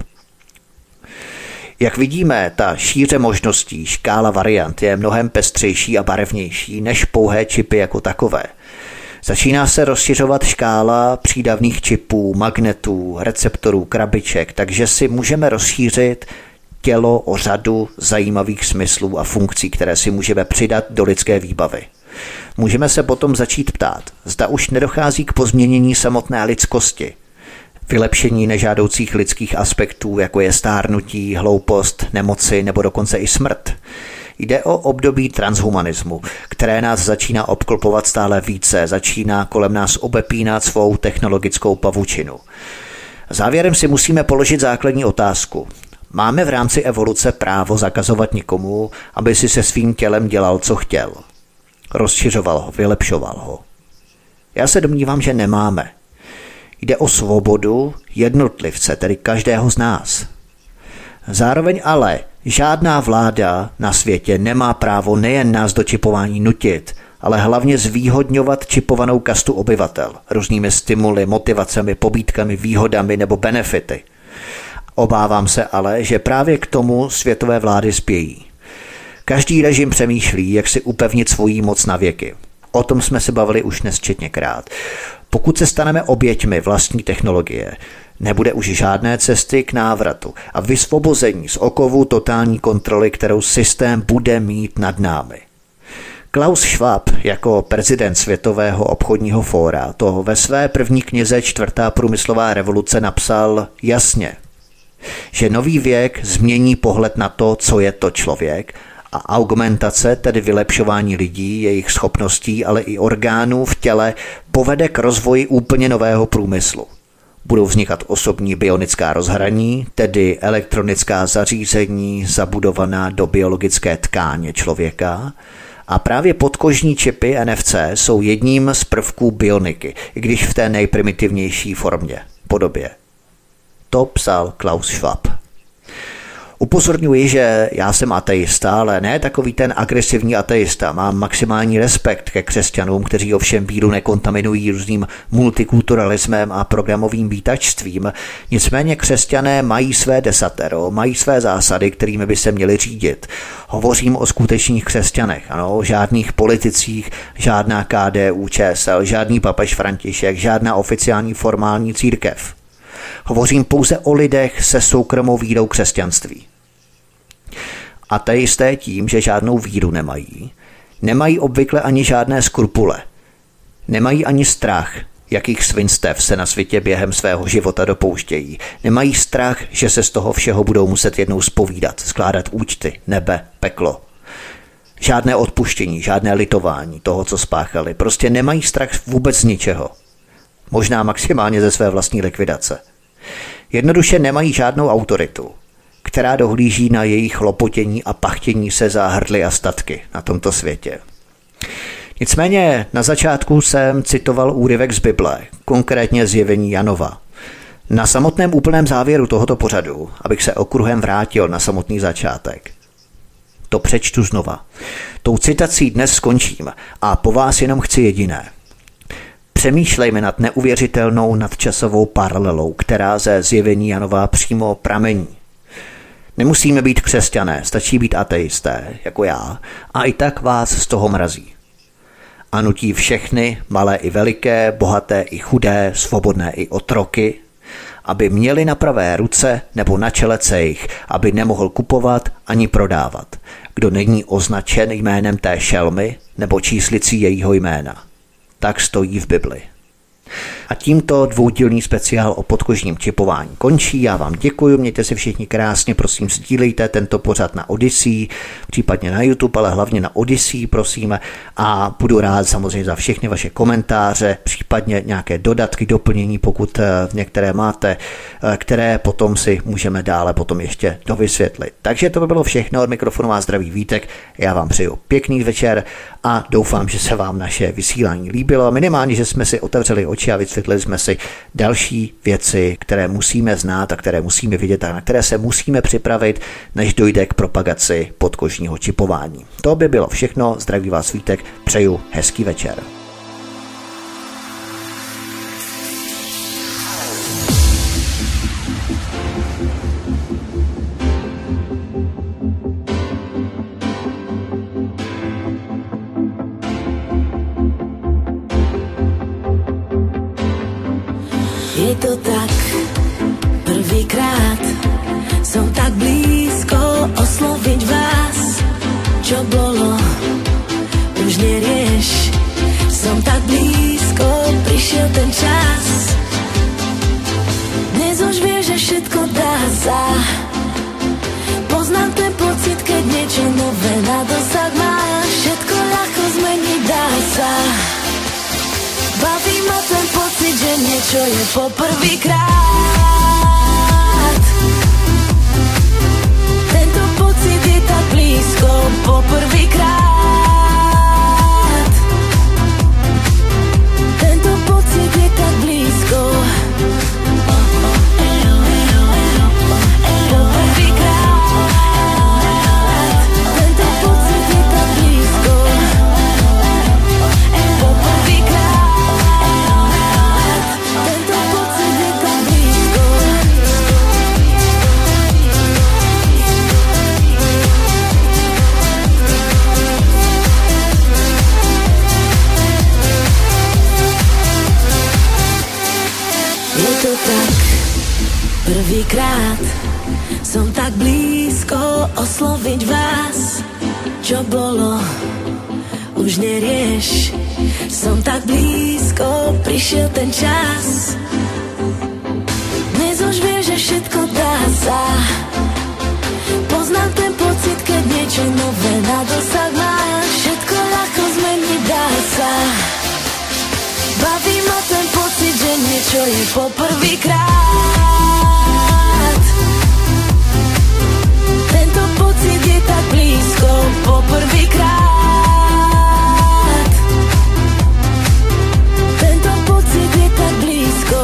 Jak vidíme, ta šíře možností, škála variant je mnohem pestřejší a barevnější než pouhé čipy jako takové. Začíná se rozšiřovat škála přídavných čipů, magnetů, receptorů, krabiček, takže si můžeme rozšířit tělo o řadu zajímavých smyslů a funkcí, které si můžeme přidat do lidské výbavy. Můžeme se potom začít ptát, zda už nedochází k pozměnění samotné lidskosti, vylepšení nežádoucích lidských aspektů, jako je stárnutí, hloupost, nemoci nebo dokonce i smrt. Jde o období transhumanismu, které nás začíná obklopovat stále více, začíná kolem nás obepínat svou technologickou pavučinu. Závěrem si musíme položit základní otázku. Máme v rámci evoluce právo zakazovat nikomu, aby si se svým tělem dělal, co chtěl. Rozšiřoval ho, vylepšoval ho. Já se domnívám, že nemáme. Jde o svobodu jednotlivce, tedy každého z nás. Zároveň ale žádná vláda na světě nemá právo nejen nás do čipování nutit, ale hlavně zvýhodňovat čipovanou kastu obyvatel různými stimuly, motivacemi, pobídkami, výhodami nebo benefity. Obávám se ale, že právě k tomu světové vlády spějí. Každý režim přemýšlí, jak si upevnit svoji moc na věky. O tom jsme se bavili už nesčetněkrát. Pokud se staneme oběťmi vlastní technologie, nebude už žádné cesty k návratu a vysvobození z okovu totální kontroly, kterou systém bude mít nad námi. Klaus Schwab jako prezident Světového obchodního fóra to ve své první knize Čtvrtá průmyslová revoluce napsal jasně, že nový věk změní pohled na to, co je to člověk, a augmentace, tedy vylepšování lidí, jejich schopností, ale i orgánů v těle, povede k rozvoji úplně nového průmyslu. Budou vznikat osobní bionická rozhraní, tedy elektronická zařízení zabudovaná do biologické tkáně člověka, a právě podkožní čipy N F C jsou jedním z prvků bioniky, i když v té nejprimitivnější formě, podobě. To psal Klaus Schwab. Upozorňuji, že já jsem ateista, ale ne takový ten agresivní ateista. Mám maximální respekt ke křesťanům, kteří ovšem víru nekontaminují různým multikulturalismem a programovým vítačstvím. Nicméně křesťané mají své desatero, mají své zásady, kterými by se měli řídit. Hovořím o skutečných křesťanech, ano, žádných politicích, žádná K D U Č S L, žádný papež František, žádná oficiální formální církev. Hovořím pouze o lidech se soukromou vírou křesťanství. Ateisté tím, že žádnou víru nemají, nemají obvykle ani žádné skrupule. Nemají ani strach, jakých svinstev se na světě během svého života dopouštějí. Nemají strach, že se z toho všeho budou muset jednou zpovídat, skládat účty, nebe, peklo. Žádné odpuštění, žádné litování toho, co spáchali. Prostě nemají strach vůbec z ničeho. Možná maximálně ze své vlastní likvidace. Jednoduše nemají žádnou autoritu, která dohlíží na jejich lopotění a pachtění se za hrdly a statky na tomto světě. Nicméně na začátku jsem citoval úryvek z Bible, konkrétně Zjevení Janova. Na samotném úplném závěru tohoto pořadu, abych se okruhem vrátil na samotný začátek, to přečtu znova. Tou citací dnes skončím a po vás jenom chci jediné. Přemýšlejme nad neuvěřitelnou nadčasovou paralelou, která ze Zjevení Janova přímo pramení. Nemusíme být křesťané, stačí být ateisté, jako já, a i tak vás z toho mrazí. A nutí všechny, malé i veliké, bohaté i chudé, svobodné i otroky, aby měli na pravé ruce nebo na čele cejch, aby nemohl kupovat ani prodávat, kdo není označen jménem té šelmy nebo číslicí jejího jména. Tak stojí v Bibli. A tímto dvoudílný speciál o podkožním čipování končí. Já vám děkuji, mějte se všichni krásně, prosím sdílejte tento pořad na Odyssey, případně na YouTube, ale hlavně na Odyssey, prosíme. A budu rád samozřejmě za všechny vaše komentáře, případně nějaké dodatky, doplnění, pokud některé máte, které potom si můžeme dále potom ještě dovysvětlit. Takže to by bylo všechno, od mikrofonu vás zdraví Vítek, já vám přeju pěkný večer a doufám, že se vám naše vysílání líbilo. Minimálně, že jsme si otevřeli oči a vysvětlili jsme si další věci, které musíme znát a které musíme vidět a na které se musíme připravit, než dojde k propagaci podkožního čipování. To by bylo všechno, zdraví vás Vítek, přeju hezký večer. Je to tak, prvýkrát som tak blízko osloviť vás. Čo bolo, už nerieš. Som tak blízko, prišiel ten čas. Dnes už vieš, že všetko dá sa. Poznám ten pocit, keď niečo nové na dosah máš. Všetko ľahko zmeniť dá sa. Baví ma ten pocit, že niečo je poprvýkrát. Tento pocit je tak blízko, poprvýkrát. Tento pocit je tak blízko. Prvýkrát som tak blízko osloviť vás. Čo bolo, už nerieš. Som tak blízko, prišiel ten čas. Dnes už vieš, že všetko dá sa. Poznám ten pocit, keď niečo nové na dosah máš. Všetko ľahko zmeniť dá sa. Baví ma ten pocit, že niečo je poprvýkrát. Tento pocit je tak blízko, poprvýkrát. Tento pocit je tak blízko.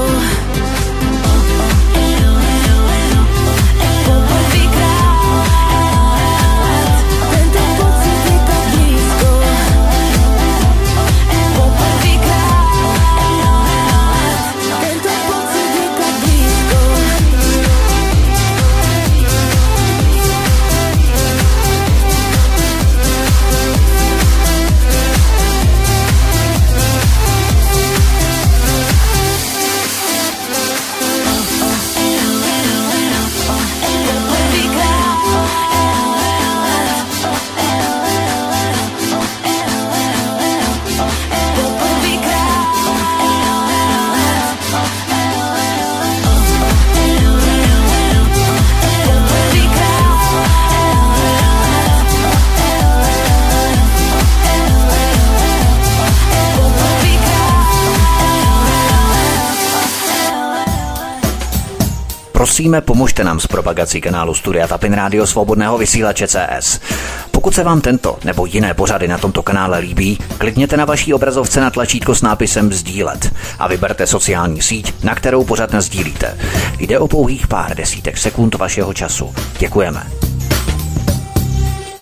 Prosíme, pomožte nám s propagací kanálu Studia Tapin Rádio Svobodného vysílače C S. Pokud se vám tento nebo jiné pořady na tomto kanále líbí, klikněte na vaší obrazovce na tlačítko s nápisem sdílet a vyberte sociální síť, na kterou pořad nasdílíte. Jde o pouhých pár desítek sekund vašeho času. Děkujeme.